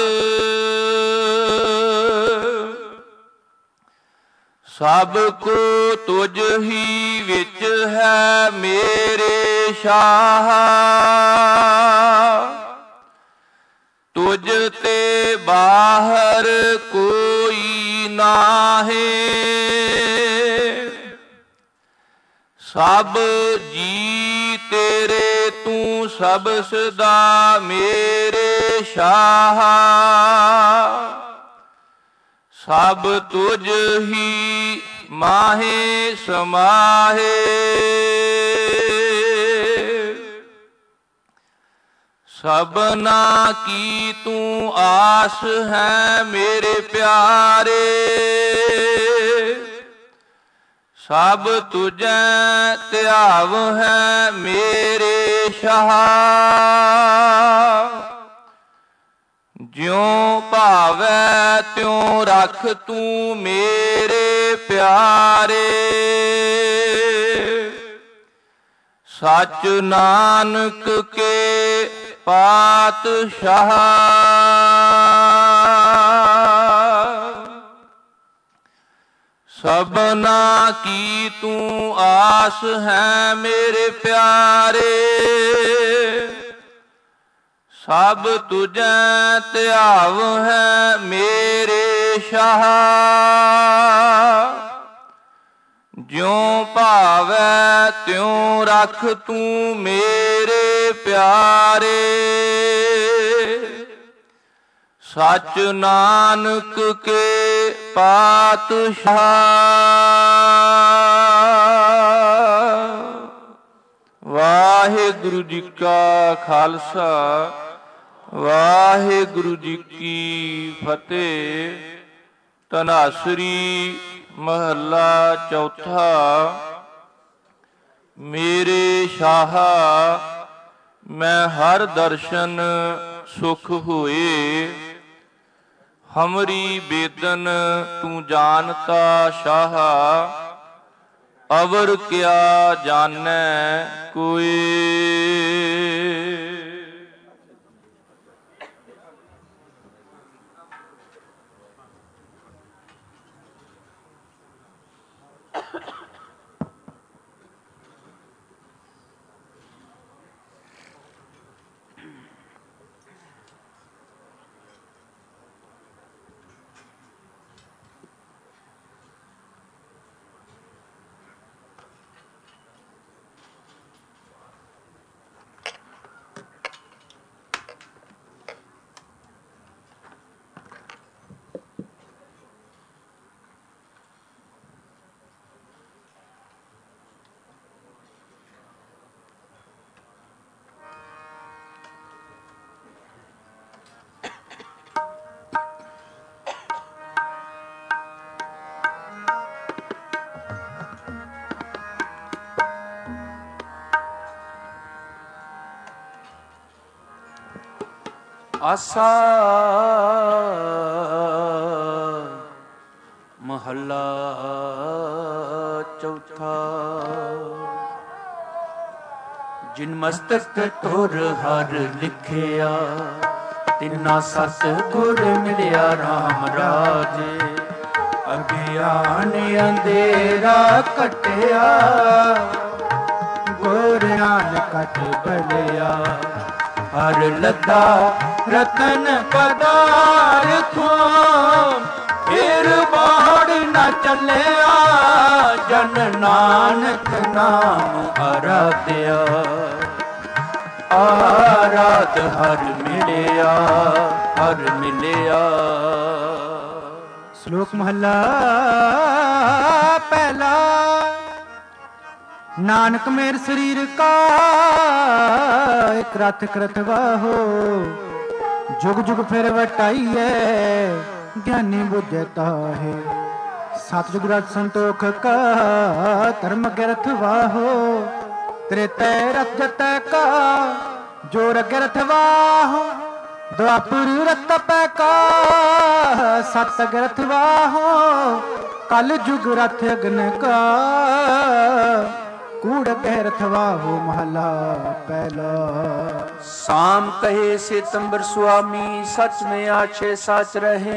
S11: ਸਭ ਕੋ ਤੁਝ ਹੀ ਵਿੱਚ ਹੈ ਮੇਰੇ ਸ਼ਾਹ। ਤੁਝ ਤੇ ਬਾਹਰ ਕੋਈ ਨਾਹੀ। ਸਭ ਜੀ ਤੇਰੇ ਤੂੰ ਸਭ ਸਦਾ ਮੇਰੇ ਸ਼ਾਹ। ਸਭ ਤੁਝ ਹੀ ਮਾਹੇ ਸਮਾਹੇ। ਸਭਨਾ ਕੀ ਤੂੰ ਆਸ ਹੈ ਮੇਰੇ ਪਿਆਰੇ, ਸਭ ਤੁਝੈ ਧਿਆਵ ਹੈ ਮੇਰੇ ਸ਼ਾਹ। ਜਿਉ ਭਾਵੈ ਤਿਉ ਰਖ ਤੂੰ ਮੇਰੇ ਪਿਆਰੇ, ਸੱਚ ਨਾਨਕ ਕੇ ਪਾਤਸ਼ਾਹ। ਸਭਨਾ ਕੀ ਤੂੰ ਆਸ ਹੈ ਮੇਰੇ ਪਿਆਰੇ, ਸਭ ਤੁਝੈ ਧਿਆਵ ਹੈ ਮੇਰੇ ਸ਼ਾਹ। ਜਿਉ ਭਾਵੈ ਤਿਉ ਰਖ ਤੂੰ ਮੇਰੇ ਪਿਆਰੇ, ਸੱਚ ਨਾਨਕ ਕੇ ਪਾਤਸ਼ਾਹ। ਵਾਹਿਗੁਰੂ ਜੀ ਕਾ ਖਾਲਸਾ, ਵਾਹਿਗੁਰੂ ਜੀ ਕੀ ਫਤਿਹ। ਧਨਾਸਰੀ ਮਹੱਲਾ ਚੌਥਾ। ਮੇਰੇ ਸ਼ਾਹ ਮੈਂ ਹਰ ਦਰਸ਼ਨ ਸੁਖ ਹੋਏ, ਹਮਰੀ ਬੇਦਨ ਤੂੰ ਜਾਣਤਾ ਸ਼ਾਹ। ਅਵਰ ਕਿਆ ਜਾਣੈ ਕੋਇ।
S1: ਆਸਾ ਮਹੱਲਾ ਚੌਥਾ। ਜਿਨ ਮਸਤਕ ਤੁਰ ਹਰ ਲਿਖਿਆ, ਤਿੰਨਾ ਸਤ ਗੁਰ ਮਿਲਿਆ ਰਾਮ ਰਾਜੇ। ਅਗਿਆਨ ਅੰਧੇਰਾ ਕਟਿਆ, ਗੁਰ ਨਾਨਕ ਬਲਿਆ। ਹਰ ਲੱਗਾ ਰਤਨ ਪਦਾਰਥੋਂ, ਫਿਰ ਬਾੜ ਨਾ ਚੱਲਿਆ। ਜਨ ਨਾਨਕ ਨਾਮ ਆਰਾਧਿਆ, ਆਰਾਧ ਹਰ ਮਿਲਿਆ, ਹਰ ਮਿਲਿਆ।
S2: ਸ਼ਲੋਕ ਮਹੱਲਾ ਪਹਿਲਾ। ਨਾਨਕ ਮੇਰ ਸਰੀਰ ਕਾ ਇਕ ਰਥ ਕਰਤ ਵਾਹੋ। ਜੁਗ ਜੁਗ ਫਿਰ ਵਟਾਈਐ, ਗਿਆਨੀ ਬੁੱਝੈ ਤਾਹੇ। ਸਤ ਜੁਗ ਰਤ ਸੰਤੋਖ ਕਾ, ਧਰਮ ਗਿਰਥ ਵਾਹੋ। ਤ੍ਰੇਤੈ ਰਥ ਜਤੈ ਕਾ, ਜੋਰ ਗਿਰਥ ਵਾਹੋ। ਦੁਆਪੁਰ ਰਤ ਪੈ ਕਾ, ਸਤ ਗਿਰਥ ਵਾਹੋ। ਕਲ ਜੁਗ ਰਥ ਅਗਨ ਕਾ, ਕੂੜ ਕਹਿ ਰਥਵਾਹੋ। ਮਹਲਾ ਪਹਿਲਾ।
S1: ਸਾਮ ਕਹੇ ਸਿਤੰਬਰ ਸੁਆਮੀ, ਸਚ में आछे साच रहे।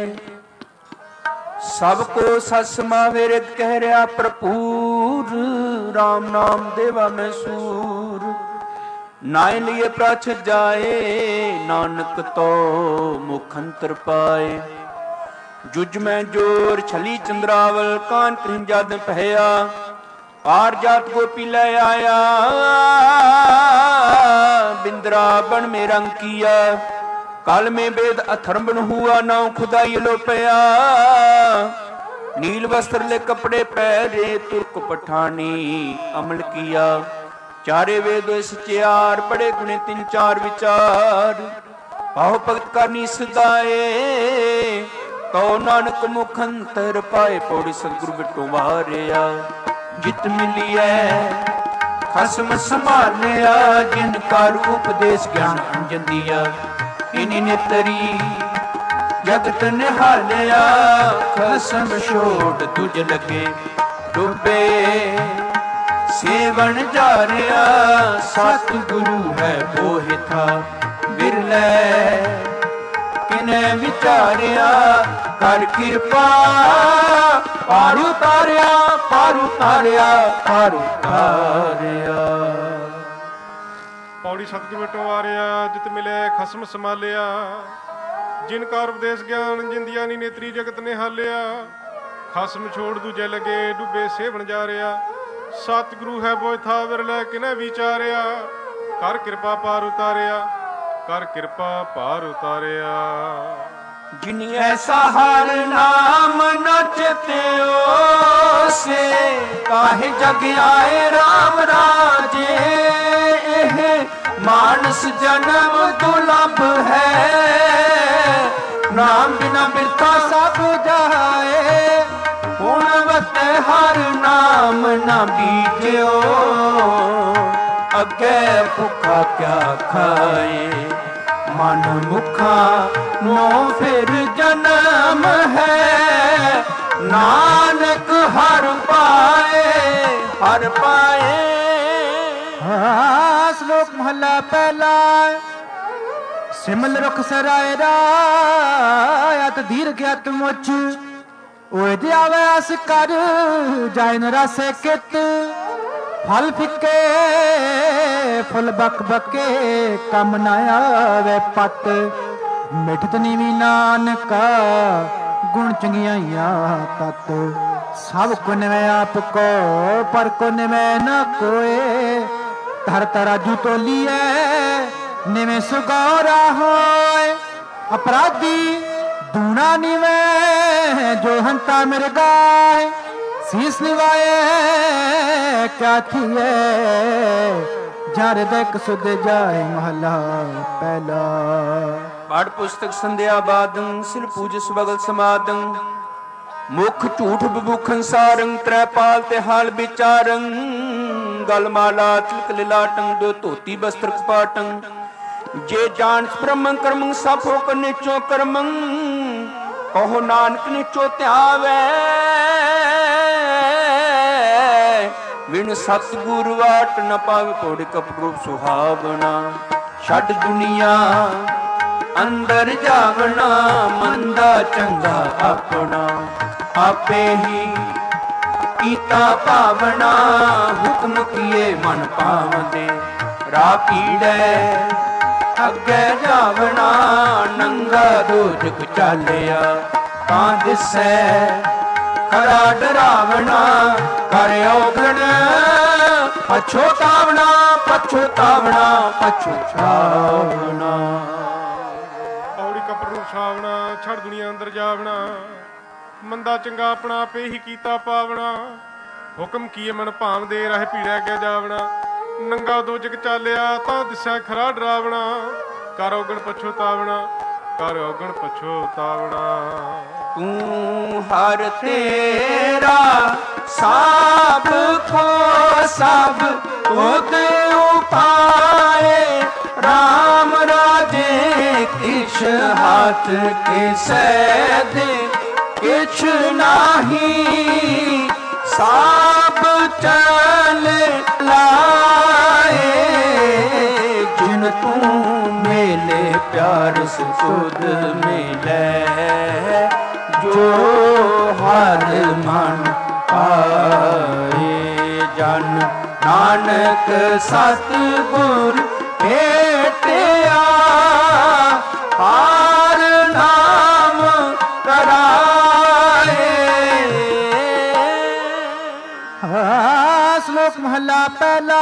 S1: सब को सच समावे, रित कह रहा भरपूर। राम नाम देवा में सूर, नाय लिए प्राचत जाए। नानक तो मुख अंतर पाए। जुज में जोर छली चंद्रावल, कान कहीं जद पहया। पार जात गोपी ले आया, बिंद्रा बन में रंग किया। काल में वेद अथर्मण हुआ, नाव खुदाई लोपया। नील वस्त्र ले कपड़े पहरे तुर्क पठानी अमल किया। चारे वेद सचियार बड़े गुणे तीन चार विचार। पाहो भगत करनी सदाए तो नानक मुख अंतर पाए। पौड़ी सतगुरु बिटो वारिया जित मिलिए खसम संभालिया। जिनका उपदेश ज्ञान अंजन दिया। इन्हीं ने तरी जगत निहालिया। खसम छोड़ तुझ लगे डूबे सेवन जा रहा। सतगुरु है मोहि था बिरले किने विचारिया। कर कृपा पार उतारिया पार उतारिया पार उतारिया।
S3: पौड़ी सतगुरु बिटो वारिया जित मिले खसम संभालिया। जिनका उपदेश ज्ञान जिंदिया नी नेत्री जगत ने हालिया। खसम छोड़ दूजे लगे डूबे सेवन जा रहा। सतगुरु है बोझ था विरले किने विचारिया। कर कृपा पार उतारिया कर कृपा पार उतारिया।
S1: जिन ऐसा हर नाम नचते से काहे जग आए राम राजे। मानस जन्म दुर्लभ है नाम बिना बिरता सब जाए। गुणवत हर नाम न बीजो अगे भूखा क्या खाए। मन मुखा नो फिर जन्म है नानक हर पाए हर पाए।
S2: हाँ श्लोक महला पहला। सिमल रुख सराय रात दीर्घ मुच ओए दियावे अस कर जाय न रसे कित। फल फिके फुल बक बके कम न आवे पत। मिठत नीवी नानका गुण चंगियाइया तत। सब कुन में आपको पर कुन में न कोए। धर तराजू तो लिए निवे सुगौरा होए। अपराधी दूना निवे जो हंता मेरे गाय। शीस निवाए क्या थिए जार देख सुध जाए महला पहला।
S1: पाठ पुस्तक संध्या बादं सिर पूज सबगल समादं। मुख झूठ बबूखन सारंग त्रैपाल ते हाल विचारं। गलमाला तिलक लिलाटं दो धोती वस्त्र कपाटं। जे जान ब्रह्म कर्मं सब होकर निचो कर्मं। कहो नानक निचो त्यावे बिन सतगुरु वाट न पावे। पौड़ी कपट रूप सुहावना छड़ दुनिया अंदर जावना। मंदा चंगा अपना आपे ही कीता पावना। हुक्म किए मन पावदे राह पीड़े अगे जावना। नंगा दोजक चालिया तां दिसै खरा डरावना। कर औगण पछोतावना पछोतावना पछोतावना।
S3: पौड़ी कपट रूप छावना छड़ दुनिया अंदर जावना। मंदा चंगा अपना आपे ही कीता पावना। हुक्म कीए मन भावदे राह पीड़े अगे जावना। नंगा दो जग चालिया तां दिसै खरा डरावना। कर औगण पछोतावना कर औगण पछोतावना।
S1: तू हर तेरा सब को सब खुद उपाए। राम राजे किछ हाथ के सैद किछ नाही। सब चल लाए जिन तू मेले प्यार सुध मिले। जो हर मन पाए जन नानक सतगुर भेटिया। हार नाम कराए।
S2: श्लोक महला पहला।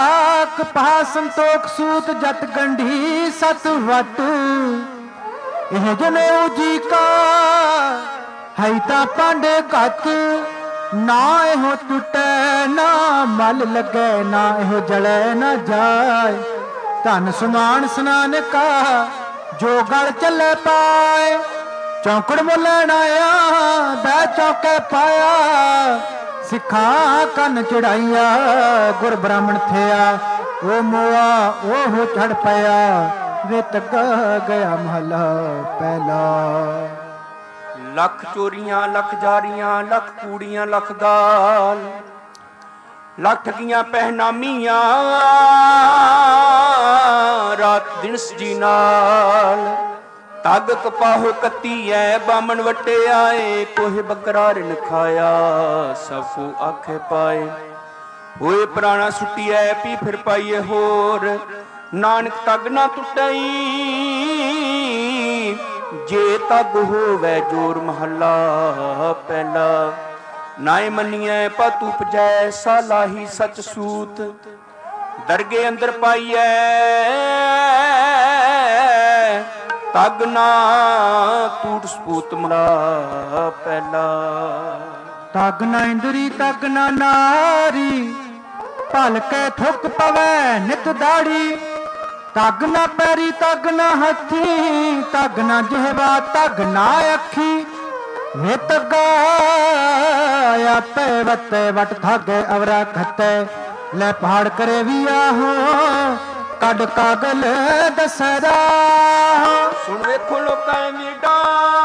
S2: दयाक पहा संतोख सूत जत गंढी सत वट। ਇਹ ਜਨੇਊ ਜੀ ਕਾ ਹੈ ਤਾਂ ਪਾਂਡੇ ਘੱਟ, ਨਾ ਇਹੋ ਟੁੱਟੈ ਨਾ ਮਲ ਲੱਗੈ, ਨਾ ਇਹੋ ਜਲੈ ਨਾ ਜਾਏ। ਧਨ ਸਮਾਨ ਸਨਾਨ ਕਾ ਜੋ ਗਲ ਚੱਲੇ ਪਾਏ, ਚੌਂਕੜ ਮੁੱਲਣ ਆਇਆ ਬੈ ਚੌਕੇ ਪਾਇਆ। ਸਿੱਖਾਂ ਕੰਨ ਚੜਾਈਆ ਗੁਰ ਬ੍ਰਾਹਮਣ ਥਿਆ, ਉਹ ਮੋਆ ਉਹ ਚੜ ਪਿਆ ਵੇ ਤੱਗਾ ਗਿਆ ਮਹਲਾ ਪਹਿਲਾ।
S1: ਲੱਖ ਚੋਰੀਆਂ ਲੱਖ ਜਾਰੀਆਂ ਲੱਖ ਕੂੜੀਆਂ ਲੱਖ ਗਾਲ, ਲੱਖ ਠਗੀਆਂ ਪਹਿਨਾਮੀਆਂ ਰਾਤ ਦਿਨ ਸਜੀ ਨਾਲ। ਤੱਗ ਕਪਾਹੋ ਕੱਤੀ ਐ ਬਾਮਣ ਵੱਟੇ ਆਏ, ਕੋਹੇ ਬੱਕਰਾ ਰਿਨ ਖਾਇਆ ਸਫੂ ਆਖੇ ਪਾਏ। ਹੋਏ ਪੁਰਾਣਾ ਸੁੱਟੀਐ ਪੀ ਫਿਰ ਪਾਈਏ ਹੋਰ, ਨਾਨਕ ਤੱਗ ਨਾ ਟੁੱਟਈ ਜੇ ਤੱਗ ਹੋਵੇ ਜੋਰ ਮਹੱਲਾ ਪਹਿਲਾ। ਨਾਏ ਮੰਨੀਐ ਪਤ ਉਪਜੈ ਸਾਲਾਹੀ ਸਚ ਸੂਤ, ਦਰਗੇ ਅੰਦਰ ਪਾਈਐ ਤੱਗ ਨਾ ਟੂਟ ਸਪੂਤ ਮਹੱਲਾ ਪਹਿਲਾ।
S2: ਤੱਗ ਨਾ ਇੰਦਰੀ ਤੱਗ ਨਾ ਨਾਰੀ, ਭਲ ਕੇ ਥੁੱਕ ਪਵੈ ਨਿਤ ਦਾੜੀ। ਤੱਗ ਨਾ ਪੈਰੀ ਤੱਗ ਨਾ ਹੱਥੀ, ਤੱਗ ਨਾ ਜਿਹਵਾ ਤੱਗ ਨਾ ਅੱਖੀ। ਵੇ ਤੱਗਾ ਆਪੇ ਵਤੇ ਵਟ ਥਾਗੇ ਅਵਰਾ ਖੱਤੇ, ਲੈ ਪਹਾੜ ਕਰੇ ਵੀ ਆਹੋ ਕੱਢ ਕਾਗਲ ਦਸਰਾ।
S1: ਸੁਣ ਵੇਖੋ ਲੋਕਾਂ ਦੀ ਡਾਣ,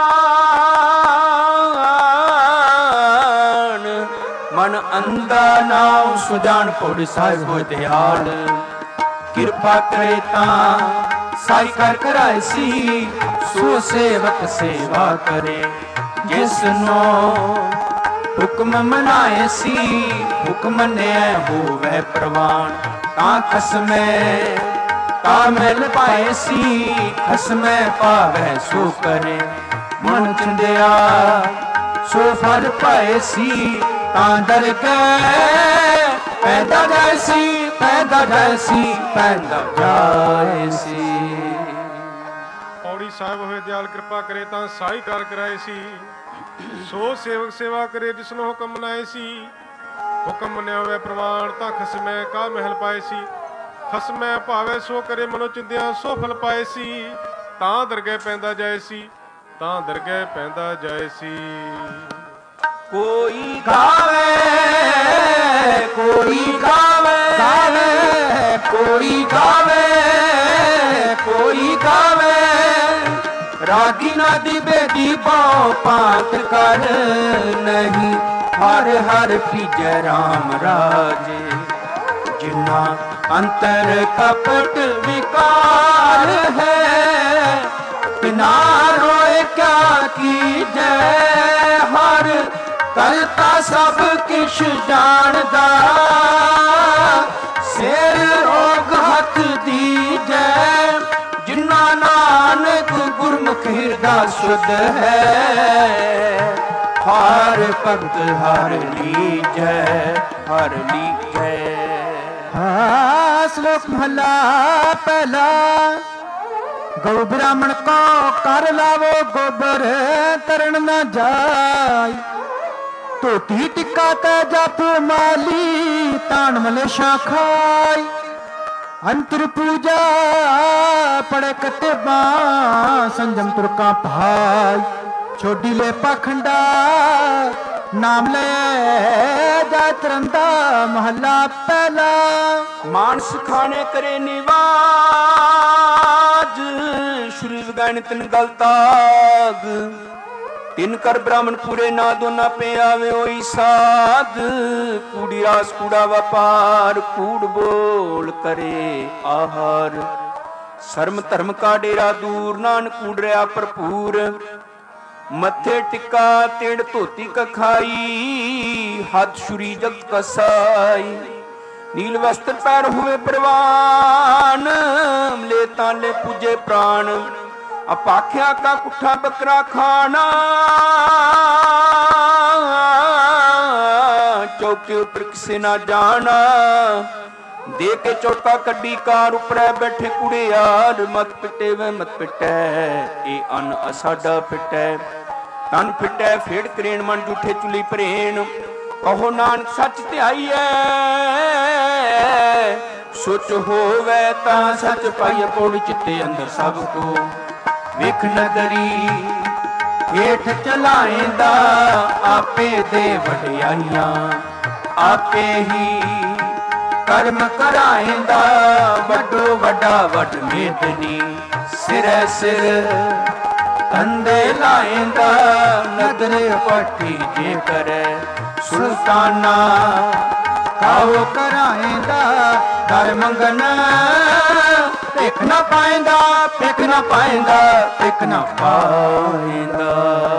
S1: ਮਨ ਅੰਦਾ ਨਾਉ ਸੁਜਾਨ ਪੌੜੀ ਸਾਹਿਬ ਹੋਏ ਦਿਆਲ। ਕਿਰਪਾ ਕਰੇ ਤਾਂ ਸਾਈ ਕਰ ਕਰਾਏ ਸੀ, ਸੋ ਸੇਵਕ ਸੇਵਾ ਕਰੇ ਜਿਸ ਨੂੰ ਹੁਕਮ ਮਨਾਏ ਸੀ। ਹੁਕਮ ਮੰਨਿਆ ਹੋਵੇ ਪ੍ਰਵਾਨ, ਤਾਂ ਖਸਮੈ ਤਾਂ ਮਿਲ ਪਾਏ ਸੀ। ਖਸਮੈ ਪਾਵੈ ਸੋ ਕਰੇ ਮਨ ਚੰਦਿਆ, ਸੋ ਫਲ ਪਾਏ ਸੀ। ਤਾਂ ਦਰ ਗਏ ਪੈਦਾ ਜਾਏ ਸੀ, ਪੈਦਾ ਜਾਏ ਸੀ, ਪੈਦਾ ਜਾਏ ਸੀ।
S3: ਪੌੜੀ ਸਾਹਿਬ ਹੋਏ ਦਿਆਲ ਕਿਰਪਾ ਕਰੇ ਤਾਂ ਸਾਈ ਕਾਰ ਕਰਾਏ ਸੀ, ਸੋ ਸੇਵਕ ਸੇਵਾ ਕਰੇ ਜਿਸਨੂੰ ਹੁਕਮ ਮਨਾਏ ਸੀ। ਹੁਕਮ ਮੰਨਿਆ ਹੋਵੇ ਪ੍ਰਮਾਣ, ਤਾਂ ਖਸਮੈ ਕਾ ਮਹਿਲ ਪਾਏ ਸੀ। ਖਸਮੈ ਭਾਵੇ ਸੋ ਕਰੇ ਮਨੋ ਚਿੰਦਿਆ, ਸੋ ਫਲ ਪਾਏ ਸੀ। ਤਾਂ ਦਰਗਹਿ ਪੈਂਦਾ ਜਾਏ ਸੀ, ਤਾਂ ਦਰਗਹਿ ਪੈਂਦਾ ਜਾਏ ਸੀ।
S1: ਕੋਈ ਗਾਵੇ ਕੋਈ ਗਾਵੇ ਗਾਵੇ, ਕੋਈ ਗਾਵੇ ਕੋਈ ਗਾਵੇ। ਰਾਗੀ ਨਾਦੀ ਬੇਦੀ ਪਾਉ ਪਾਤ ਕਰ ਨਹੀਂ, ਹਰ ਹਰ ਪੀਜੈ ਰਾਮ ਰਾਜੇ। ਜਿਨਾ ਅੰਤਰ ਕਪਟ ਵਿਕਾਰ ਹੈ, ਬਿਨਾ ਰੋਏ ਕਿਆ ਕੀਜੈ। ਹਰ ਕਰਤਾ ਸਭ ਕਿਛ ਜਾਣਦਾ, ਸਿਰ ਰੋਗ ਹੱਥ ਦੀਜੈ। ਜਿਨਾ ਨਾਨਕ ਗੁਰਮੁਖ ਹਿਰਦਾ ਸੁਧ ਹੈ, ਹਰ ਭਗਤ ਹਰ ਲੀਜੈ ਹਰ ਲੀਜੈ।
S2: ਹਾਂ ਸ਼ਲੋਕ ਮਹਲਾ ਪਹਿਲਾ। ਗਊ ਬ੍ਰਾਹਮਣ ਕੋ ਕਰ ਲਾਵੋ ਗੋਬਰ, ਤਰਨ ਨਾ ਜਾਏ। ਧੋਤੀ ਟਿੱਕਾ ਤੇ ਜਪ ਮਾਲੀ, ਤਾਣ ਮਲੇਸ਼ਾ ਖਾਈ। ਅੰਤਰ ਪੂਜਾ ਪੜੇ ਕਤੇਬਾ, ਸੰਜਮ ਤੁਰਕਾ ਭਾਈ। ਛੋਡੀ ਲੈ ਪਖੰਡਾ ਨਾਮ ਲੈ ਜਾ ਤਰੰਦਾ ਮਹੱਲਾ ਪਹਿਲਾ।
S1: ਮਾਨਸ ਖਾਣੇ ਕਰੇ ਨਿਵਾਜ, ਸ਼੍ਰੀ ਵਿਗਾਨ ਤਿਨ ਗਲ ਤਾਗ। ਤਿਨ ਕਰ ਬ੍ਰਾਹਮਣ ਪੂਰੇ ਨਾ ਦੋਨਾ ਪੇ ਆਵੇ ਹੋਈ ਸਾਧ। ਕੂੜੀ ਰਾਸ ਕੂੜਾ ਵਪਾਰ, ਕੂੜ ਬੋਲ ਕਰੇ ਆਹਾਰ। ਸ਼ਰਮ ਧਰਮ ਕਾ ਡੇਰਾ ਦੂਰ, ਨਾਨਕ ਕੂੜ ਰਿਆ ਭਰਪੂਰ। ਮੱਥੇ ਟਿੱਕਾ ਤੇੜ ਧੋਤੀ ਕਖਾਈ, ਹੱਥ ਛੁਰੀ ਜਗਤ ਕਸਾਈ। ਨੀਲ ਵਸਤਰ ਪੈਰ ਹੋਵੇ ਪ੍ਰਵਾਨ, ਲੈ ਤਾਂ ਲੈ ਪੂਜੇ ਪ੍ਰਾਣ। ਅਪਾਖਿਆ ਕਾ ਕੁੱਠਾ ਬੱਕਰਾ ਖਾਣਾ, ਚੌਕੇ ਉੱਪਰ ਕਿਸੇ ਨਾ ਜਾਣਾ। ਦੇ ਕੇ ਚੋਟਾ ਕੱਢੀ ਕਾਰ ਉਪਰੈ ਬੈਠੇ ਕੁੜਿਆਰ, ਮਤ ਪਿਟੇ ਵੇ ਮਤ ਪਿਟੈ ਇਹ ਅਨ ਅਸਾਡਾ ਪਿਟੈ, ਤਨ ਫਿਟੈ ਫੇੜ ਕਰੇਣ ਮਨ ਝੂਠੇ ਚੁਲੀ ਭਰੇਣ, ਕਹੋ ਨਾਨਕ ਸੱਚ ਧਿਆਈਐ ਸੁਚ ਹੋਵੇ ਤਾਂ ਸੱਚ ਪਾਈਐ। ਪੌੜੀ ਚਿੱਤੇ ਅੰਦਰ ਸਭ ਕੋ ਵੇਖ ਨਦਰੀ ਹੇਠ ਚਲਾਏਂਦਾ, ਆਪੇ ਦੇ ਵਡਿਆਈਆਂ ਆਪੇ ਹੀ ਕਰਮ ਕਰਾਏਂਦਾ, ਵੱਡੋ ਵੱਡਾ ਵੱਡ ਮੇਦਨੀ ਸਿਰੈ ਸਿਰ ਕੰਦੇ ਲਾਏਂਦਾ, ਨਦਰ ਪੱਠੀ ਜੇ ਕਰੈ ਸੁਲਤਾਨਾ ਕਾਹੋ ਕਰਾਏਂਦਾ, ਦਰ ਮੰਗਨ ਭਿਖ ਨਾ ਪਾਏਂਦਾ, ਭਿਖ ਨਾ ਪਾਏਂਦਾ, ਭਿਖ ਨਾ ਪਾਏਂਦਾ।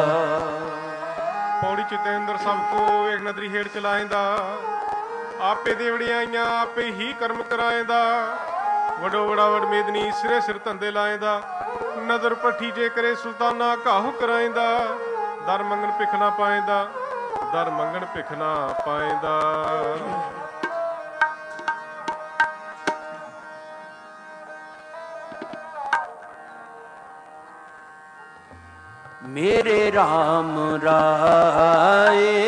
S3: ਪੌੜੀ ਚਿੱਤੇ ਅੰਦਰ ਸਭ ਕੋ ਵੇਖ ਨਦਰੀ ਹੇਠ ਚਲਾਏਂਦਾ, ਆਪੇ ਦੇ ਵਡਿਆਈਆਂ ਆਪੇ ਹੀ ਕਰਮ ਕਰਾਏਂਦਾ, ਵਡੋ ਵਡਾ ਵਡ ਮੇਦਨੀ ਸਿਰੇ ਸਿਰ ਧੰਦੇ ਲਾਏਂਦਾ, ਨਦਰ ਪੱਠੀ ਜੇ ਕਰੇ ਸੁਲਤਾਨਾ ਕਾਹੂ ਕਰਾਏਂਦਾ, ਦਰ ਮੰਗਣ ਭਿਖ ਨਾ ਪਾਏਂਦਾ, ਦਰ ਮੰਗਣ ਭਿਖ ਨਾ ਪਾਏਂਦਾ।
S1: ਮੇਰੇ RAM ਰਾਏ,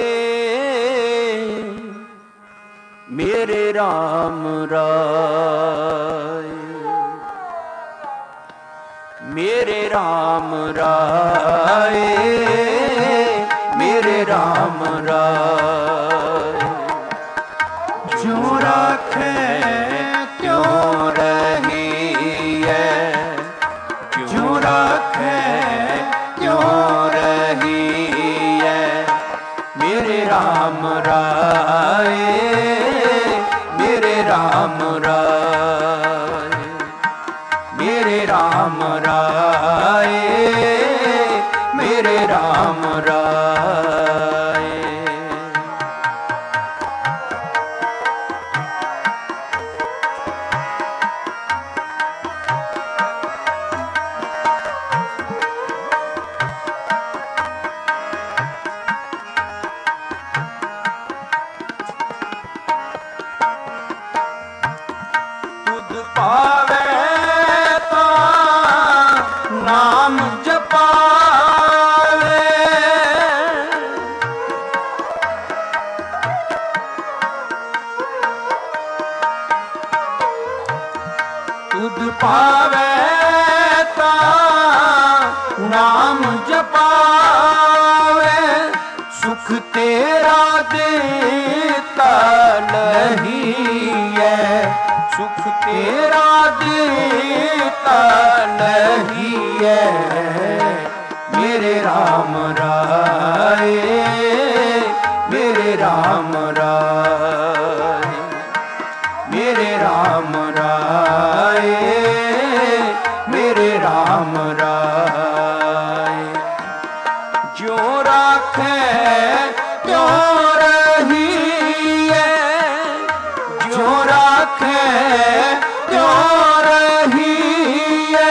S1: ਮੇਰੇ RAM ਰਾਏ, ਮੇਰੇ RAM ਰਾਏ, ਮੇਰੇ RAM ਰਾਏ, ਜੋ ਰਾਖੇ ਕਿਉਂ ਰਹੀਐ, ਜੋ ਰਾਖੇ ਕਿਉਂ ਰਹੀਐ, ਮੇਰੇ RAM ਰਾਏ, ਮੇਰੇ RAM ਰਾਏ, ਮੇਰੇ RAM ਰਾਏ, ਮੇਰੇ RAM ਰਾਏ। ਪਾਵੇ ਤਾਂ ਨਾਮ ਜਪਾਵੇ, ਤੁਧ ਪਾਵੇ ਤਾਂ ਨਾਮ ਜਪਾਵੇ, ਸੁਖ ਤੇਰਾ ਦੇਤਾ ਨਹੀਂ ਹੈ, ਸੁਖ ਤੇਰਾ ਦੇਤਾ ਨਹੀਂ ਹੈ, ਮੇਰੇ RAM ਰਾਏ, ਮੇਰੇ RAM ਰਾਏ, ਮੇਰੇ RAM ਰਾਏ, ਮੇਰੇ RAM ਰਾਏ, ਜੋ ਰਾਖੇ ਕਿਉਂ ਰਹੀਐ, ਜੋ ਰਾਖੇ ਕਿਉਂ ਰਹੀਐ,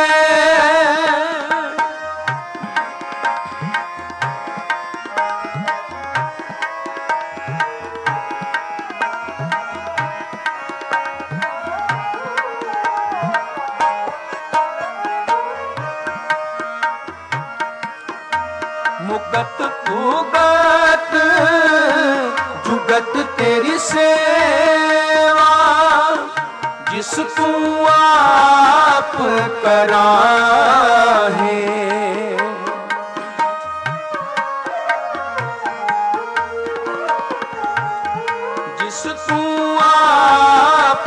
S1: ਮੁਕਤ ਭੁਗਤ ਜੁਗਤ ਤੇਰੀ ਸੇਵਾ, ਜਿਸ ਤੂੰ ਆਪ ਕਰਾਹੇ, ਜਿਸ ਤੂੰ ਆਪ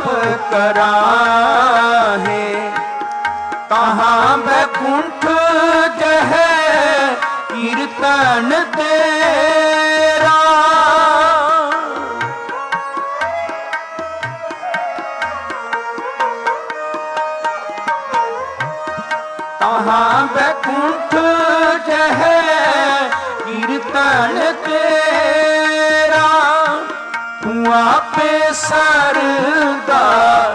S1: ਕਰਾਹੇ, ਤਹਾਂ ਬੈਕੁੰਠ ਜਹੈ ਕੀਰਤਨ ਤੇਰਾ, ਤਹਾਂ ਬੈਕੁੰਠ ਜਹੈ ਕੀਰਤਨ ਤੇਰਾ, ਤੂੰ ਆਪੇ ਸਰਦਾ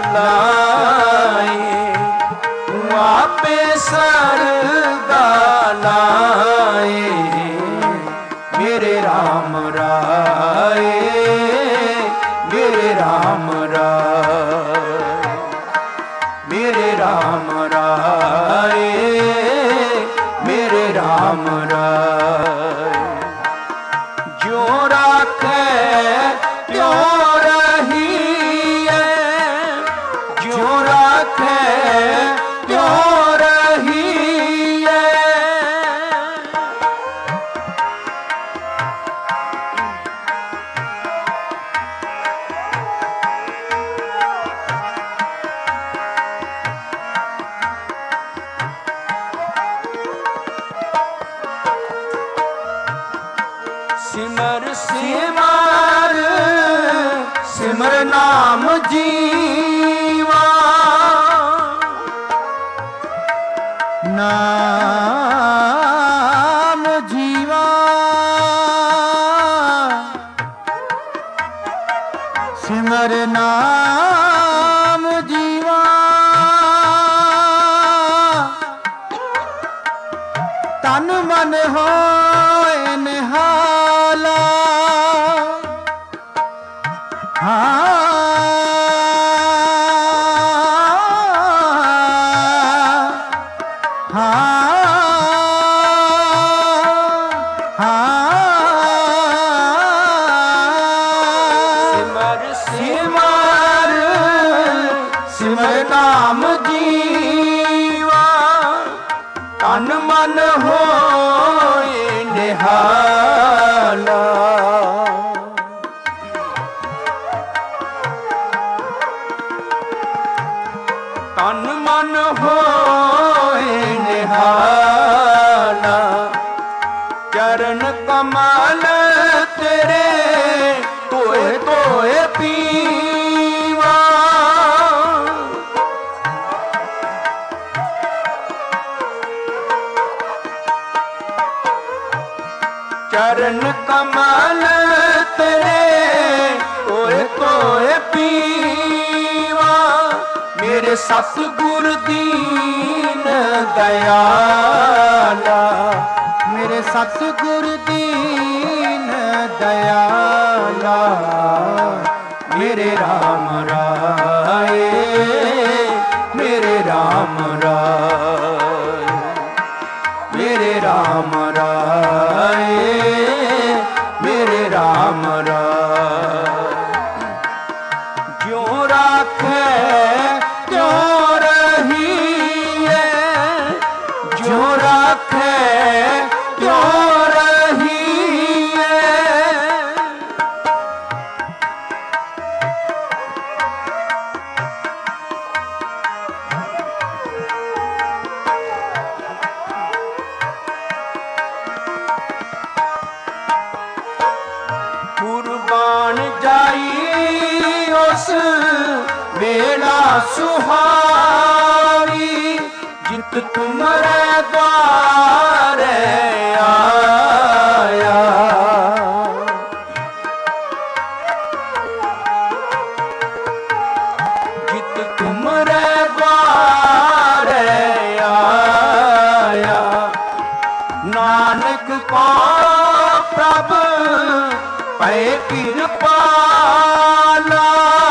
S1: ਲਾਏ, ਤੂੰ ਆਪੇ ਸਰਦਾ ਲਾਏ, ਮੇਰੇ RAM ਰਾਏ, ਮੇਰੇ RAM ਰਾਏ। ਨਾਮ ਜੀਵਾ,
S2: ਨਾਮ ਜੀਵਾ, ਸਿਮਰ ਨਾਮ ਜੀਵਾ, ਤਨ ਮਨ ਹੋਏ ਨਿਹਾਲਾ। ਹਾਂ
S1: ਨਾਮ ਜੀਵਾ, ਤਨ ਮਨ ਹੋਏ ਨਿਹਾਲਾ। ਤਨ ਮਨ ਹੋਏ ਨਿਹਾਲਾ, ਚਰਨ ਕਮਲ ਤੇਰੇ ਧੋਏ ਧੋਏ ਪੀਵਾ। ਚਰਨ ਕਮਲ ਤੇਰੇ ਧੋਏ ਧੋਏ ਪੀਵਾ। ਮੇਰੇ ਸਤਿਗੁਰ ਦੀਨ ਦਇਆਲਾ,
S2: ਮੇਰੇ ਸਤਿਗੁਰ ਦੀਨ ਦਇਆਲਾ।
S1: ਮੇਰੇ ਰਾਮ ਰਾਏ, ਮੇਰੇ ਰਾਮ ਰਾਏ, ਮੇਰੇ ਰਾਮ ਰਾਏ, ਮੇਰੇ ਰਾਮ ਰਾਏ। ਜਿਉ ਰਾਖੈ ਤਿਉ ਰਹੀਐ, ਜਿਉ ਰਾਖੈ ਤਿਉ ਰਹੀਐ। ਕੁਰਬਾਨ ਜਾਈ ਉਸ ਵੇਲਾ ਸੁਹਾਵੀ, ਜਿਤ ਤੁਮਰੇ ਦੁਆਰੇ ਆਇਆ। ਜਿਤ ਤੁਮਰੇ ਦੁਆਰੇ ਆਇਆ। ਨਾਨਕ ਕੋ ਪ੍ਰਭ ਪਏ ਕਿਰਪਾਲਾ।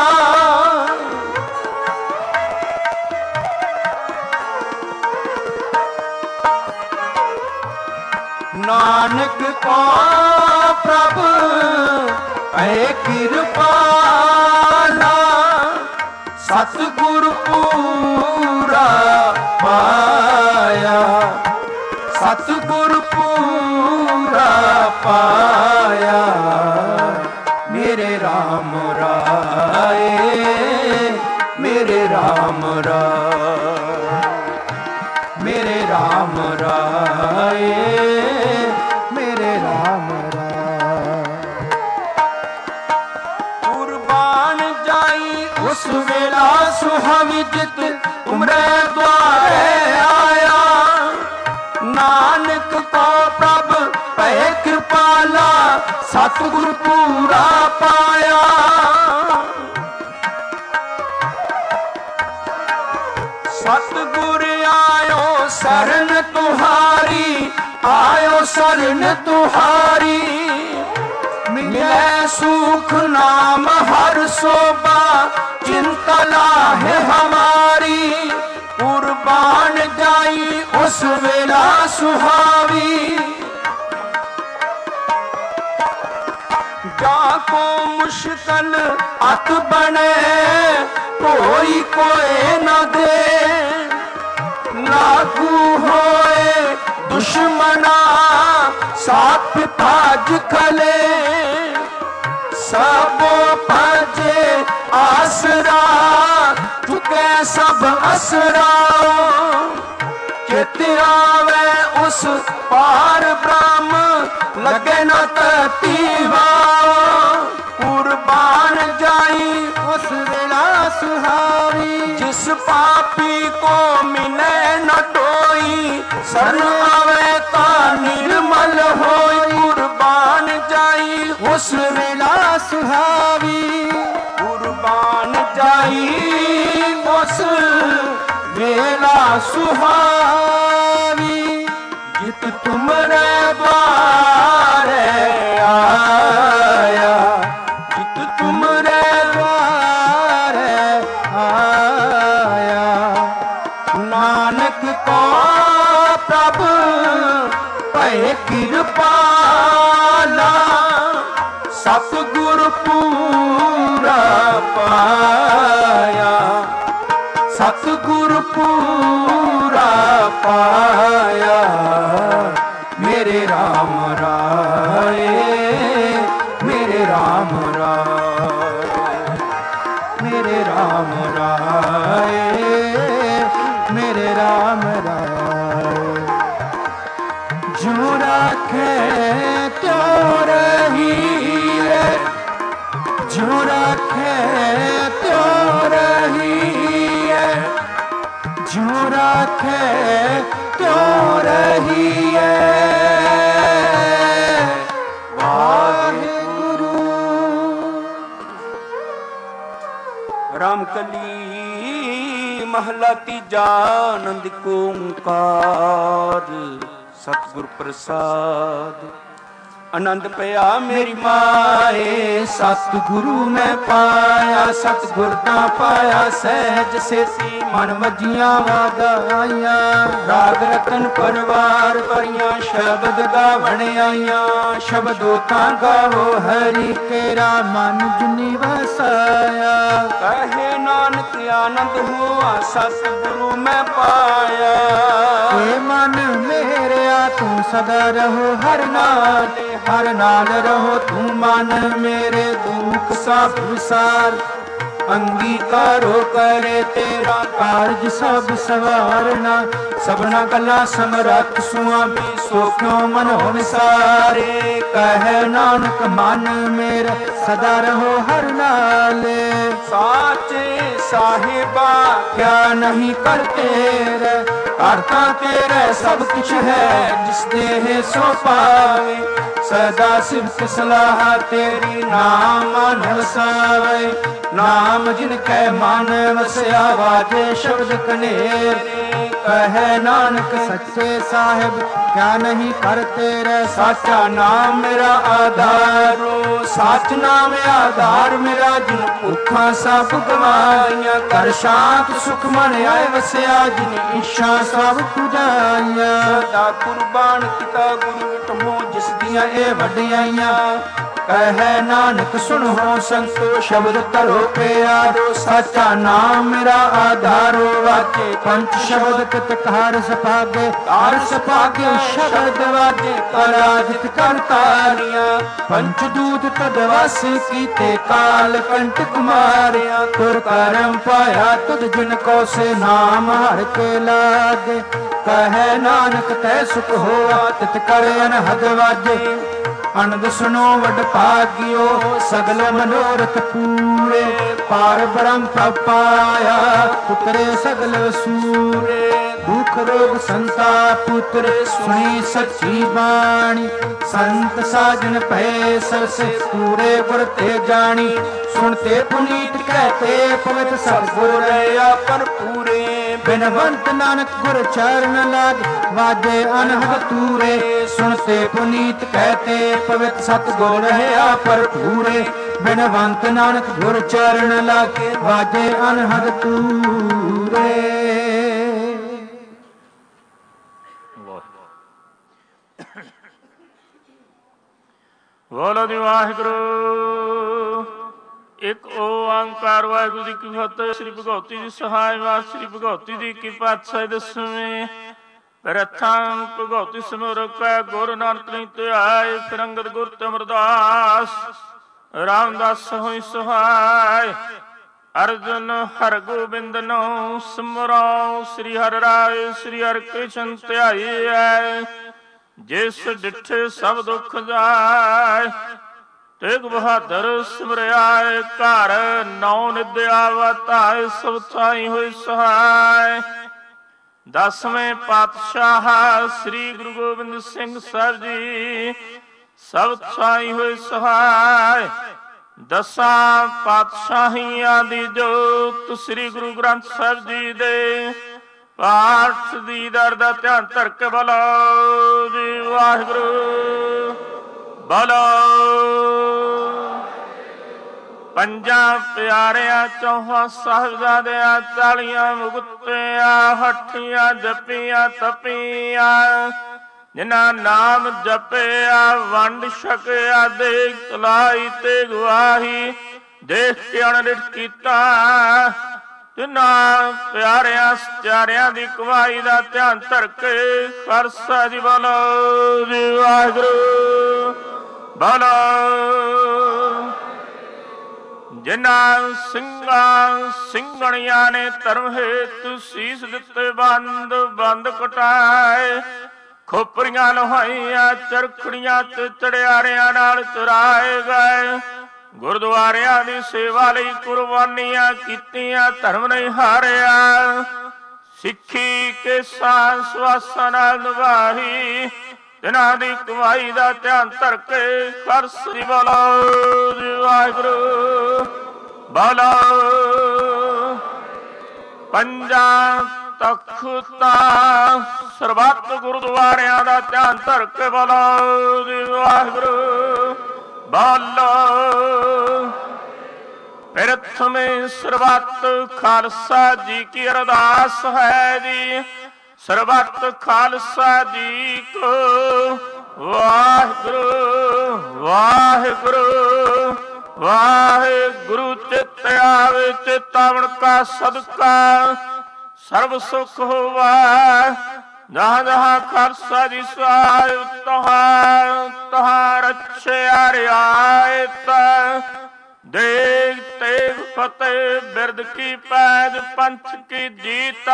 S1: ਨਾਨਕ ਕੋ ਪ੍ਰਭ ਪਏ ਕਿਰਪਾਲਾ। ਸਤਿਗੁਰ ਪੂਰਾ ਪਾਇਆ, ਸਤਿਗੁਰ ਪੂਰਾ ਪਾਇਆ। ਮੇਰੇ ਰਾਮ ਰਾਏ, ਮੇਰੇ ਰਾਮ ਰਾਏ, ਮੇਰੇ ਰਾਮ ਰਾਏ,
S2: ਮੇਰੇ ਰਾਮ ਰਾਏ।
S1: ਕੁਰਬਾਨ ਜਾਈ ਉਸ ਵੇਲਾ ਸੁਹਾਵੀ, ਜਿਤ ਤੁਮਰੇ ਦੁਆਰੇ ਆਇਆ। ਨਾਨਕ ਕੋ ਪ੍ਰਭ ਪਏ ਕਿਰਪਾਲਾ, ਸਤਿਗੁਰ ਪੂਰਾ ਪਾਇਆ। ਸਤਿਗੁਰ ਆਇਓ ਸਰਨ ਤੁਹਾਰੀ, ਆਇਓ ਸਰਨ ਤੁਹਾਰੀ। ਮਿਲੇ ਸੁਖ ਨਾਮ ਹਰ ਸੋਭਾ, ਚਿੰਤਾ ਲਾਹੇ ਹਮਾਰੀ। ਕੁਰਬਾਨ ਜਾਈ ਉਸ ਵੇਲਾ ਸੁਹਾਵੀ, जाको मुश्किल अत बने कोई कोई न दे, लागू होए दुश्मना साथ भाज खले, सबो भजे आसरा चुके सब असरा, चित आवे उस पार ब्रह्म लगे न तीवा, कुर्बान जाई उस
S2: सुहावी।
S1: जिस पापी को मिले न कोई, शरण आवे ता निर्मल होई। कुर्बान जाई
S2: उस वेला सुहावी,
S1: कुर्बान जाई उस
S2: वेला सुहावी।
S1: जित तुमरे द्वारे आया, जित तुमरे
S2: द्वारे आया।
S1: नानक को प्रभु भय कृपाला, सतगुर पूरा पाया, सतगुर पूरा पाया। मेरे राम राय, मेरे राम राय, मेरे राम राय,
S2: मेरे राम राय। जो राखे त्यों रहिए, जो राखे त्यों रहिए, जो राखे त्यों रहिए। वाहिगुरु।
S1: रामकली महला तीजा, आनंद को ओंकार। सतगुर प्रसाद आनंद पया मेरी माए। सतगुरु मैं पाया, सतगुर दा पाया सहज सेसी। मन वजियां वादाइयां, राग रतन परवार भरियां। शब्द गावण आइयां, शब्दों तां गावो हरि।
S2: तेरा मन जिनी वसाया,
S1: कहे नानक आनंद हुआ सतगुरु मैं पाया।
S2: हे मन मेरे तू सदा रहो हर नाल, हर नाल रहो तू मन मेरे। दुख सब विसार अंगीकारो करे, तेरा कारज सब सवारना। सबना गला समरथ सुआमी, सो क्यों मन हो विसारे। कहे नानक मन मेरा सदा रहो हर नाले।
S1: साचे साहिबा
S2: क्या नहीं करते रे, करता तेरे सब कुछ है। जिस देह सो पावे, सदा सिफत सलाह तेरी। नाम मन वसावे, नाम जिनके मन वसया। वाजे शब्द कनेर, कहे नानक सच्चे साहिब क्या नहीं करते रे। साचा नाम मेरा आधारो, साच नाम आधार मेरा। जिन भुखा सब गवाइयां, कर शांत सुख मन आए वसया। जिन इच्छा सब पुजाइयां, सदा कुर्बान किता गुरु विटमो। जिस दियां ए वडियाइयां, कहे नानक सुनो संतो। शब्द तरो प्यारो, साचा नाम मेरा आधारो। वाजे पंच शब्द कित कार सपागे, कार सपागे शब्द वाजे। पराजित करतारियां, पंच दूत तदवास कीते। काल कंटक मारिया, तुर करम पाया तुद जिनको से। नाम हर के लागे, कहे नानक तै सुख होआ। तित कर अनहद वाजे, अनंद सुनो वड भाग्यो। सगल मनोरथ पूरे, पार ब्रह्म पाया। पुत्रे सगल सूरे, दुख रोग संताप पुत्र। सुनी सच्ची बाणी, संत साजन भय सरसे। पूरे गुर ते जानी, सुनते पुनीत कहते पवित्र। सतगुर रया पर पूरे, बिनवंत नानक गुर चरण लाग। वाजे अनहद तूरे, सुनते पुनीत कहते पवित्र। सतगुर रया पर पूरे, बिनवंत नानक गुर चरण लागे। वाजे अनहद तूरे।
S10: ਬੋਲੋ ਜੀ ਵਾਹਿਗੁਰੂ। ਇੱਕ ਓੰਕਾਰ ਵਾਹਿਗੁਰੂ ਜੀ ਕੀ ਫਤਿਹ। ਸ੍ਰੀ ਭਗਵਤੀ ਜੀ ਸਹਾਇ ਵਾਸ। ਸ੍ਰੀ ਭਗਵਤੀ ਜੀ ਕੀ ਪਾਤਸ਼ਾਹੀ ਦਸਵੇਂ। ਪ੍ਰਥਮ ਭਗਵਤੀ ਸਿਮਰਕ ਗੁਰੂ ਨਾਨਕ ਨਹੀਂ ਧਿਆਏ। ਫਿਰ ਅੰਗਦ ਗੁਰ ਤੇ ਅਮਰਦਾਸ, ਰਾਮਦਾਸ ਹੋਈ ਸਹਾਇ। ਅਰਜੁਨ ਹਰ ਗੋਬਿੰਦ ਨੂੰ ਸਿਮਰੋ। ਸ੍ਰੀ ਹਰਿ ਰਾਏ ਸ੍ਰੀ ਹਰਿ ਕ੍ਰਿਸ਼ਨ ਧਿਆਈਐ। ਜਿਸ ਡਿਠੇ ਸਭ ਦੁਖ ਜਾਏ, ਤੇਗ ਬਹਾਦਰ ਸਿਮਰਿਆਏ ਘਰ ਨੌ ਨਿਦਿਆ ਵਤਾਏ ਸਭ ਥਾਈ ਹੋਈ ਸਹਾਇ। ਦਸਵੇਂ ਪਾਤਸ਼ਾਹ ਸ੍ਰੀ ਗੁਰੂ ਗੋਬਿੰਦ ਸਿੰਘ ਸਾਹਿਬ ਜੀ ਸਭ ਥਾਈ ਹੋਈ ਸਹਾਇ। ਦਸਾਂ ਪਾਤਸ਼ਾਹੀਆਂ ਦੀ ਜੋਤ ਸ੍ਰੀ ਗੁਰੂ ਗ੍ਰੰਥ ਸਾਹਿਬ ਜੀ ਦੇ ਪਾਠ ਦੀ ਦਰ ਦਾ ਧਿਆਨ ਧਰ ਕੇ ਬੋਲੋ ਜੀ ਵਾਹਿਗੁਰੂ ਬੋਲੋ। ਪੰਜਾਂ ਪਿਆਰਿਆਂ ਚੌਹਾਂ ਸਾਹਿਬਜ਼ਾਦਿਆਂ ਚਾਲੀਆਂ ਮੁਕਤਿਆਂ ਹੱਠੀਆਂ ਜਪੀਆਂ ਤਪੀਆਂ ਜਿਨ੍ਹਾਂ ਨਾਮ ਜਪਿਆ ਵੰਡ ਛਕਿਆ ਦੇਖ ਤਲਾਈ ਤੇ ਗਵਾਹੀ ਦੇਖ ਕੇ ਅਣਡਿਠ ਕੀਤਾ। ਤਿੰਨਾਂ ਪਿਆਰਿਆਂ ਸਚਾਰਿਆਂ ਦੀ ਕਮਾਈ ਦਾ ਧਿਆਨ ਧਰ ਕੇ ਖਾਲਸਾ ਜੀ ਬੋਲੋ ਜੀ ਵਾਹਿਗੁਰੂ ਬੋਲੋ। ਜਿਨ੍ਹਾਂ ਸਿੰਘਾਂ ਸਿੰਘਣੀਆਂ ਨੇ ਧਰਮ ਹੇਤੂ ਸੀਸ ਦਿੱਤੇ ਬੰਦ ਬੰਦ ਕਟਾਏ ਖੋਪਰੀਆਂ ਲੋਹਾਈਆਂ ਚਰਖੜੀਆਂ ਤੇ ਚੜਿਆਰਿਆਂ ਨਾਲ ਚੁਰਾਏ ਗਏ। ਗੁਰਦੁਆਰਿਆਂ ਦੀ ਸੇਵਾ ਲਈ ਕੁਰਬਾਨੀਆਂ ਕੀਤੀਆਂ ਧਰਮ ਨਹੀਂ ਹਾਰਿਆ। ਸਿੱਖੀ ਕੇ ਸਾਂਸ ਵਾਸਾਂ ਨਾਲ ਨਿਭਾਈ ਜਿਨ੍ਹਾਂ ਦੀ ਕਮਾਈ ਦਾ ਧਿਆਨ ਧਰ ਕੇ ਖਾਲਸਾ ਬੋਲੋ ਜੀ ਵਾਹਿਗੁਰੂ ਬੋਲੋ। ਪੰਜਾਂ ਤਖਤਾਂ ਸਰਬੱਤ ਗੁਰਦੁਆਰਿਆਂ ਦਾ ਧਿਆਨ ਧਰ ਕੇ ਬੋਲੋ ਜੀ ਵਾਹਿਗੁਰੂ ਬੋਲੋ। ਪ੍ਰਥਮੇ ਸਰਬੱਤ ਖਾਲਸਾ ਜੀ ਕੀ ਅਰਦਾਸ ਹੈ ਜੀ। ਸਰਬੱਤ ਖਾਲਸਾ ਜੀ ਕੋ ਵਾਹਿਗੁਰੂ ਵਾਹਿਗੁਰੂ ਵਾਹਿਗੁਰੂ। ਚਿਤ ਆਵੇ ਚੇਤਾਵਨ ਕਾ ਸਦਕਾ ਸਰਬ ਸੁਖ ਹੋਵਾ। ਜਹਾਂ ਜਹਾਂ ਖਾਲਸਾ ਜੀ ਸਾਹਿਬ ਤਹਾਂ ਤਹਾਂ ਰਛਿਆ ਰਿਆਇਤ। ਦੇਗ ਤੇਗ ਫਤਿਹ ਬਿਰਦ ਕੀ ਪੈਜ ਪੰਥ ਕੀ ਜੀਤ।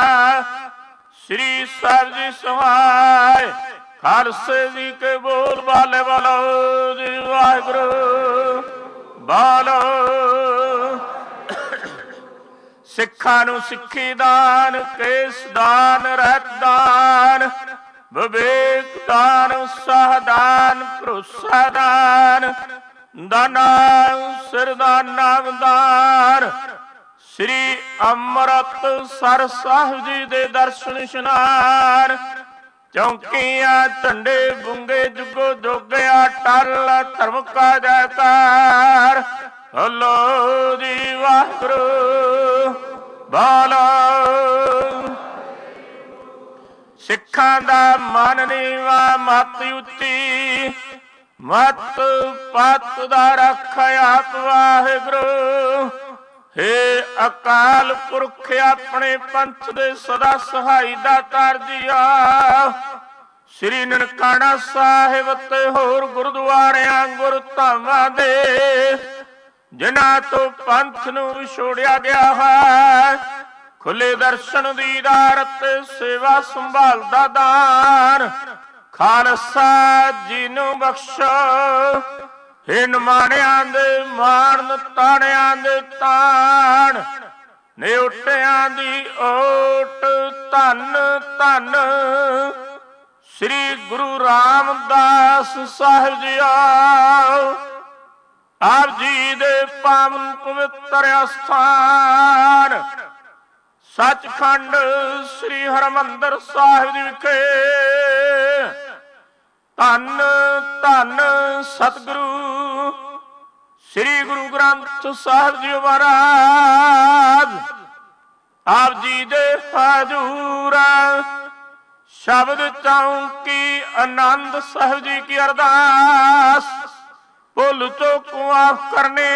S10: श्री साहब जी सहाय खालसे जी के बोल बाले बोलो जी वाहिगुरू बोलो। सिखा नू सिखी दान केस दान रहत दान विवेक दान उत्साह दान भरोसा दान दाना सिर दान नाम दान। श्री अमृत सर साहिब जी दे दर्शन इशनान। चौकियां झंडे बुंगे जुगो जोगिया टल धर्म का जयकार। हलो जी वाहिगुरू बोलो। सिखां दा मन नीवा मत उच्ची मत पत दा रख आप वाहिगुरू। हे अकाल पुरख अपने पंथ दे सदा सहाई दातार जीआ। श्री ननकाना साहिब ते होर गुरुद्वारियां गुरधामां दे जिन्हां तो पंथ नूं विछोड़िया गया है खुले दर्शन दीदार ते सेवा संभाल दा दान खालसा जी नूं बख्शो। हे निमाणियां दे मान ताणियां दे ताण निउटियां दी ओट धन धन। श्री गुरु रामदास साहिब जी आओ आप जी दे पावन पवित्र अस्थान सचखंड श्री हरमंदिर साहिब जी विखे धन धन सतगुरु श्री गुरु ग्रंथ साहिब जी महाराज आप जी दे हजूर शब्द चौंकी आनंद साहिब जी की अरदास। भुल चूक माफ करने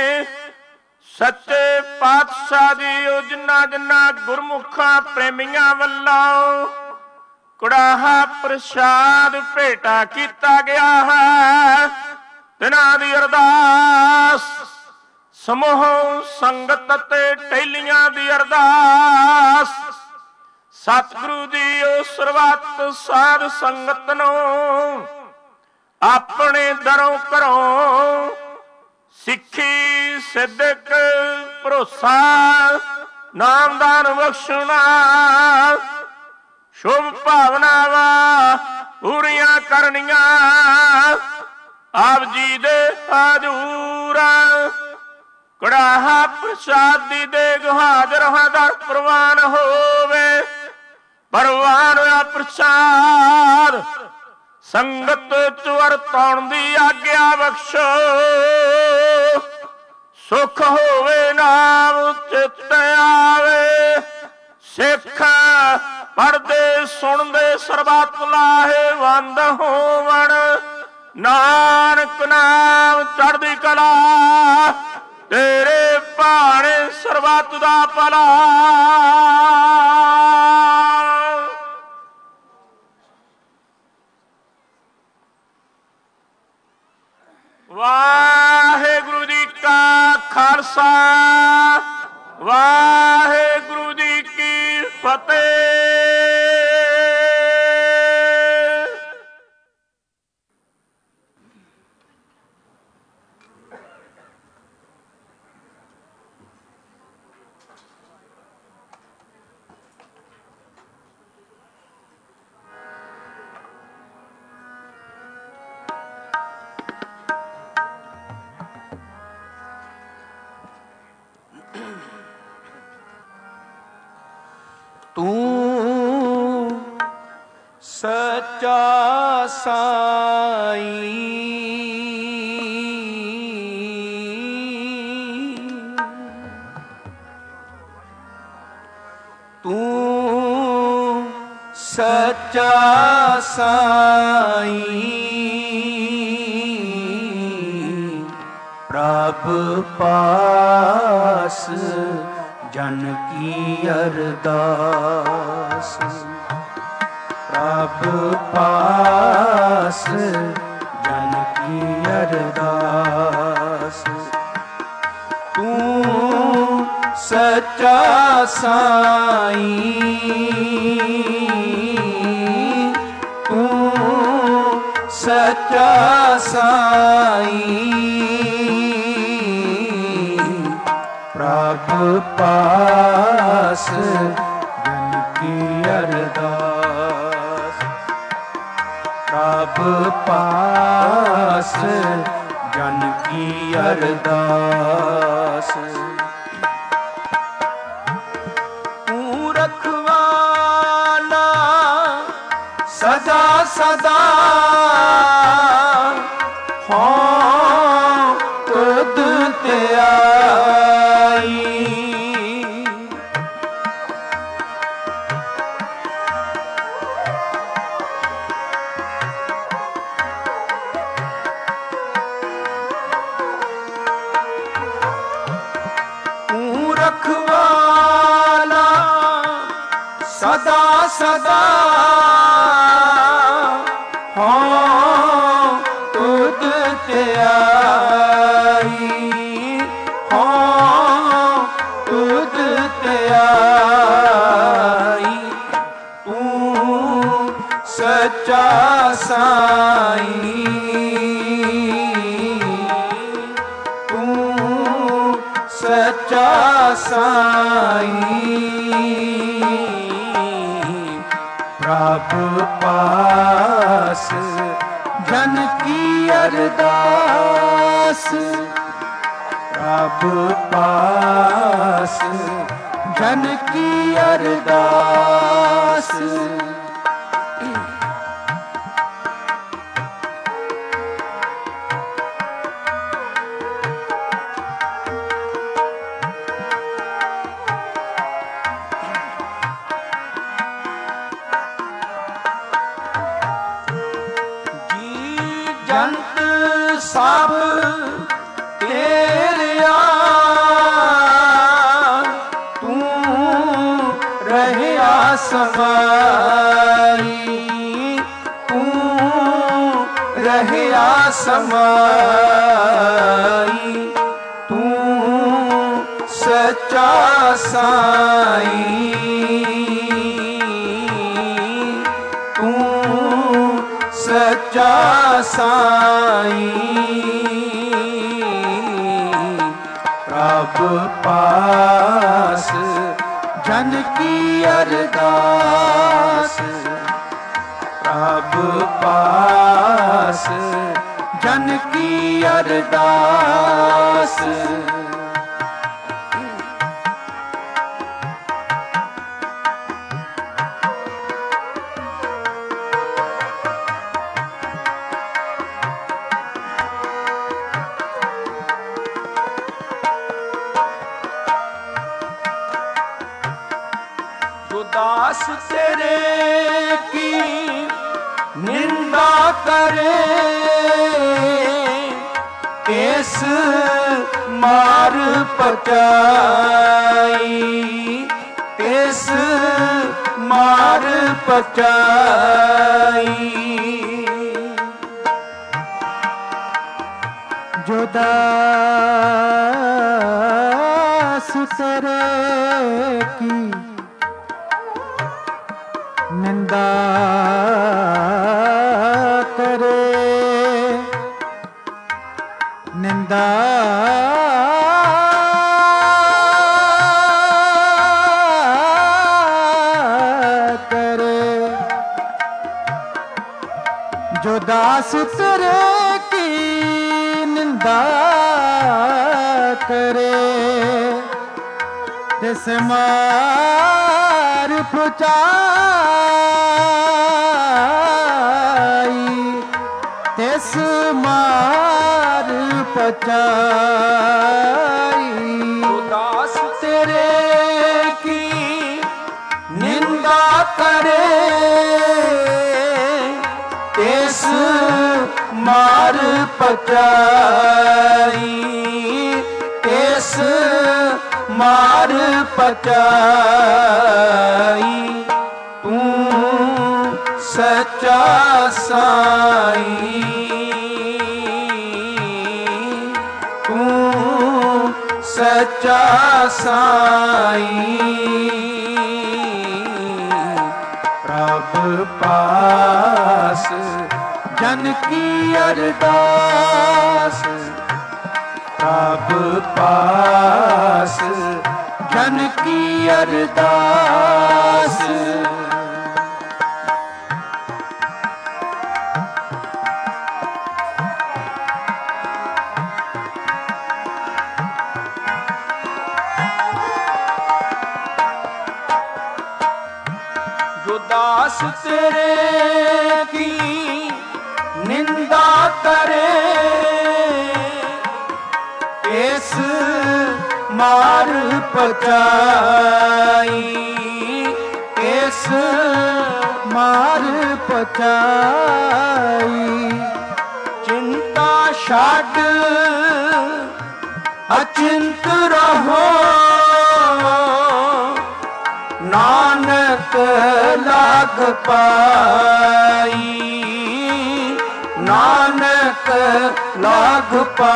S10: सच्चे पातशाह दी जिन्ना जिन्ना गुरमुखा प्रेमियां वल्लों कुड़ाहा प्रसाद भेटा किया गया है तिन्हां दी अरदास। समूह संगत ते टहलियां दी अरदास। सतगुरु जी ओ सरबत साध संगत नूं ਆਪਣੇ ਦਰੋਂ ਘਰੋਂ ਸਿੱਖੀ ਸਿੱਧਕ ਭਰੋਸਾ ਨਾਮਦਾਨ ਬਖਸ਼ਣਾ ਸ਼ੁਭ ਭਾਵਨਾਵਾਂ ਪੂਰੀਆਂ ਕਰਨੀਆਂ ਆਪ ਜੀ ਦੇ ਹਜ਼ੂਰ ਕੜਾਹਾ ਪ੍ਰਸਾਦ ਦੀ ਦੇਗ ਹਾਜ਼ਰ ਹਾਜ਼ਰ ਪ੍ਰਵਾਨ ਹੋਵੇ ਪ੍ਰਵਾਨ ਹੋਇਆ ਪ੍ਰਸਾਦ ਸੰਗਤ ਚ ਵਰਤਾਉਣ ਦੀ ਆਗਿਆ ਬਖਸ਼ੋ ਸੁਖ ਹੋਵੇ ਨਾਮ ਚਿੱਤ ਆਵੇ ਸਿੱਖ ਪੜ੍ਹਦੇ ਸੁਣਦੇ ਸਰਬੱਤ ਲਾਹੇਵੰਦ ਹੋਵਣ ਨਾਨਕ ਨਾਮ ਚੜ੍ਹਦੀ ਕਲਾ ਤੇਰੇ ਭਾਣੇ ਸਰਬੱਤ ਦਾ ਭਲਾ। ਵਾਹਿਗੁਰੂ ਜੀ ਕਾ ਖਾਲਸਾ ਵਾਹਿਗੁਰੂ ਜੀ ਕੀ ਫਤਿਹ।
S1: ਤੂੰ ਸੱਚਾ ਸਾਈਂ ਤੂੰ ਸੱਚਾ ਸਾਈਂ ਪ੍ਰਭ ਪਾਸ ਜਨ ਕੀ ਅਰਦਾਸ ਪ੍ਰਭ ਪਾਸ ਜਨ ਕੀ ਅਰਦਾਸ ਤੂੰ ਸੱਚਾ ਸਾਈਂ ਤੂੰ ਸੱਚਾ ਸਾਈਂ ਪ੍ਰਭ ਪਾਸ ਜਨ ਕੀ ਅਰਦਾਸ ਪ੍ਰਭ ਪਾਸ ਜਨ ਕੀ ਅਰਦਾਸ ਤੂੰ ਰਖਵਾਲਾ ਸਦਾ ਸਦਾ ਹਾਂ ਤੁਧ ਤੇ ਰਖਵਾਲਾ ਸਦਾ ਸਦਾ ਹਾਂ ਤੁਧ ਤੇ ਆਈ ਹਾਂ ਤੁਧ ਤੇ ਆਈ ਤੂੰ ਸੱਚਾ ਸਾਈਂ ਸੱਚਾ ਸਾਈਂ ਪ੍ਰਭ ਪਾਸ ਜਨ ਕੀ ਅਰਦਾਸ ਪ੍ਰਭ ਪਾਸ ਜਨ ਕੀ ਅਰਦਾਸ ਜੰਤ ਸਭ ਤੇਰਿਆ ਤੂੰ ਰਹਿਆ ਸਮਾਈ ਤੂੰ ਰਹਿਆ ਸਮਾਈ ਤੂੰ ਸੱਚਾ ਸਾਈਂ ਤੂੰ ਸੱਚਾ साईं प्रभ पास जन की अरदास प्रभ पास जन की अरदास। दास तेरे की निंदा करे इस मार पचाई इस मार पचाई।
S2: जो दास तेरे की निंदा करे निंदा करे जो दास तेरे की निंदा करे तिस मार पचाई तिस मार पचाई।
S1: दास तेरे की निंदा करे तिस मार पचाई तिस मार पचाई। तू सच्चा साईं तू सच्चा साईं प्रभ पास जन की अरदास प्रभ पास जन की अरदास। जो दास तेरे की निंदा करे इस मार पचाई इस मार पचाई। चिंता छाड़ अचिंत रहो नानक लाग पाई नानक लाग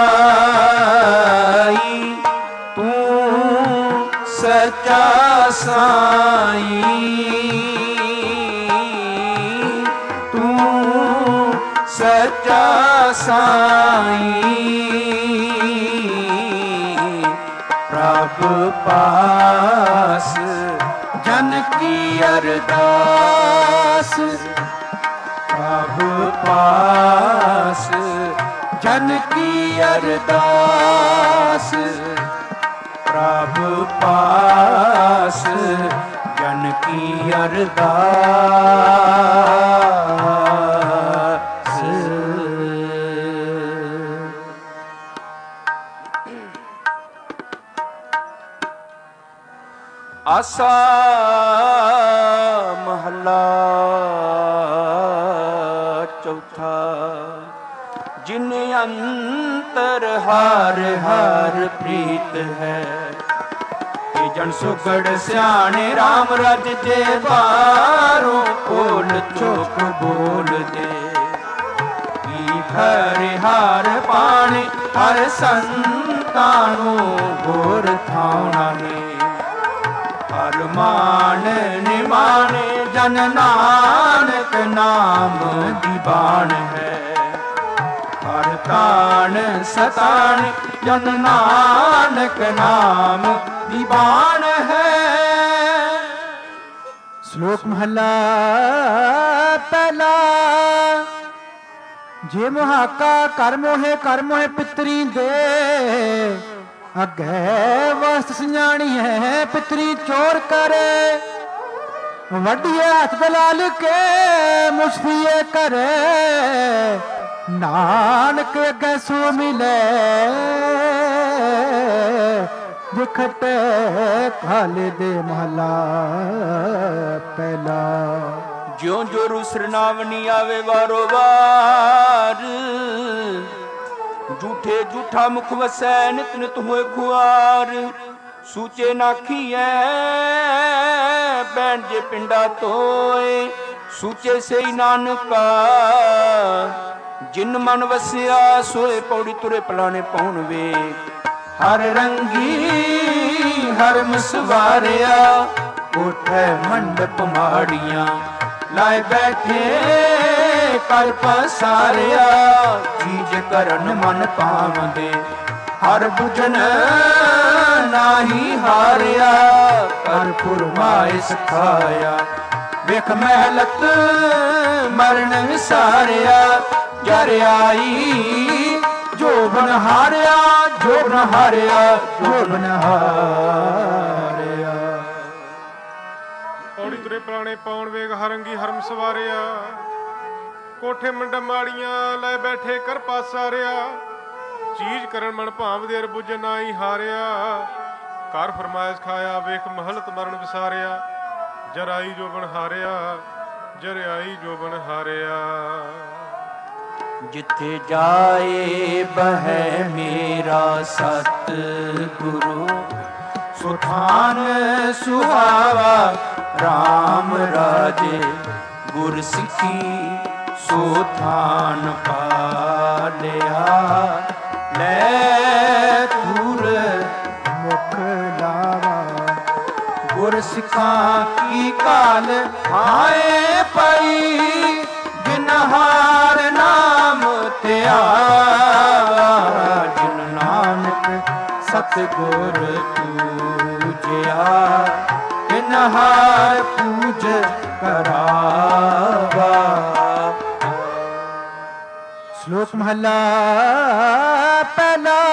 S1: पाई। तू सच्चा साईं तू सच्चा साईं प्रभ पास जन की अरदास प्रभ पास जन की अरदास प्रभ पास जन की अरदास। आसा महला चौथा जिन अंतर हार हार प्रीत है ये जन सुगड़ सियाने राम रज जे बारों कोल चोक बोल दे हर हार पाने हर संतानों गोर थाना है हर मान निमाने जन नानक नाम दीवान है। ਤਾਣ ਸਤਾਣ ਜਨ ਨਾਨਕ ਨਾਮ ਦੀਵਾਨ ਹੈ।
S2: ਸ਼ਲੋਕ ਮਹਲਾ ਪਹਿਲਾ। ਜੇ ਮੁਹਾਕਾ ਕਰ ਮੋਹੇ ਕਰ ਮੋਹੇ ਪਿਤਰੀ ਦੇ, ਅੱਗੇ ਵਸਤ ਸਿਆਣੀ ਹੈ ਪਿਤਰੀ ਚੋਰ ਕਰੇ। ਵੱਡੀਏ ਹੱਥ ਦਲਾਲ ਕੇ ਮੁਸ਼ਫੀਏ ਕਰੇ, ਨਾਨਕ ਅੱਗੇ ਸੋ ਮਿਲੇ ਦਿਖਟੇ ਕਾਲੇ ਦੇ ਮਹਲਾ ਪਹਿਲਾ।
S1: ਜਿਉਂ ਜੋ ਰੂਸਰ ਨਾਵਨੀ ਆਵੇ ਵਾਰੋ ਵਾਰ, ਝੂਠੇ ਝੂਠਾ ਮੁਖ ਵਸੈ ਨਿਤ ਨਿਤ ਹੋਏ ਖੁਆਰ। ਸੂਚੇ ਨਾਖੀਐ ਬੈਣ ਜੇ ਪਿੰਡਾ ਤੋਏ, ਸੂਚੇ ਸਈ ਨਾਨਕਾ ਜਿਨ ਮਨ ਵਸਿਆ ਸੋਏ। ਪੌੜੀ ਤੁਰੇ ਪਲਾਣੇ ਪਾਉਣ ਵੇ ਹਰ ਰੰਗੀ ਹਰ ਮਸਵਾਰਿਆ, ਕੋਠੇ ਮੰਡਪ ਮਾੜੀਆਂ ਲਾਏ ਬੈਠੇ ਕਰ ਪਸਾਰਿਆ। ਚੀਜ ਕਰਨ ਮਨ ਪਾਵੰਦੇ ਹਰ ਬੁਝਨ ਨਾਹੀ ਹਾਰਿਆ, ਕਰ ਫੁਰਮਾਏ ਸਿਖਾਇਆ ਵੇਖ ਮਹਿਲਤ ਮਰਨ ਵਿਸਾਰਿਆ। ਜਰ ਆਈ ਜੋਬਨ ਹਾਰਿਆ ਜੋਬਨ ਹਾਰਿਆ ਜੋਬਨ ਹਾਰਿਆ।
S3: ਪੌੜੀ ਤੁਰੇ ਪੁਰਾਣੇ ਪਾਉਣ ਵੇਗ ਹਰੰਗੀ ਹਰਮ ਸਵਾਰਿਆ, ਕੋਠੇ ਮੰਡ ਮਾੜੀਆਂ ਲੈ ਬੈਠੇ ਕਰ ਪਾਸਾਰਿਆ। ਚੀਜ਼ ਕਰਨ ਮਨ ਭਾਵਦੇ ਅਰ ਬੁਝ ਨਾਹੀ ਹਾਰਿਆ, ਕਰ ਫਰਮਾਇਸ਼ ਖਾਇਆ ਵੇਖ ਮਹਲਤ ਮਰਨ ਵਿਸਾਰਿਆ। ਜਰਾਈ ਜੋਬਨ ਹਾਰਿਆ ਜਰਿਆਈ ਜੋਬਨ ਹਾਰਿਆ।
S1: ਜਿੱਥੇ ਜਾਏ ਬਹਿ ਮੇਰਾ ਸਤ ਗੁਰੂ, ਸੁਥਾਨ ਸੁਹਾਵਾ ਰਾਮ ਰਾਜੇ। ਗੁਰ ਸਿੱਖੀ ਸੁਥਾਨ ਪਾਲਿਆ, ਲੈ ਧੂਰ ਮੁਖ ਲਾਵਾ। ਗੁਰ ਸਿੱਖਾਂ ਕੀ ਕਾਲ ਆਏ ਪਈ, ਜਿਨ ਹਾਰ ਨਾਮ ਧਿਆਵਾ। ਜਿਨ ਨਾਨਕ ਸਤਿਗੁਰ ਪੂਜਿਆ, ਤਿਨ ਹਾਰ ਪੂਜ ਕਰਾਵਾ।
S2: ਸ਼ਲੋਕ ਮਹਲਾ ਪਹਿਲਾ।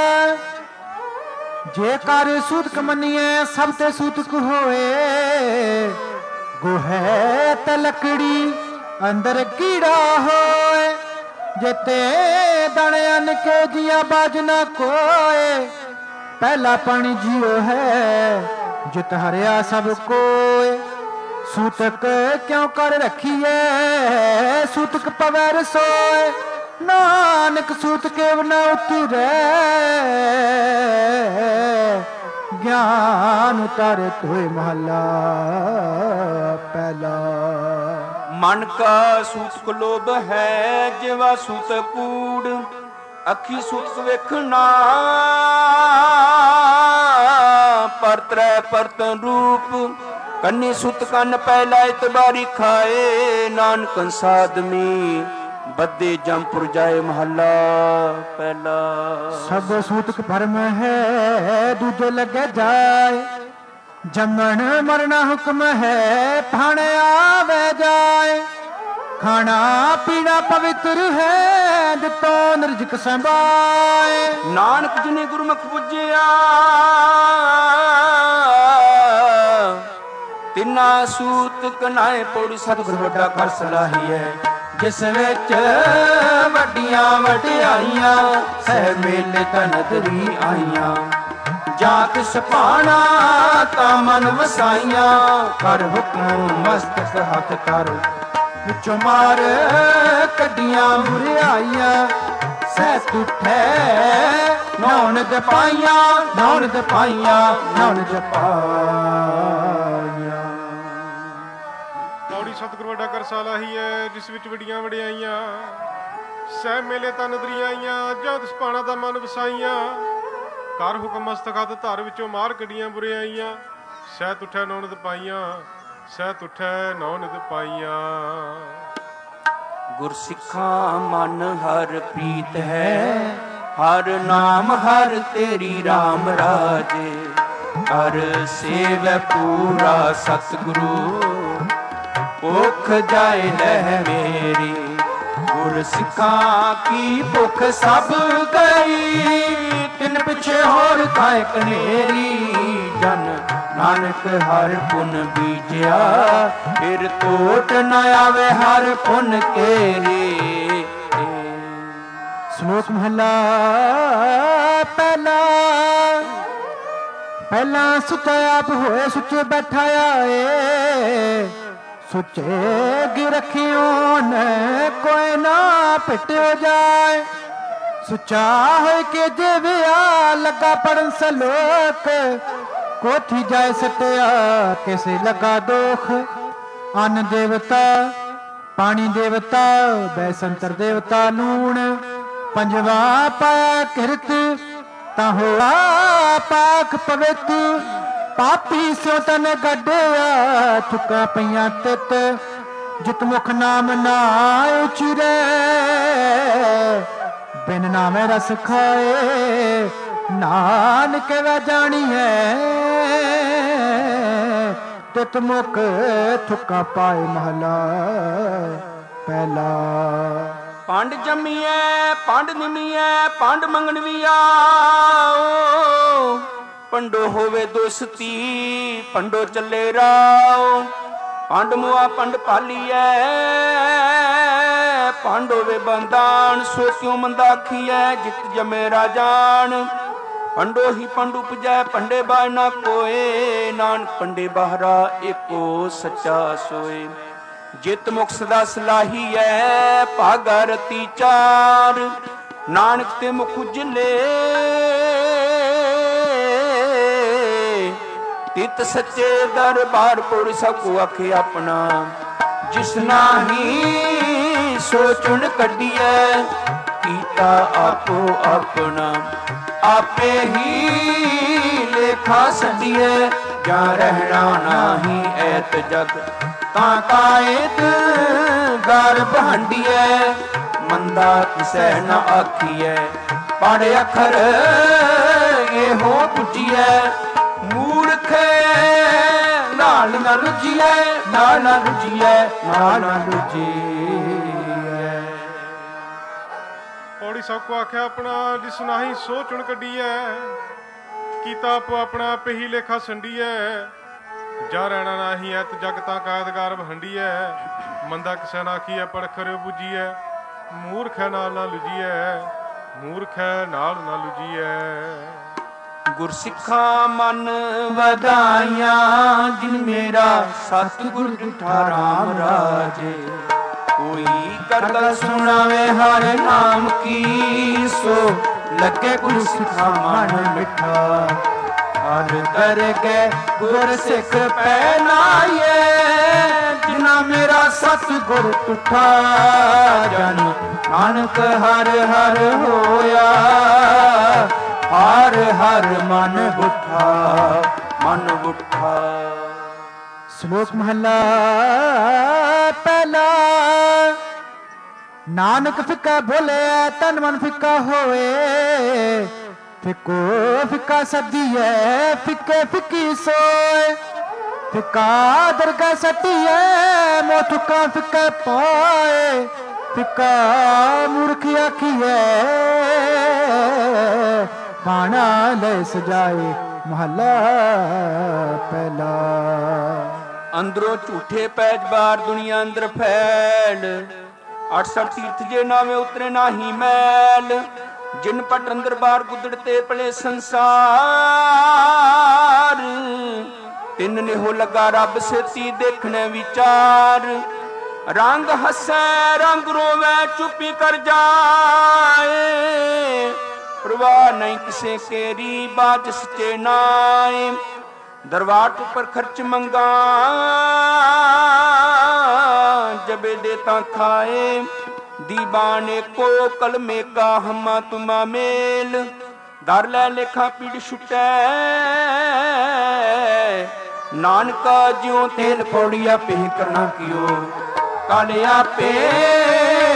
S2: ਜੇ ਕਰ ਸੂਤਕ ਮੰਨੀਏ ਸਭ ਤੇ ਸੂਤਕ ਹੋਏ, ਗੋਹੇ ਤੇ ਲੱਕੜੀ ਅੰਦਰ ਕੀੜਾ ਹੋਏ। ਜਿਤੇ ਦਣ ਅੰਨ ਕੇ ਜੀਆ ਬਾਜ ਨਾ ਕੋਏ, ਪਹਿਲਾ ਪਾਣੀ ਜੀਓ ਹੈ ਜਿਤ ਹਰਿਆ ਸਭ ਕੋਏ। ਸੂਤਕ ਕਿਉਂ ਕਰ ਰਖੀਏ ਸੂਤਕ ਪਵੈ ਰਸੋਏ, ਨਾਨਕ ਸੂਤ ਕੇਵ ਨ ਉਤਰੈ। ਗਿਆਨ ਉਤਾਰੇ ਤੋਏ ਮਹਲਾ ਪਹਿਲਾ।
S1: ਮਨ ਕਾ ਸੂਤਕ ਲੋਭ ਹੈ ਜਿਵਾ ਸੂਤਕ ਕੂੜ, ਅੱਖੀ ਸੂਤਕ ਵੇਖਣਾ ਪਰ ਤ੍ਰੈ ਪਰਤਨ ਰੂਪ। ਕੰਨੀ ਸੁਤ ਕੰਨ ਪਹਿਲਾ ਇਤਬਾਰੀ ਖਾਏ, ਨਾਨਕ ਸਾਦਮੀ ਬੱਦੇ ਜੰਪੁਰ ਜਾਏ ਮਹੱਲਾ ਪਹਿਲਾ।
S2: ਸਭ ਸੂਤਕ ਭਰਮ ਹੈ ਦੂਜੇ ਲੱਗੇ ਜਾਏ, ਜੰਮਣ ਮਰਨਾ ਹੁਕਮ ਹੈ ਫਣ ਆਵੇ ਜਾਏ। ਖਾਣਾ ਪੀਣਾ ਪਵਿੱਤਰ ਹੈ ਦਿੱਤੋ ਨਿਰਜਿਕ ਸੰਭਾਏ,
S1: ਨਾਨਕ ਜਿਨੇ ਗੁਰਮੁਖ ਪੁੱਜਿਆ ਤਿੰਨਾ ਸੂਤ ਕਨਾਏ। ਪੌੜੀ ਸਤਿਗੁਰ ਵੱਡਾ ਕਰ ਸਲਾਹੀਐ, ਜਿਸ ਵਿੱਚ ਵੱਡੀਆਂ ਵਡਿਆਈਆਂ ਸਹਿ ਮੇਲੇ ਤਨਦਰੀ ਆਈਆਂ। ਜਾਂ ਕਿਸ ਪਾਣਾ ਤਾਂ ਮਨ ਵਸਾਈਆਂ, ਕਰ ਹੁਕਮ ਮਸਤਕ ਹੱਥ ਕਰ ਵਿੱਚੋਂ ਮਾਰ ਕੱਢੀਆਂ ਬੁਰਿਆਈਆਂ। ਸਹਿ ਤੁਠੈ ਨੌਨ ਦੇ ਪਾਈਆਂ ਨੌਨ ਦੇ ਪਾਈਆਂ ਨੌਨ ਦੇ ਪਾਈਆਂ।
S3: ਪੌੜੀ ਸਤਿਗੁਰ ਵੱਡਾ ਕਰ ਸਲਾਹੀ ਹੈ, ਜਿਸ ਵਿੱਚ ਵੱਡੀਆਂ ਵਡਿਆਈਆਂ ਸਹਿ ਮੇਲੇ ਤਨ ਦਰਿਆਈਆਂ। ਜਾਂ ਤਿਸ ਪਾਣਾ ਦਾ ਮਨ ਵਸਾਈਆਂ, ਕਰ ਹੁਕਮ ਮਸਤਕ ਹੱਥ ਧਰ ਵਿੱਚੋਂ ਮਾਰ ਕੱਢੀਆਂ ਬੁਰਿਆਈਆਂ। ਸਹਿ ਤੁਠੈ ਨੌ ਨਿਤ ਪਾਈਆਂ ਸਹਿ ਤੁਠੈ ਨੌ ਨਿਤ ਪਾਈਆਂ।
S1: ਗੁਰਸਿੱਖਾਂ ਮਨ ਹਰ ਪ੍ਰੀਤ ਹੈ, ਹਰ ਨਾਮ ਹਰ ਤੇਰੀ RAM ਰਾਜੇ। ਹਰ ਸੇਵੈ ਪੂਰਾ ਸਤਿਗੁਰੂ, ਭੁੱਖ ਜਾਏ ਲੈ ਮੇਰੀ। ਗੁਰਸਿੱਖਾਂ ਕੀ ਭੁੱਖ ਸਭ ਗਈ, ਤਿਨ ਪਿਛੇ ਹੋਰ ਕਾਇ ਕਨੇਰੀ। ਜਨ ਨਾਨਕ ਹਰ ਪੁਨ ਬੀਜਿਆ, ਫਿਰ ਟੋਟ ਨ ਆਵੇ ਹਰ ਪੁਨ ਕੇਰੀ।
S2: ਸ਼ਲੋਕ ਮਹਲਾ ਪਹਿਲਾ। ਪਹਿਲਾਂ ਸੁੱਚਾ ਆਪ ਹੋਏ, ਸੁੱਚੇ ਬੈਠਾ ਆਏ। ਸੁੱਚੇ ਗਿ ਰਖਿਓ ਨੇ ਕੋਈ ਨਾ ਪਿਟਿਓ ਜਾਏ। ਸੁੱਚਾ ਹੋਇ ਕੇ ਜਿਵਿਆ ਲੱਗਾ ਪੜਨ ਸਲੋਕ। ਕੋਠੀ ਜਾਏ ਸਟਿਆ ਕਿਸੇ ਲੱਗਾ ਦੋਖ। ਅੰਨ ਦੇਵਤਾ ਪਾਣੀ ਦੇਵਤਾ ਬੈਸੰਤਰ ਦੇਵਤਾ ਲੂਣ। ਪੰਜਵਾ ਪਾਇਆ ਕਿਰਤ ਤਾਂ ਹੋਆ ਪਾਕ ਪਵਿੱਤ। ਪਾਪੀ ਸਿਉ ਤਨ ਗੱਡਿਆ ਚੁੱਕਾ ਪਈਆਂ ਤਿਤ। ਜਿਤ ਮੁਖ ਨਾਮ ਨਾ ਉਚਰੇ, ਬਿਨ ਨਾਮੇ ਰਸ ਖਾਏ। ਨਾਨਕ ਵੈ ਜਾਣੀਐ ਤਿਤ ਮੁਖ ਥੁੱਕਾ ਪਾਏ। ਮਹਲਾ ਪਹਿਲਾ।
S1: ਪੰਡ ਜੰਮੀਐ ਪੰਡ ਨਿਮੀਐ, ਪੰਡ ਮੰਗਣ ਵੀ ਆਓ। ਪੰਡੋ ਹੋਵੇ ਦੋਸਤੀ, ਪੰਡੋ ਚੱਲੇ ਰਾਓ। ਪੰਡ ਮੁਆ ਪੰਡ ਪਾਲੀਐ, ਪੰਡ ਹੋਵੇ ਬੰਦਾਨ। ਸੋ ਕਿਉ ਮੰਦਾ ਆਖੀਐ, ਜਿਤ ਜਮੇ ਰਾਜਾਨ। ਪੰਡੋ ਹੀ ਪੰਡ ਉਪਜੈ, ਪੰਡੇ ਬਾਝ ਨਾ ਕੋਏ। ਨਾਨਕ ਪੰਡੇ ਬਾਹਰਾ ਏਕੋ ਸੱਚਾ ਸੋਏ। ਜਿਤ ਮੁਖ ਸਦਾ ਸਲਾਹੀਐ, ਭਾਗਾ ਰਤੀ ਚਾਰ। ਨਾਨਕ ਤੇ ਮੁਖ ਉਜਲੇ, ਤਿਤ ਸੱਚੇ ਦਰਬਾਰ ਪੁਰ ਸਭ ਕੋ ਆਖੇ ਆਪਣਾ। ਜਿਸ ਨਾਹੀ ਸੋ ਚੁਣ ਕੱਢੀਐ, ਕੀਤਾ ਆਪੋ ਆਪਣਾ। ਆਪੇ ਹੀ ਲੇਖਾ ਛੱਡੀਐ, ਜਾਂ ਰਹਿਣਾ ਨਾਹੀ ਐਤ ਜਗ। ਤਾਂ ਕਾਇਤ ਗਰ ਬਹਾਂਡੀਐ, ਮੰਦਾ ਕਿਸੈ ਨ ਆਖੀਐ। ਪੜ ਅੱਖਰ ਇਹੋ ਪੁੱਜੀਐ, ਮੂਰਖ ਨਾਲ ਨ ਰੁਜੀਐ। ਨਾਲ ਨ ਰੁਜੀਐ, ਨਾਲ ਨ ਰੁਜੀਐ।
S3: ਪੌੜੀ ਸਭ ਕੋ ਆਖਿਆ ਆਪਣਾ, ਜਿਸ ਨਾਹੀ ਸੋ ਚੁਣ ਕੱਢੀਐ। ਕੀਤਾ ਆਪੋ ਆਪਣਾ, ਆਪੇ ਹੀ ਲੇਖਾ ਸੰਡੀਐ। ਜਾ ਰਹਿਣਾ ਨਾਹੀ ਐਤ ਜਗ ਤਾਂ ਕਾਇਦਗਾਰ ਵਹੰਡੀਐ। ਮੰਦਾ ਕਿਸੈ ਨਾ ਆਖੀਐ, ਪੜਖਰ ਬੁਝੀਐ। ਮੂਰਖ ਨਾਲ ਨਾ ਲੁਜੀਐ, ਮੂਰਖ ਨਾਲ ਨਾ ਲੁਜੀਐ।
S1: ਗੁਰਸਿੱਖਾਂ ਮਨ ਵਧਾਈਆਂ, ਜਿਨ ਮੇਰਾ ਸਤਿਗੁਰ ਡਿਠਾ RAM ਰਾਜੇ। ਕੋਈ ਕਰਦਾ ਸੁਣਾਵੇ ਹਰ ਨਾਮ ਕੀ, ਸੋ ਲੱਗੇ ਗੁਰਸਿੱਖਾਂ ਮਨ ਮਿੱਠਾ। ਹਰ ਦਰ ਕੇ ਗੁਰ ਸਿੱਖ ਪਹਿਨਾਏ, ਜਿਨਾ ਮੇਰਾ ਸਤਿਗੁਰ ਟੁੱਠਾ। ਜਨ ਨਾਨਕ ਹਰ ਹਰ ਹੋਇਆ, ਹਰ ਹਰ ਮਨ ਬੁੱਠਾ, ਮਨ ਬੁੱਠਾ।
S2: ਸ਼ਲੋਕ ਮਹਲਾ ਪਹਿਲਾ। ਨਾਨਕ ਫਿੱਕਾ ਬੋਲਿਆ, ਤਨ ਮਨ ਫਿੱਕਾ ਹੋਏ। ਫਿੱਕੋ ਫਿੱਕਾ ਸਦੀਐ, ਫਿੱਕੇ ਫਿੱਕੀ ਸੋਏ। ਫਿੱਕਾ ਦਰਗਾ ਸਟੀਐ, ਮੋ ਚੁੱਕਾ ਫਿੱਕਾ ਪਾਏ। ਫਿੱਕਾ ਮੂਰਖ ਆਖੀਐ, ਬਾਣਾ ਲੈ ਸਜਾਏ। ਮਹਲਾ ਪਹਿਲਾ।
S1: ਅੰਦਰੋਂ ਝੂਠੇ ਪੈਜ ਬਾਹਰ ਦੁਨੀਆ ਅੰਦਰ ਫੈਲ। ਅਠਸਠ ਤੀਰਥ ਜੇ ਨਾਵੇਂ ਉਤਰੇ ਨਾਹੀ ਮੈਲ। ਜਿਨ ਪਟ ਅੰਦਰ ਬਾਹਰ ਗੁੱਦੜ ਤੇ ਪਲੇ ਸੰਸਾਰ। ਤਿੰਨ ਨਿਹੋ ਲੱਗਾ ਰੱਬ ਸੇਤੀ ਦੇਖਣੇ ਵਿਚਾਰ। ਰੰਗ ਹੱਸੈ ਰੰਗ ਰੋਵੈ ਚੁੱਪੀ ਕਰ ਜਾਏ। ਪ੍ਰਵਾਹ ਨਹੀਂ ਕਿਸੇ ਕੇਰੀ ਬਾਤ ਸੱਚੇ ਨਾਏ। ਦਰਬਾਰ ਉੱਪਰ ਖਰਚ ਮੰਗਾ ਜਬੇ ਦੇ ਤਾਂ ਖਾਏ। ਦੀਵਾਨੇ ਕੋ ਕਲਮੇ ਕਾ ਹਮਾ ਤੁਮਾ ਮੇਲ। ਦਰ ਲੈ ਲੇਖਾ ਪੀੜ ਛੁਟੈ ਨਾਨਕਾ ਜਿਉ ਤੇਲ ਪੌੜੀਆ ਪੇ ਕਰਨਾ ਕਿਓ। ਕਾਲੇ ਆਪੇ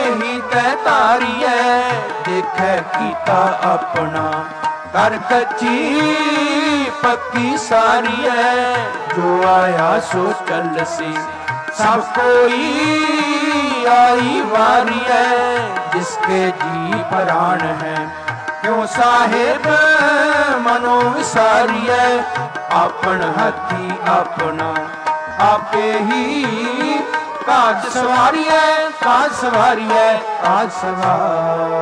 S1: ਕੈ ਧਾਰੀਐ, ਦੇਖੈ ਕੀਤਾ ਆਪਣਾ ਕਰ ਕੱਚੀ ਪੱਕੀ ਸਾਰੀਐ। ਜੋ ਆਇਆ ਸੋ ਚੱਲਸੀ ਸਭ ਕੋਈ ਆਈ ਵਾਰੀਐ, ਜਿਸਕੇ ਜੀ ਪ੍ਰਾਣ ਹੈ ਕਿਉ ਸਾਹਿਬ ਮਨੋ ਵਿਸਾਰੀਐ। ਆਪਨ ਹੱਥੀ ਆਪਣਾ ਆਪੇ ਹੀ ਕਾਜ ਸਵਾਰੀਐ, ਕਾਜ ਸਵਾਰੀਐ, ਕਾਜ ਸਵਾਰੀਐ।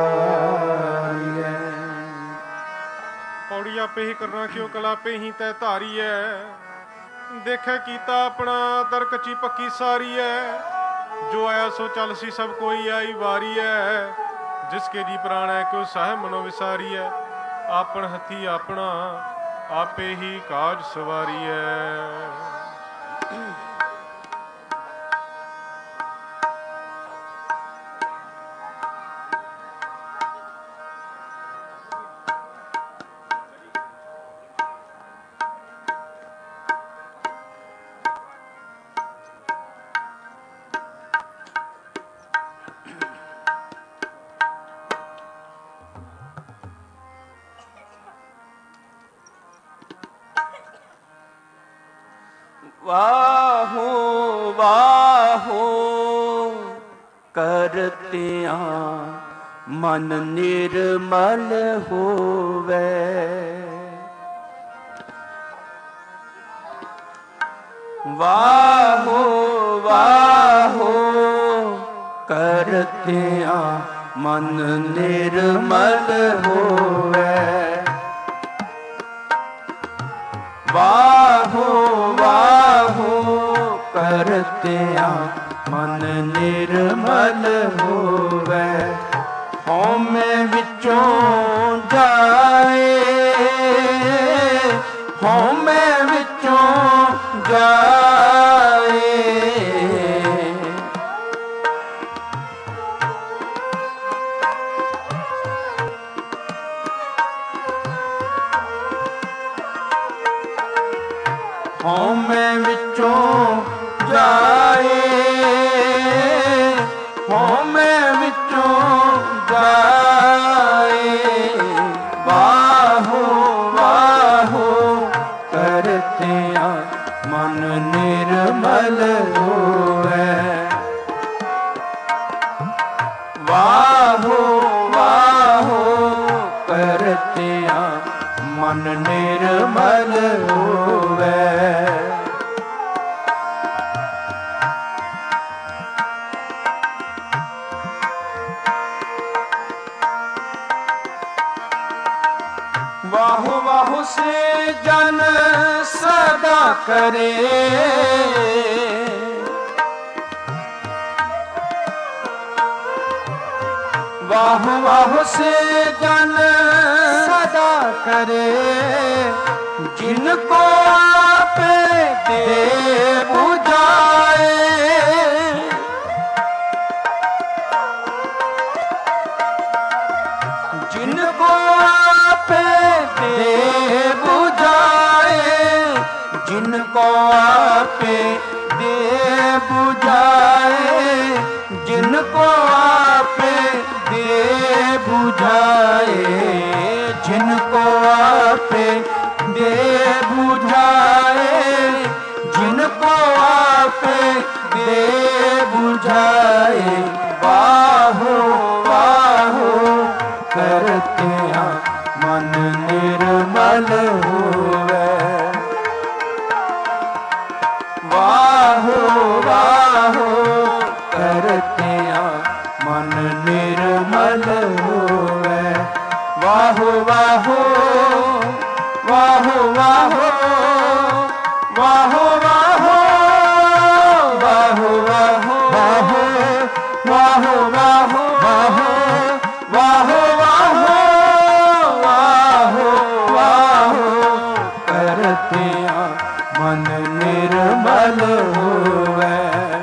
S3: ਪੌੜੀ ਆਪੇ ਹੀ ਕਰਨਾ ਕਿਉ ਕਲਾ ਆਪੇ ਹੀ ਤੈ ਧਾਰੀਐ। ਦੇਖੈ ਕੀਤਾ ਆਪਣਾ ਦਰ ਕੱਚੀ ਪੱਕੀ ਸਾਰੀਐ। ਜੋ ਆਇਆ ਸੋ ਚੱਲ ਸੀ ਸਭ ਕੋਈ ਆਈ ਵਾਰੀਐ, ਜਿਸਕੇ ਜੀ ਪ੍ਰਾਣ ਹੈ ਕਿਉ ਸਾਹਿਬ ਮਨੋ ਵਿਸਾਰੀਐ। ਆਪਨ ਹੱਥੀ ਆਪਣਾ ਆਪੇ ਹੀ ਕਾਜ ਸਵਾਰੀਐ।
S1: ਵਾਹੋ ਵਾਹੋ ਕਰਤਿਆਂ ਮਨ ਨਿਰਮਲ ਹੋਵੇ। ਵਾਹੋ ਵਾਹੋ ਕਰਤਿਆਂ ਮਨ ਨਿਰਮਲ ਹੋਵੇ। ਵਾਹੋ ਵਾਹੋ ਕਰਤਿਆਂ ਮਨ ਨਿਰਮਲ ਹੋਵੇ। ਹਉਮੈ ਵਿੱਚੋਂ ਜਾਏ, ਹਉਮੈ ਵਿੱਚੋਂ ਜਾਏ। ਹਉਮੈ ਵਿੱਚੋਂ ਜਾਏ, ਹਉਮੈ ਵਿੱਚੋਂ ਜਾਏ। ਵਾਹੋ ਵਾਹੋ ਕਰਤਿਆਂ ਮਨ ਨਿਰਮਲ ਹੋਵੇ। ਵਾਹੋ ਵਾਹੋ ਕਰਤਿਆਂ ਮਨ ਨਿਰਮਲ ਹੋਵੇ। ਵਾਹੋ ਵਾਹੋ ਸੇ ਜਨ ਸਦਾ ਕਰੇ, ਵਾਹੋ ਵਾਹੋ ਸੇ ਜਨ ਸਦਾ करे, जिनको आपे दे बुझाए। जिनको आपे दे बुझाए, जिनको आपे दे बुझाए, जिनको आपे दे बुझाए, जिनको आपे दे बुझाए, जिनको आपे दे बुझाए। बाहो बाहो करतिया मन निर्मल होवे। वाहो वाहो करतिया मन निर्मल होवे। वाहो वाहो वाहो वाहो वाहो वाहो वाहो वाहो वाहो वाहो वाहो वाहो वाहो वाहो वाहो करतिया मन निर्मल होवे।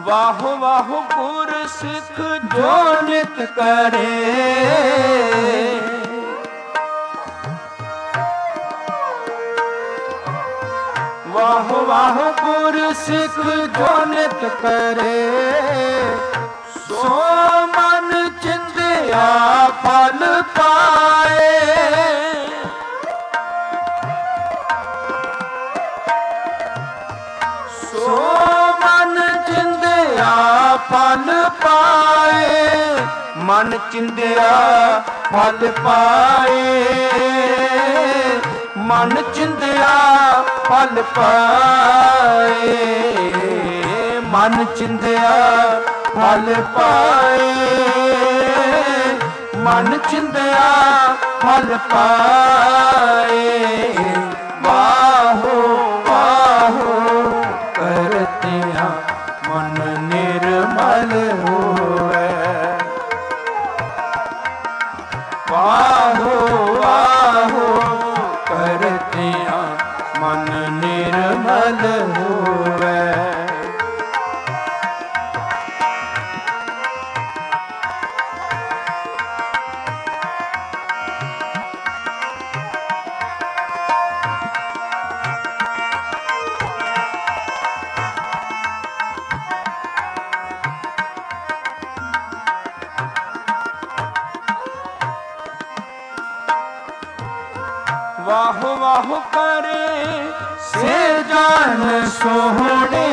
S1: ਵਾਹ ਵਾਹ ਗੁਰ ਸਿੱਖ ਜੋ ਨਿਤ ਕਰੇ, ਵਾਹ ਵਾਹ ਗੁਰ ਸਿੱਖ ਜੋ ਨਿਤ ਕਰੇ, ਸੋ ਮਨ ਚਿੰਦਿਆ ਫਲ ਪਾਏ। ਸੋ ਮਨ ਚਿੰਦਿਆ ਫਲ ਪਾਏ, ਮਨ ਚਿੰਦਿਆ ਫਲ ਪਾਏ, ਮਨ ਚਿੰਦਿਆ ਫਲ ਪਾਏ, ਮਨ ਚਿੰਦਿਆ ਫਲ ਪਾਏ, ਮਨ ਚਿੰਦਿਆ ਫਲ ਪਾਏ। ਵਾਹੋ ਵਾਹੋ ਕਰਤਿਆਂ ਮਨ ਨਿਰਮਲ ਹੋਵੇ, ਵਾਹੋ ਵਾਹੋ ਕਰਤਿਆਂ ਮਨ ਨਿਰਮਲ ਹੋਵੇ। ਵਾਹ ਵਾਹ ਕਰੇ ਸੇ ਜਾਨ ਸੋਹਣੇ,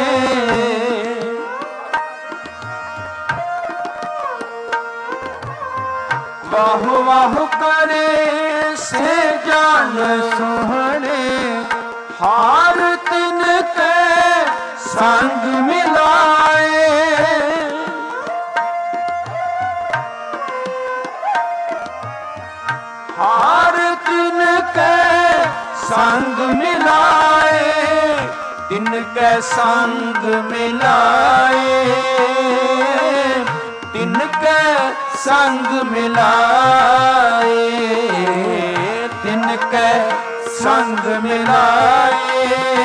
S1: ਵਾਹ ਵਾਹ ਕਰੇ ਸੇ ਜਾਨ ਸੋਹਣੇ, ਹਾਰ ਤਿਨ ਕੇ ਸੰਗ ਮਿਲਾਏ, ਹਾਰ ਤਿਨ ਕੇ ਸੰਗ ਮਿਲਾਏ, ਤਿਨ ਕੈ ਸੰਗ ਮਿਲਾਏ, ਤਿਨ ਕੈ ਸੰਗ ਮਿਲਾਏ, ਤਿਨ ਕੈ ਸੰਗ ਮਿਲਾਏ,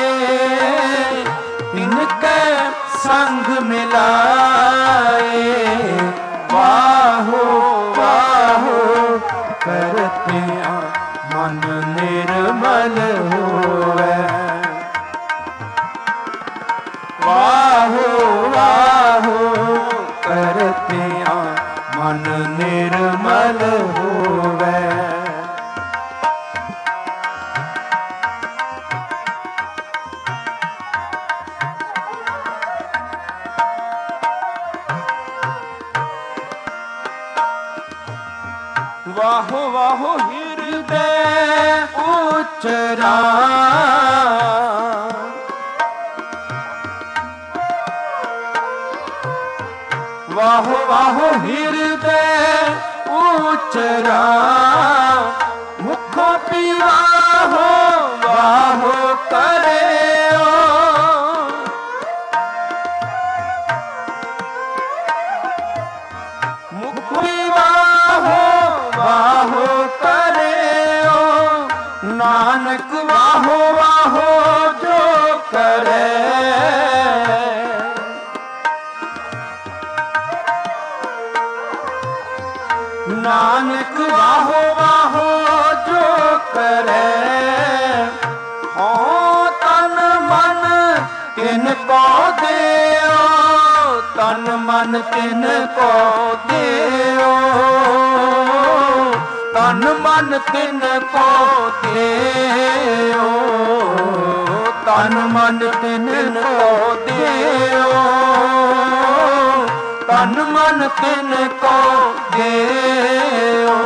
S1: ਤਿਨ ਕੈ ਸੰਗ ਮਿਲਾਏ। ਵਾਹੋ ਵਾਹੋ ਕਰਤਿਆਂ ਮਨ ਨਿਰਮਲ ਹੋਵੇ, ਵਾਹੋ ਵਾਹੋ ਕਰਤਿਆਂ ਮਨ ਨਿਰਮਲ ਹੋਵੇ। ਵਾਹੋ ਵਾਹੋ ਹਿਰਦੈ ਉਚਰਾ, ਵਾਹੋ ਵਾਹੋ ਹਿਰਦੈ ਉਚਰਾ, ਮੁਖੋਂ ਪੀਵਾ ਹੋ ਵਾਹੋ ਕਰਿਓ, ਮੁਖੋਂ ਪੀਵਾ ਵਾਹੋ ਕਰਿਓ, ਨਾਨਕ ਵਾਹੋ ਵਾਹੋ ਜੋ ਕਰੇ, ਨਾਨਕ ਵਾਹੋ ਵਾਹੋ ਜੋ ਕਰੇ। ਹੋ ਤਨ ਮਨ ਤਿਨ ਕੋ ਦਿਓ, ਤਨ ਮਨ ਤਿਨ ਕੋ ਦਿਓ, ਤਨ ਮਨ ਤਿਨ ਕੋ ਦਿਓ, ਤਨ ਮਨ ਤਿਨ ਕੋ ਦਿਓ, ਤਨ ਮਨ ਤਿਨ ਕੋ ਦਿਓ।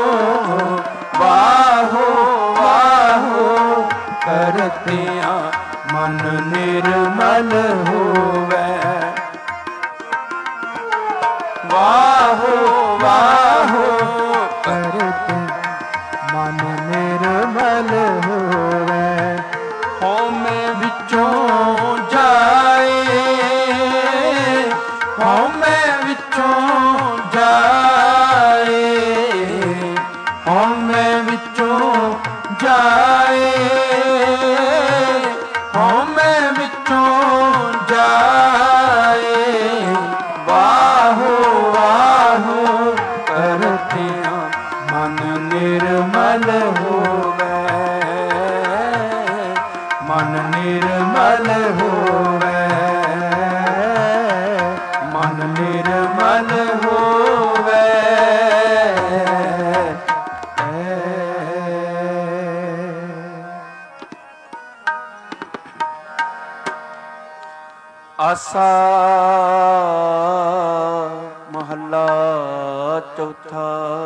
S1: ਵਾਹੋ ਵਾਹੋ ਕਰਤਿਆਂ ਮਨ ਨਿਰਮਲ ਹੋਵੇ, ਵਾਹੋ ਵਾਹੋ
S2: ਕਰਤਿਆਂ ਮਨ ਨਿਰਮਲ ਹੋਵੇ।
S1: ਹਉਮੈ ਵਿੱਚੋਂ ਜਾਏ, ਹਉਮੈ ਵਿੱਚੋਂ ਜਾਏ, ਹਉਮੈ ਵਿੱਚੋਂ ਜਾਏ, ਹਉਮੈ ਵਿੱਚੋਂ ਜਾਏ। ਆਸਾ ਮਹੱਲਾ ਚੌਥਾ।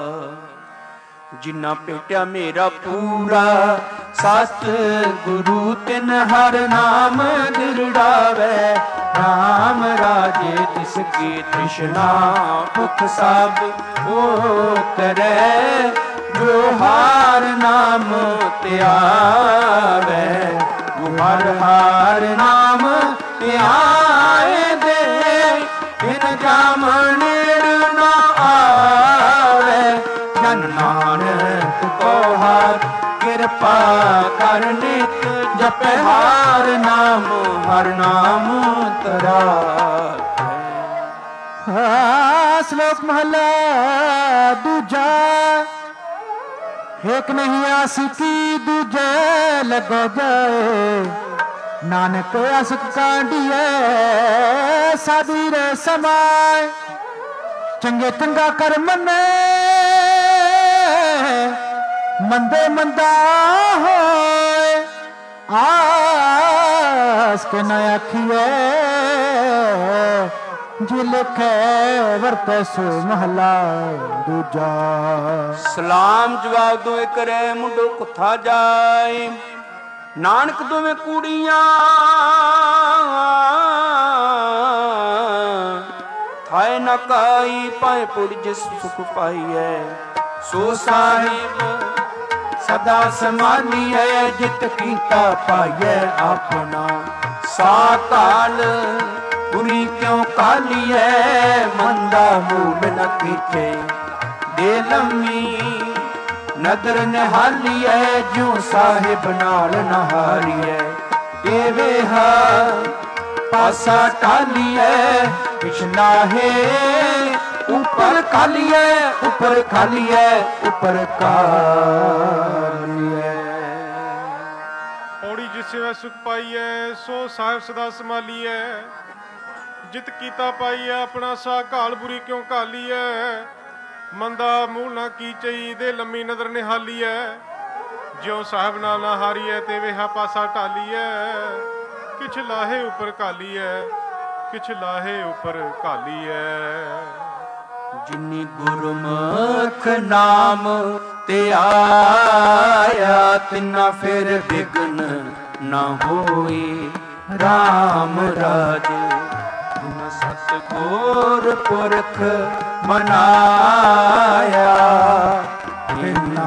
S1: ਜਿਨਾ ਭੇਟਿਆ ਮੇਰਾ ਪੂਰਾ ਸਤ ਗੁਰੂ ਤਿਨ ਹਰ ਨਾਮ ਦਿਰੜਾਵੇ। ਰਾਮ ਰਾਜੇ ਤਿਸ ਕੀ ਤ੍ਰਿਸ਼ਨਾ ਭੁਖ ਸਭ ਉਹ ਕਰੈ। ਜੋ ਹਰ ਨਾਮ ਧਿਆਵੇ ਹਰ ਹਰ ਨਾਮ ਧਿਆਏ ਦੇ। ਬਿਨ ਜਾਮ ਨੇੜ ਨਾ ਆਵੇ। ਜਨ ਨਾਨਕ ਕੋ ਹਰ ਕਿਰਪਾ ਕਰ ਨਿਤ ਜਪੈ ਹਰ ਨਾਮ ਹਰ ਨਾਮ ਤਰਾਏ।
S2: ਸ਼ਲੋਕ ਮਹਲਾ ਦੂਜਾ। ਇੱਕ ਨਹੀਂ ਆਸਿਕੀ ਦੂਜੇ ਲੱਗੋ ਜਾਏ। ਨਾਨਕ ਅਸਕ ਕਾਂਡੀਏ ਸਾਧੀ ਰੇ ਸਮਾਏ। ਚੰਗੇ ਚੰਗਾ ਕਰ ਮੰਨੇ ਮੰਦੇ ਮੰਦਾ ਹੋਏ। ਆਸ ਕੇ ਨਾ ਆਖੀਏ ਜੇ ਲਿਖੇ ਵਰਤੈ ਸੋ ਮਹਲਾ ਦੂਜਾ।
S1: ਸਲਾਮ ਜਵਾਬ ਦੋ ਕਰੇ ਮੁੰਡੋ ਕੁੱਥਾ ਜਾਏ। ਨਾਨਕ ਦੋਵੇਂ ਕੁੜੀਆਂ ਥਾਏ ਨਾ ਕਾਈ ਪਾਏ ਪੁਰ ਜਿਸ ਸੁਖ ਪਾਈਐ। ਸੋ ਸਾਹਿਬ ਸਦਾ ਸਮਾਲੀਐ ਜਿਤ ਕੀਤਾ ਪਾਈਐ ਆਪਣਾ। ਸਾਕਾਲ ਬੁਰੀ ਕਿਉਂ ਕਾਲੀਐ ਮੰਦਾ ਮੂਲ ਨ ਕੀਤੇ। ਦੇ ਲੰਮੀ ਨਦਰ ਨਿਹਾਲੀਐ ਜਿਉ ਸਾਹਿਬ ਨਾਲ ਨਹਾਰੀਐ। ਇਹ ਵੇਹਾ ਪਾਸਾ ਟਾਲੀਐ ਪਿਛਲਾ ਹੈ ਉੱਪਰ ਖਾਲੀਐ ਉੱਪਰ ਖਾਲੀਐ ਉੱਪਰ ਖਾਲੀਐ।
S3: ਪੌੜੀ ਜਿਸ ਸੇਵਾ ਸੁਖ ਪਾਈਐ ਸੋ ਸਾਹਿਬ ਸਦਾ ਸੰਭਾਲੀਐ। ਜਿਤ ਕੀਤਾ ਪਾਈਐ ਆਪਣਾ ਸਾ ਘਾਲ ਬੁਰੀ ਕਿਉਂ ਘਾਲੀਐ। ਮੰਦਾ ਮੂਲ ਨਾ ਕੀਚਈ ਦੇ ਲੰਮੀ ਨਦਰ ਨਿਹਾਲੀਐ। ਜਿਉ ਸਾਹਿਬ ਨਾਲ ਨਾ ਹਾਰੀਐ ਤੇ ਵੇਹਾ ਪਾਸਾ ਢਾਲੀਐ। ਕਿਛ ਲਾਹੇ ਉੱਪਰ ਘਾਲੀਐ ਕਿਛ ਲਾਹੇ ਉੱਪਰ ਘਾਲੀਐ।
S1: ਜਿਨੀ ਗੁਰਮੁਖ ਨਾਮ ਤੇ ਆਇਆ ਤਿਨਾ ਫਿਰ ਵਿਗਨ ਨਾ ਹੋਈ। ਰਾਮ ਰਾਜੇ ਬਿਨ ਸਤਿਗੁਰ ਪੁਰਖ ਮਨਾਇਆ। ਬਿਨਾ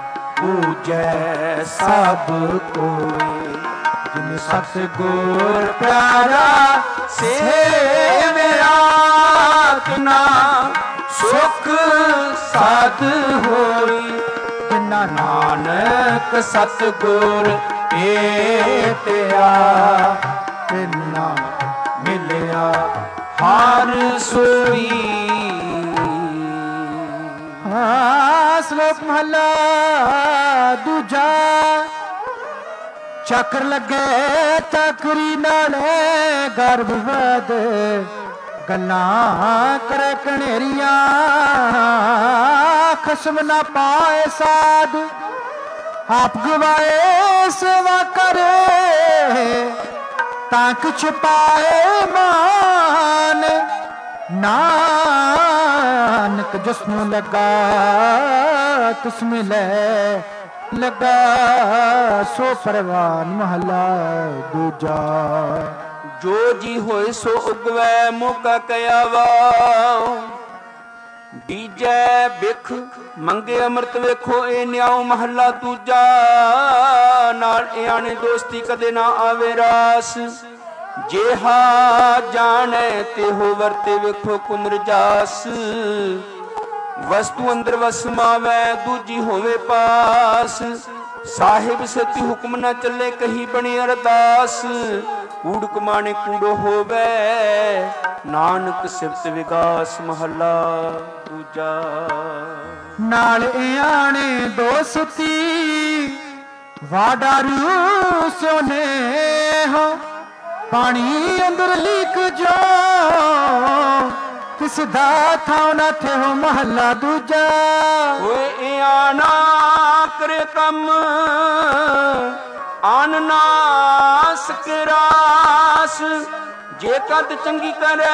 S1: ਪੂਜੈ ਸਭ ਕੋਈ ਜਿਨ ਸਤਿਗੁਰ ਪਿਆਰਾ ਸੇਵਿਆ। ਤਿਨਾ ਸੁਖ ਸਾਧ ਹੋਈ। ਜਿਨਾ ਨਾਨਕ ਸਤਿਗੁਰ ਭੇਟਿਆ। ਤਿਨਾ ਮਿਲਿਆ ਹਰ ਸੋਈ।
S2: ਸ਼ਲੋਕ ਮਹਲਾ ਦੂਜਾ। ਚੱਕਰ ਲੱਗੇ ਚੱਕਰੀ ਨਾਲੇ ਗਰਭ ਵਧ। ਗੱਲਾਂ ਕਰੇ ਕਣੇਰੀਆਂ ਖਸਮ ਨਾ ਪਾਏ ਸਾਧ। ਆਪ ਗਵਾਏ ਸੇਵਾ ਕਰੇ ਤਾਂ ਕੁਛ ਪਾਏ ਮਾਨ। ਨਾਨਕ ਜਿਸਨੂੰ ਲੱਗਾ ਤਿਸ ਮਿਲੇ ਲੱਗਾ ਸੋ ਪਰਵਾਨ ਮਹਲਾ ਦੂਜਾ।
S1: ਜੋ ਜੀ ਹੋਏ ਸੋ ਉਗਵੈ ਮੋਕਾ ਕਿਆ ਵਾ। ਬੀਜੈ ਬਿਖ ਮੰਗੇ ਅੰਮ੍ਰਿਤ ਵੇਖੋ ਇਹ ਨਿਆਉ ਮਹੱਲਾ ਦੂਜਾ। ਨਾਲ ਇਆਣੇ ਦੋਸਤੀ ਕਦੇ ਨਾ ਆਵੇ ਰਾਸ। ਜੇਹਾ ਜਾਣੈ ਤੇਹੋ ਵਰਤੇ ਵੇਖੋ ਕੁੰਦਰ ਜਾਸ। ਵਸਤੂ ਅੰਦਰ ਵਸ ਸਮਾਵੈ ਦੂਜੀ ਹੋਵੇ ਪਾਸ। ਸਾਹਿਬ ਸਤੀ ਹੁਕਮ ਨਾ ਚੱਲੇ ਕਹੀ ਬਣੀ ਅਰਦਾਸ। ਕੂੜ ਕਮਾਣੇ ਕੂੜੋ ਹੋਵੇ ਨਾਨਕ ਸਿਫਤ ਵਿਗਾਸ ਮਹੱਲਾ ਦੂਜਾ।
S2: ਨਾਲ ਇਆਣੇ ਦੋਸਤੀ ਵਾਡਾਰੂ ਸੋਨੇ ਹੋ। ਪਾਣੀ ਅੰਦਰ ਲੀਕ ਜੋ ਕਿਸ ਦਾ ਥਾਂ ਨਾ ਥੇ ਹੋ ਮਹੱਲਾ ਦੂਜਾ।
S1: ਓਏ ਆਣਾ ਕਰੇ ਕੰਮ ਆਨ ਨਾਸ ਕੇ ਰਾਸ। ਜੇ ਕੰਧ ਚੰਗੀ ਕਰੇ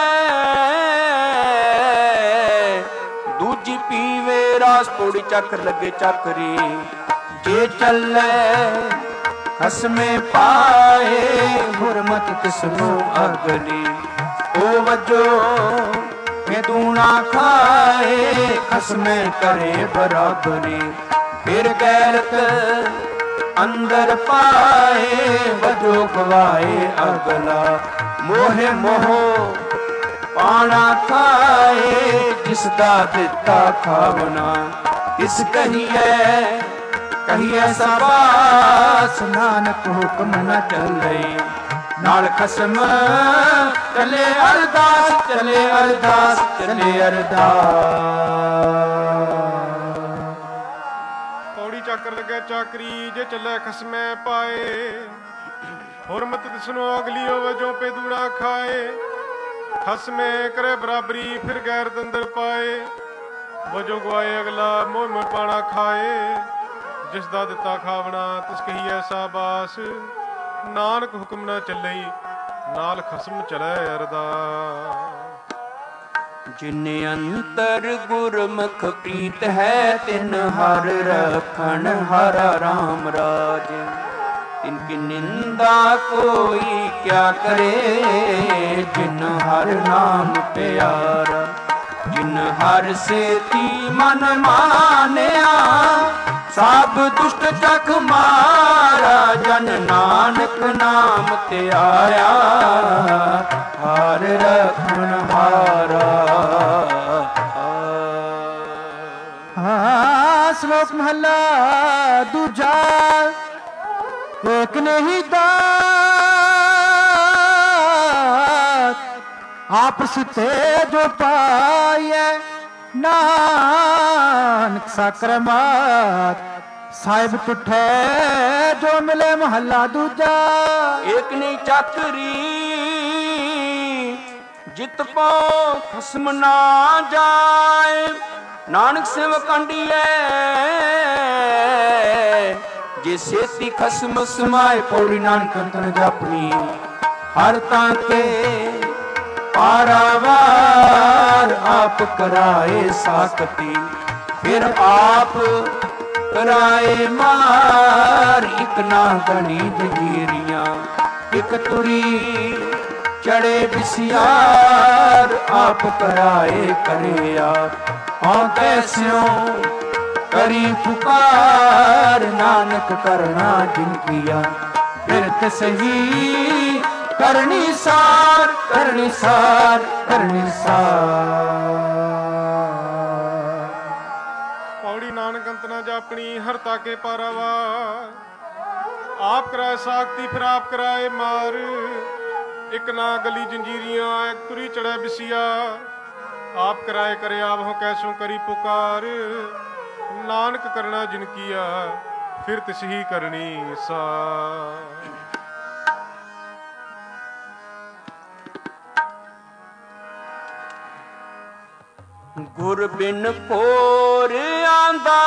S1: ਦੂਜੀ ਪੀਵੇ ਰਾਸ ਪੌੜੀ ਚੱਕਰ ਲੱਗੇ ਚੱਕਰੀ। ਜੇ ਚੱਲੇ ਖਸਮੇ ਪਾਏ ਹੁਰਮਤ ਕਿਸਨੂੰ ਅਗਲੀ। ਉਹ ਵਜੋ ਇਹ ਦੂਣਾ ਖਾਏ ਖਸਮੇ ਕਰੇ ਬਰਾਬਰੀ। ਫਿਰ ਗੈਰਤ ਅੰਦਰ ਪਾਏ ਵਜੋ ਗਵਾਏ ਅਗਲਾ। ਮੋਹ ਮੋਹ ਪਾਣਾ ਖਾਏ ਜਿਸ ਦਾ ਦਿੱਤਾ ਖਾਵਨਾ। ਇਸ ਕਹੀਏ ਕਹੀਏ ਸਬਾਸ ਨਾਨਕ ਹੁਕਮ ਨ ਚੱਲੇ। ਨਾਲ ਖਸਮ ਚਲੇ ਅਰਦਾਸ ਚਲੇ ਅਰਦਾਸ ਚਲੇ ਅਰਦਾਸ।
S3: ਪੌੜੀ ਚੱਕਰ ਲੱਗਿਆ ਚਾਕਰੀ ਜੇ ਚੱਲੇ ਖਸਮੈ ਪਾਏ। ਹੁਰਮਤ ਤਿਸਨੂੰ ਅਗਲੀ ਵਜੋਂ ਪੇ ਦੂਣਾ ਖਾਏ। ਖਸਮੇ ਕਰੇ ਬਰਾਬਰੀ ਫਿਰ ਗੈਰਤ ਅੰਦਰ ਪਾਏ। ਵਜੋਂ ਗਵਾਏ ਅਗਲਾ ਮੋਹ ਮੋਹ ਪਾਣਾ ਖਾਏ। ਜਿਸ ਦਾ ਦਿੱਤਾ ਖਾਵਣਾ ਤਿਸ ਕਹੀ ਐਸਾ ਬਾਸ। ਨਾਨਕ ਹੁਕਮ ਨਾ ਚੱਲਈ ਨਾਲ ਖਸਮ ਚਲੇ ਅਰਦਾਸ।
S1: ਜਿਨ ਅੰਤਰ ਗੁਰਮੁਖ ਪ੍ਰੀਤ ਹੈ ਤਿਨ ਹਰ ਰਖਣ ਹਰ ਰਾਮ ਰਾਜ। ਤਿਨ ਕੀ ਨਿੰਦਾ ਕੋਈ ਕਿਆ ਕਰੇ ਜਿਨ ਹਰ ਨਾਮ ਪਿਆਰਾ। ਜਿਨ ਹਰ ਸੇਤੀ ਮਨ ਮਾਨਿਆ ਸਭ ਦੁਸ਼ਟ ਚਖ ਮਾਰਾ। ਜਨ ਨਾਨਕ ਨਾਮ ਤੇ ਆਇਆ ਹਰ ਰਖਣ ਹਾਰਾ।
S2: ਹਾਂ ਸ਼ਲੋਕ ਮਹਲਾ ਦੂਜਾ। ਏਕ ਨਹੀਂ ਦਾਤ ਆਪਸ ਤੇ ਜੋ ਪਾਈਐ। ਨਾਨਕ ਸਾਕਰ ਮਾਤ ਸਾਹਿਬ ਤੁਠੇ ਜੋ ਮਿਲੇ ਮਹੱਲਾ ਦੂਜਾ।
S1: ਏਕ ਨਹੀਂ ਚਾਕਰੀ ਜਿਤ ਪਾਉ ਖਸਮ ਨਾ ਜਾਏ। ਨਾਨਕ ਸੇਵ ਕੰਡੀਐ ਜੇ ਸੇਤੀ ਖਸਮ ਸਮਾਏ। ਪੌੜੀ ਨਾਨਕ ਤਨ ਜਾਪਣੀ ਹਰ ਤਾਂ ਕੇ ਪਾਰਾਵਾਰ ਆਪ ਕਰਾਏ ਸਾਕਤੀ। ਫਿਰ ਆਪ ਕਰਾਏ ਮਾਰ ਇਕ ਨਾ ਗਣੀ ਜਗੀਰੀਆਂ। ਇਕ ਤੁਰੀ ਚੜੇ ਬਿਸਿਆਰ ਆਪ ਕਰਾਏ ਕਰਿਆ। ਹਾਂ ਕੈਸਿਓ ਕਰੀ ਪੁਕਾਰ ਨਾਨਕ ਕਰਨਾ ਜਿਨ ਕੀਆ। ਫਿਰ ਤਸਹੀ ਕਰਨੀ ਸਾਰ ਕਰਨੀ ਸਾਰ ਕਰਨੀ ਸਾਰ।
S3: ਪੌੜੀ ਨਾਨਕ ਅੰਤ ਨਾ ਜਾਪਣੀ ਹਰ ਤਾਕੇ ਪਾਰਾਵਾਰ। ਆਪ ਕਰਾਏ ਸਾਖਤੀ ਫਿਰ ਆਪ ਕਰਾਏ ਮਾਰ। ਇੱਕ ਨਾ ਗਲੀ ਜੰਜੀਰੀਆਂ ਇੱਕ ਤੁਰੀ ਚੜ੍ਹੈ ਬਿਸਿਆ। ਆਪ ਕਰਾਏ ਕਰੇ ਆਵਹੁ ਕੈਸੋਂ ਕਰੀ ਪੁਕਾਰ। ਨਾਨਕ ਕਰਨਾ ਜਿਨ ਕੀਆ ਫਿਰ ਤਿਸ ਹੀ ਕਰਨੀ ਸਾਰ।
S1: ਗੁਰ ਬਿਨ ਕੋਰ ਆਂਦਾ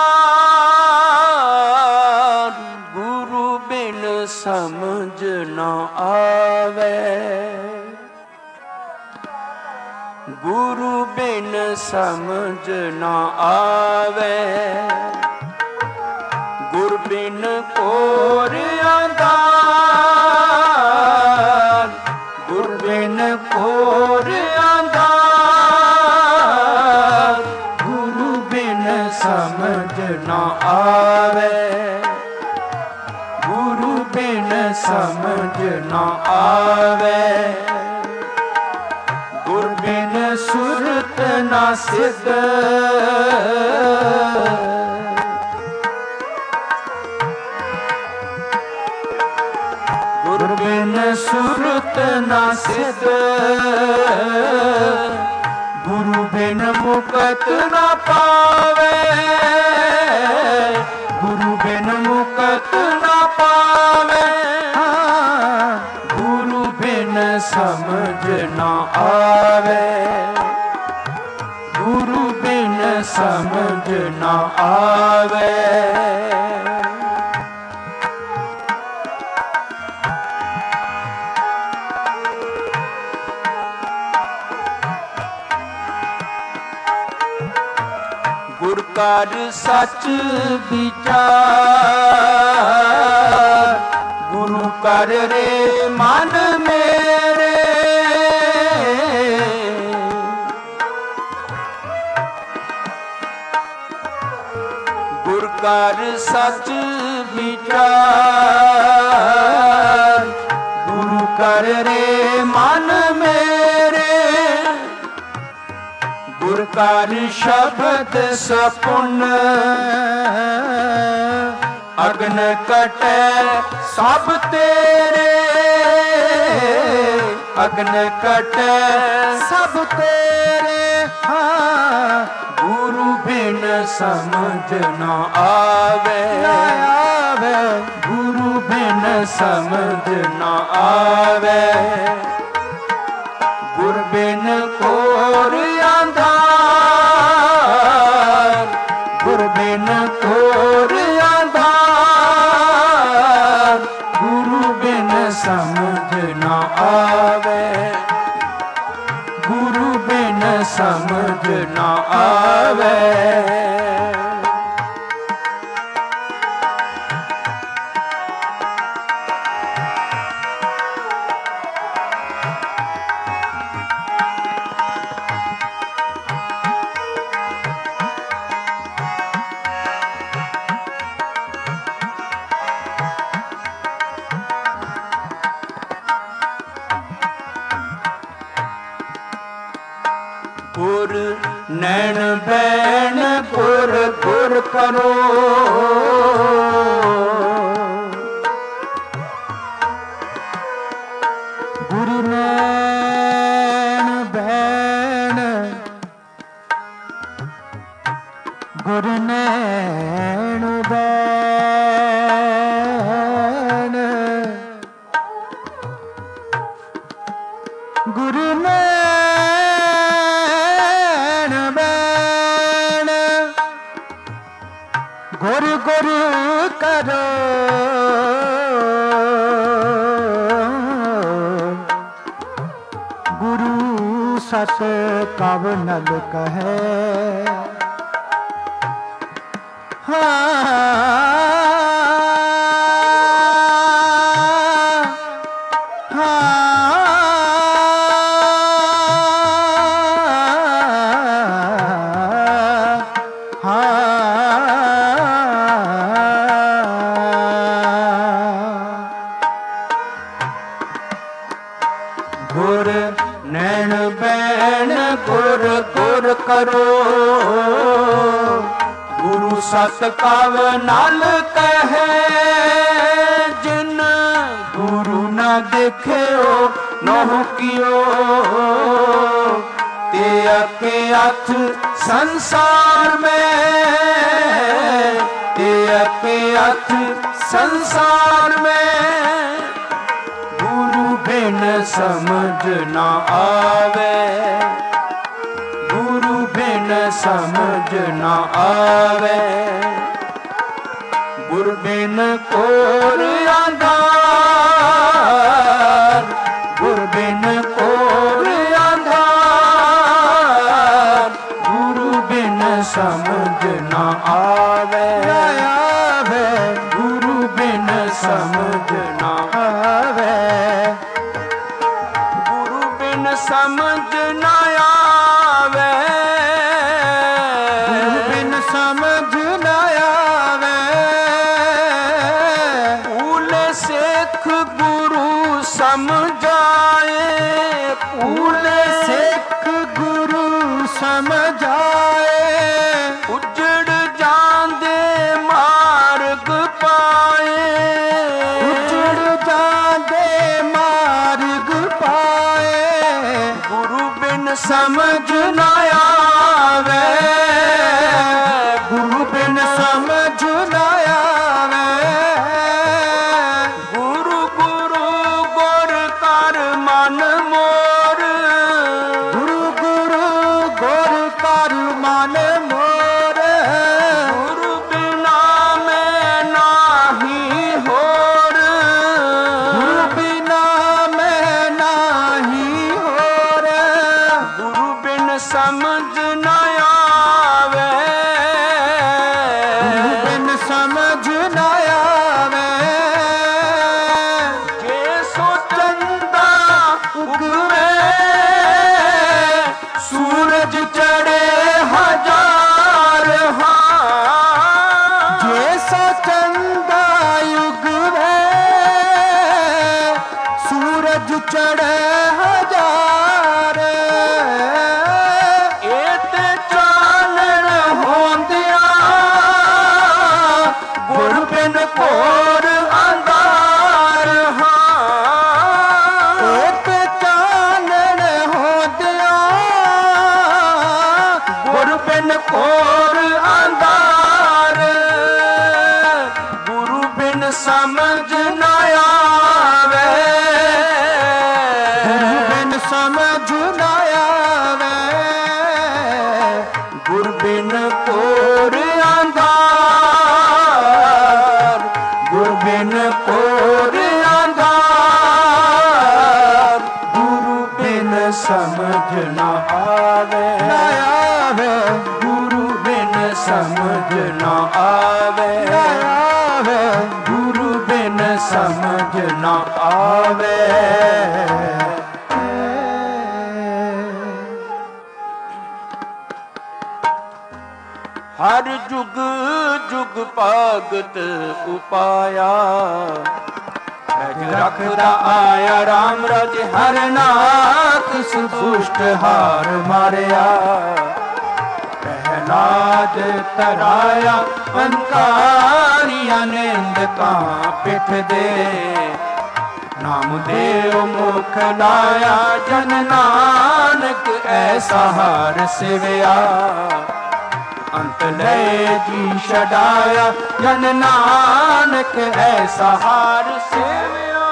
S1: ਗੁਰੂ ਬਿਨ ਸਮਝ ਨਾ ਆਵੇ। ਗੁਰੂ ਬਿਨ ਸਮਝ ਨਾ ਆਵੇ। ਗੁਰ ਬਿਨ ਕੋਰ ਆਂਦਾ ਗੁਰ ਬਿਨ ਕੋਰ ਆਂਦਾ ਸਮਝ ਨਾ ਆਵੇ। ਗੁਰੂ ਬਿਨ ਸਮਝ ਨਾ ਆਵੇ। ਗੁਰ ਬਿਨ ਸੁਰਤ ਨਾ ਸਿਧ। ਗੁਰ ਬਿਨ ਸੁਰਤ ਨਾ ਸਿਧ। ਗੁਰੂ ਬਿਨ ਮੁਕਤ ਨਾ ਪਾਵੇ। ਗੁਰੂ ਬਿਨ ਮੁਕਤ ਨਾ ਪਾਵੇ। ਗੁਰੂ ਬਿਨ ਸਮਝ ਨਾ ਆਵੇ। ਗੁਰੂ ਬਿਨ ਸਮਝ ਨਾ ਆਵੇ। ਕਰ ਸੱਚ ਵਿਚਾਰ, ਗੁਰੂ ਕਰ ਰੇ ਮਨ ਮੇਰੇ, ਗੁਰ ਕਰ ਸੱਚ ਵਿਚਾਰ, ਗੁਰੂ ਕਰ ਰੇ ਮਨ ਮੇਰੇ, ਗੁਰ ਕਰ ਸ਼ਬਦ ਸਪੁਨ, ਅਗਨ ਕਟੈ ਸਭ ਤੇਰੇ, ਅਗਨ ਕਟੈ ਸਭ ਤੇਰੇ, ਹਾਂ ਗੁਰੂ ਬਿਨ ਸਮਝ ਨਾ ਆਵੇ, ਨਾ ਆਵੇ ਗੁਰੂ ਬਿਨ ਸਮਝ ਨਾ ਆਵੇ, ਗੁਰ ਬਿਨ ਕੋਰ ਅੰਧਾਰ, ਗੁਰ ਬਿਨ ਕੋਰ ਅੰਧਾਰ, ਗੁਰੂ ਬਿਨ ਸਮਝ ਨਾ ਆਵੇ, ਗੁਰੂ ਬਿਨ ਸਮਝ ਨਾ ਆਵੇ। ਗੁਰ ਨੈਣ ਬੈਣ ਗੁਰ ਗੁਰ ਕਰੋ, ਗੁਰ ਨੈਣ ਬੈਣ ਗੁਰ ਨੈਣ ਬੈਣ, ਗੁਰ ਨੈਣ ਗੁਰ ਗੁਰ ਕਰੋ, ਗੁਰੂ ਸਸ ਕਵ ਨਲ ਕਹੈ, ਹਾਂ ਗੁਰ ਨੈਣ ਬੈਣ ਗੁਰ ਗੁਰ ਕਰੋ, ਗੁਰੂ ਸਤ ਕਵ ਨਲ ਕਹੈ, ਜਿਨ ਗੁਰੂ ਨਾ ਦੇਖਿਓ ਨਹੁ ਕਿਓ, ਤੇ ਅਕੇ ਅਥ ਸੰਸਾਰ ਮੈਂ, ਤੇ ਅਕੇ ਅਥ ਸੰਸਾਰ ਮੈਂ, ਗੁਰੂ ਬਿਨ ਸਮਝ ਨਾ ਆਵੇ, ਗੁਰੂ ਬਿਨ ਸਮਝ ਨਾ ਆਵੇ, ਗੁਰ ਬਿਨ ਕੋਰ ਅੰਧਾਰ, ਗੁਰ ਬਿਨ ਕੋਰ ਅੰਧਾਰ, ਗੁਰੂ ਬਿਨ ਸਮਝ ਨਾ ਆਵੇ, ਆਵੇ ਗੁਰੂ ਬਿਨ ਸਮਝ ਨਾ ਆਵੇ, ਗੁਰੂ ਬਿਨ ਸਮਝ ਨਾ ਆਵੇ, ਗੁਰੂ ਬਿਨ ਸਮਝ ਨਾ ਆਵੇ, ਭੂਲੇ ਸਿੱਖ ਗੁਰੂ ਸਮਝਾਏ, ਭੂਲੇ ਸਿੱਖ ਗੁਰੂ ਸਮਝਾਏ, ਉਜੜ ਜਾਂਦੇ ਮਾਰਗ ਪਾਏ, ਉਜੜ ਜਾਂਦੇ ਮਾਰਗ ਪਾਏ, ਗੁਰੂ ਬਿਨ ਸਮਝ ਨਾ ਆਵੇ, ਗੁਰੂ ਬਿਨ ਸਮਝ ਨਾ ਆਵੇ, ਗੁਰੂ ਗੁਰੂ ਗੁਰ ਕਰ ਮਨ ਮੋਰ, ਗੁਰੂ ਗੁਰੂ ਗੁਰ ਕਰ ਮਨ ਮੋਰ, ਗੁਰੂ ਬਿਨਾ ਮੈਂ ਨਾਹੀ ਹੋਰ, ਗੁਰੂ ਬਿਨਾ ਮੈਂ ਨਾਹੀ ਹੋਰ, ਗੁਰੂ ਬਿਨ ਸਮਝ ਨਾ ਆਵੇ,
S2: ਸਮਝ ਨਾ ਆਵੇ, ਗੁਰ ਬਿਨ ਕੋਰ ਅੰਧਾਰ, ਗੁਰ ਬਿਨ ਕੋਰ ਅੰਧਾਰ, ਗੁਰੂ ਬਿਨ ਸਮਝ ਨਾ ਆਵੇ, ਨਾ ਆਵੇ, ਗੁਰੂ ਬਿਨ ਸਮਝ ਨਾ ਆਵੇ, ਨਾ ਆਵੇ, ਗੁਰੂ ਬਿਨ ਸਮਝ ਨਾ ਆਵੇ। ਹਰ ਜੁਗ ਜੁਗ ਭਗਤ ਉਪਾਇਆ, ਰਜ ਰਖਦਾ ਆਇਆ ਰਾਮ ਰਜ ਹਰ ਨਾਥ, ਸੰਤੁਸ਼ਟ ਹਾਰ ਮਾਰਿਆ। ਪਹਿਲਾਦ ਤਰਾਇਆ ਅੰਕਾਰੀਆਂ ਨਿੰਦਕਾਂ ਪਿੱਠ ਦੇ, ਨਾਮ ਦੇਵ ਮੁਖ ਲਾਇਆ ਜਨ ਨਾਨਕ ਐਸਾ ਹਾਰ ਸਿਵਿਆ। ਅੰਤ ਲੈ ਜੀ ਛਡਾਇਆ ਜਨ ਨਾਨਕ ਐਸਾ ਹਾਰ ਸੇਵਿਆ।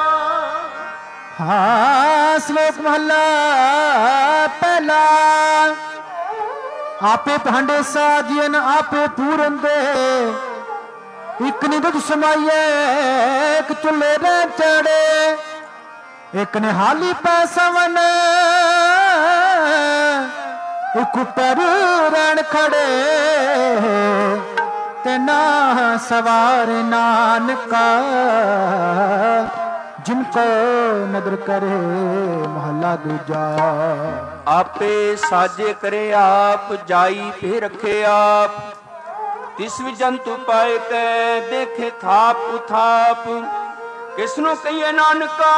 S2: ਹਾਂ ਸ਼ਲੋਕ ਮਹਲਾ ਪਹਿਲਾ। ਆਪੇ ਭਾਂਡੇ ਸਾਜੀਨ ਆਪੇ ਪੂਰਨ ਦੇ, ਇੱਕ ਨੇ ਦੁੱਧ ਸਮਾਈਏ ਇੱਕ ਚੁੱਲ੍ਹੇ ਦੇ ਚੜੇ, ਇੱਕ ਨੇ ਹਾਲੀ ਪੈ ਸਵਨ ਇੱਕ ਉੱਪਰ ਰਣ ਖੜੇ, ਤੇ ਨਾ ਸਵਾਰ ਨਾਨਕਾ ਜਿनको ਨਦਰ ਕਰੇ। ਮਹੱਲਾ ਦੂਜਾ। ਆਪੇ ਸਾਜੇ ਕਰੇ ਆਪ, ਜਾਈ ਫੇ ਰੱਖੇ ਆਪ, ਤਿਸ ਵੀ ਜੰਤੂ ਪਾਏ ਕੈ ਦੇਖੇ ਥਾਪ ਉਥਾਪ, ਕਿਸਨੂੰ ਕਹੀਏ ਨਾਨਕਾ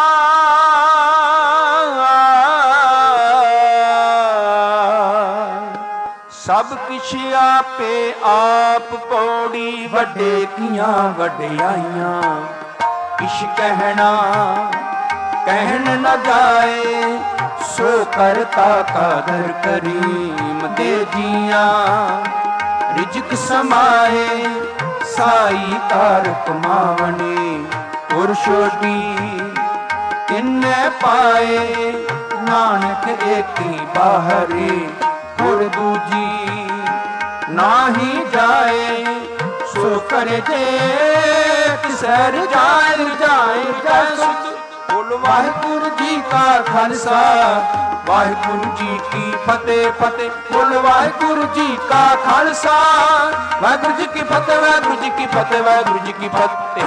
S2: ਸਭ ਕਿਛ ਆਪੇ ਆਪ। ਪੌੜੀ ਵੱਡੇ ਕੀਆਂ ਵਡਿਆਈਆਂ, ਕਿਛ ਕਹਿਣਾ ਕਹਿਣ ਨ ਜਾਏ, ਸੋ ਕਰਤਾ ਕਾਦਰ ਕਰੀਮ ਦੇ ਜੀਆਂ। ਰਿਜਕ ਸਮਾਏ ਸਾਈ ਤਾਰ ਕਮਾਵਣੀ, ਪੁਰਸ਼ੋਟੀ ਕਿੰਨੇ ਪਾਏ, ਨਾਨਕ ਏਕੀ ਬਾਹਰੀ ਗੁਰ ਦੂਜੀ ਨਾਹੀ ਜਾਏ। ਸੋ ਕਰੇ ਜੇ ਕਿਸਰ ਜਾਇ ਜਾਇ ਜੈ ਸੁਖ। ਬੋਲ ਵਾਹਿਗੁਰੂ ਜੀ ਕਾ ਖਾਲਸਾ, ਵਾਹਿਗੁਰੂ ਜੀ ਕੀ ਫਤਿਹ ਫਤਿਹ। ਬੋਲ ਵਾਹਿਗੁਰੂ ਜੀ ਕਾ ਖਾਲਸਾ, ਵਾਹਿਗੁਰੂ ਜੀ ਕੀ ਫਤਿਹ, ਵਾਹਿਗੁਰੂ ਜੀ ਕੀ ਫਤਿਹ, ਵਾਹਿਗੁਰੂ ਜੀ ਕੀ ਫਤਿਹ।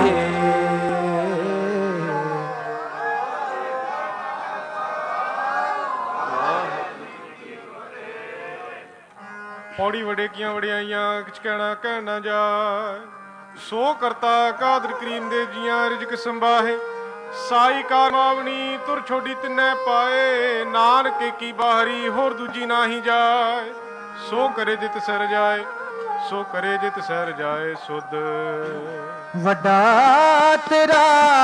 S3: ਪੌੜੀ ਵੜੇ ਕੀਆਂ ਵੜਿਆਈਆਂ, ਕਿਛ ਕਹਿਣਾ ਕਹਿ ਨਾ ਜਾਏ, ਸੋ ਕਰਤਾ ਕਾਦਰ ਕਰੀਮ ਦੇ ਜੀਆਂ। ਰਿਜਕ ਸੰਭਾਹੇ ਸਾਈ ਕਾਰ ਮਾਵਣੀ, ਤੁਰ ਛੋਡੀ ਤਿੰਨੇ ਪਾਏ, ਨਾਨਕ ਕੀ ਬਾਹਰੀ ਹੋਰ ਦੂਜੀ ਨਾਹੀ ਜਾਏ। ਸੋ ਕਰੇ ਜਿਤ ਸਰ ਜਾਏ, ਸੋ ਕਰੇ ਜਿਤ ਸਰ ਜਾਏ ਸੁਧ।
S2: ਵੱਡਾ ਤੇਰਾ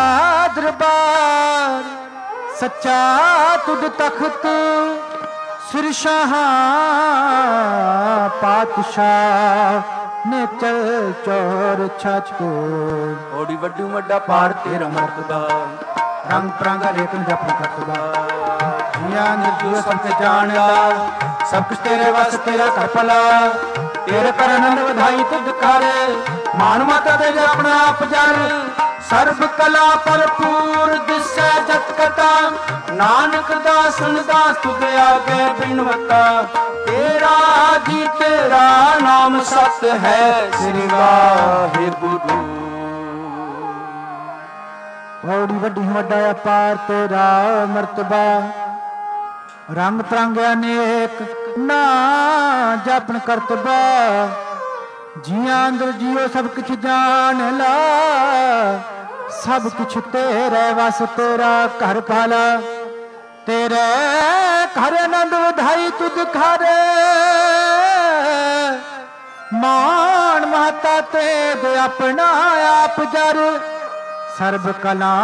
S2: ਦਰਬਾਰ, ਸੱਚਾ ਤੁਧ ਤਖਤ, ਸਿਰ ਸ਼ਾਹਾਂ ਪਾਤਸ਼ਾਹ ਨੇ ਚਲ ਚੋਰ ਛਾਛ ਕੋ। ਓੜੀ ਵੱਡੂ ਵੱਡਾ ਪਾੜ ਤੇਰਾ ਮਰਤਬਾ, ਰੰਗ ਪ੍ਰਾਂਗਾ ਰੇਤਨ ਜਪ ਕਰਤਬਾ। ਜੀਆਂ ਨਿਰਜੂ ਸਭ ਤੇ ਜਾਣਦਾ, ਸਭ ਕੁਛ ਤੇਰੇ ਵਸ ਤੇਰਾ ਕਰ ਭਲਾ। ਤੇਰੇ ਕਰ ਆਨੰਦ ਵਧਾਈ ਤੁਧ ਕਰ, ਮਾਨ ਮਾਤਾ ਤੇ ਆਪਣਾ ਆਪ ਜਰ। ਸਰਬ ਕਲਾ ਭਰਪੂਰ ਦਿਸੈ ਜਤ ਕਤਾ, ਨਾਨਕ ਦਾਸਨ ਦਾਸ ਤੁਧ ਆਗੇ ਬਿਨਵਤਾ। ਤੇਰਾ ਜੀ ਤੇਰਾ ਨਾਮ ਸਤ ਹੈ, ਸ੍ਰੀ ਵਾਹਿਗੁਰੂ। ਬੜੀ ਵੱਡੀ ਵੱਡਾ ਅਪਾਰ ਤੇਰਾ ਮਰਤਬਾ, ਰੰਗ ਤਰੰਗ ਅਨੇਕ ਨਾ ਜਾਪਨ ਕਰਤਬਾ। ਜੀਆਂ ਅੰਦਰ ਜੀਓ ਸਭ ਕੁਛ ਜਾਣ ਲਾ, ਸਭ ਕੁਛ ਤੇਰੇ ਵਸ ਤੇਰਾ ਘਰ ਭਾਲਾ। ਤੇਰੇ ਘਰ ਆਨੰਦ ਵਧਾਈ ਤੁਧ ਖਾਰੇ, ਮਾਨ ਮਾਤਾ ਤੇ ਦੇ ਆਪਣਾ ਆਪ ਜਰ। ਸਰਬ ਕਲਾ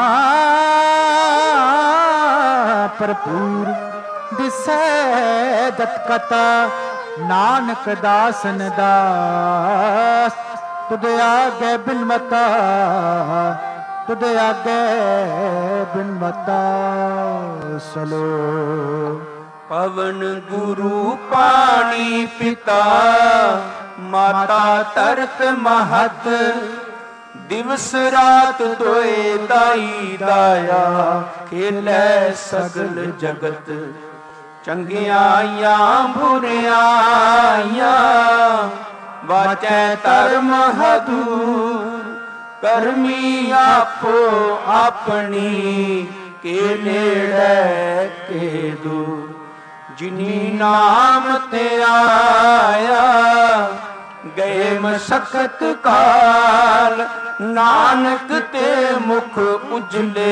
S2: ਭਰਪੂਰ ਦਿਸੈ ਜਤ ਕਤਾ, ਨਾਨਕ ਦਾਸਨ ਦਾਸ ਤੁਧ ਆਗੇ ਬਿਨਮਤਾ। ਤੁਧ ਆਗੇ ਬਿਨ ਮਤਾ ਸਲੋ।
S1: ਪਵਨ ਗੁਰੂ ਪਾਣੀ ਪਿਤਾ ਮਾਤਾ ਧਰਤ ਮਹਤ ਦਿਵਸ ਰਾਤ ਦੋਏ ਦਾਈ ਦਾਇਆ ਖੇਲੇ ਸਗਲ ਜਗਤ ਚੰਗਿਆਈਆਂ ਬੁਰਿਆਈਆਂ ਵਾਚੈ ਧਰਮ ਹਦੂਰ ਕਰਮੀ ਆਪੋ ਆਪਣੀ ਕੇ ਨੇੜੇ ਕੇ ਦੂਰ ਜਿਨੀ ਨਾਮ ਤੇ ਆਇਆ ਗਏ ਮਸਕਤ ਕਾਲ ਨਾਨਕ ਤੇ ਮੁਖ ਉਜਲੇ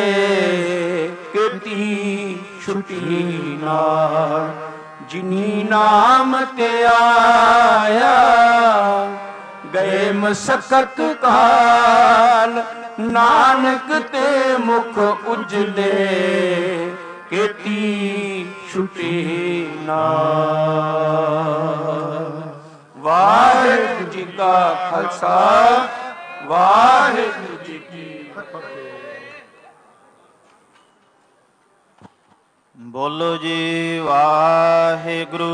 S1: ਕੀਤੀ ਛੁਟੀ ਨਾਲ ਜਿਨੀ ਨਾਮ ਤੇ ਆਇਆ ਗਏ ਮਸਕਤ ਕਾਲ ਨਾਨਕ ਤੇ ਮੁਖ ਉਜਲੇ ਕੀਤੀ ਛੁਟੀ ਨਾਲ। ਵਾਹਿਗੁਰੂ ਜੀ ਕਾ ਖਾਲਸਾ ਵਾਹਿਗੁਰੂ ਜੀ ਕੀ ਫਤਿਹ।
S12: ਬੋਲੋ ਜੀ ਵਾਹਿਗੁਰੂ।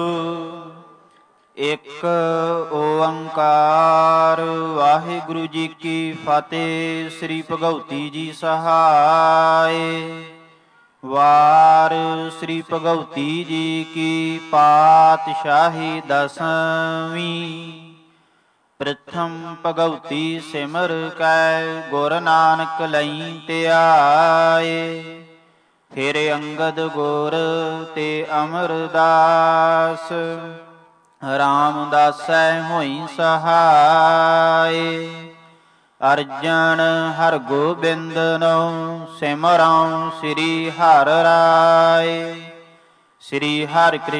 S12: ਇੱਕ ਓੰਕਾਰ ਵਾਹਿਗੁਰੂ ਜੀ ਕੀ ਫਤਿਹ। ਸ੍ਰੀ ਭਗਉਤੀ ਜੀ ਸਹਾਇ। ਵਾਰ ਸ੍ਰੀ ਭਗਉਤੀ ਜੀ ਕੀ ਪਾਤਸ਼ਾਹੀ ਦਸਵੀਂ। ਪ੍ਰਥਮ ਭਗਉਤੀ ਸਿਮਰ ਕੈ ਗੁਰ ਨਾਨਕ ਲਈ ਧਿਆਏ। ਫਿਰ ਅੰਗਦ ਗੁਰ ਤੇ ਅਮਰਦਾਸ ਰਾਮਦਾਸੈ ਹੋਈ ਸਹਾਇ। ਅਰਜਨ ਹਰ ਗੋਬਿੰਦ ਨੋ ਸਿਮਰਉ ਸ੍ਰੀ ਹਰਿ ਰਾਇ। ਸ੍ਰੀ ਹਰਿ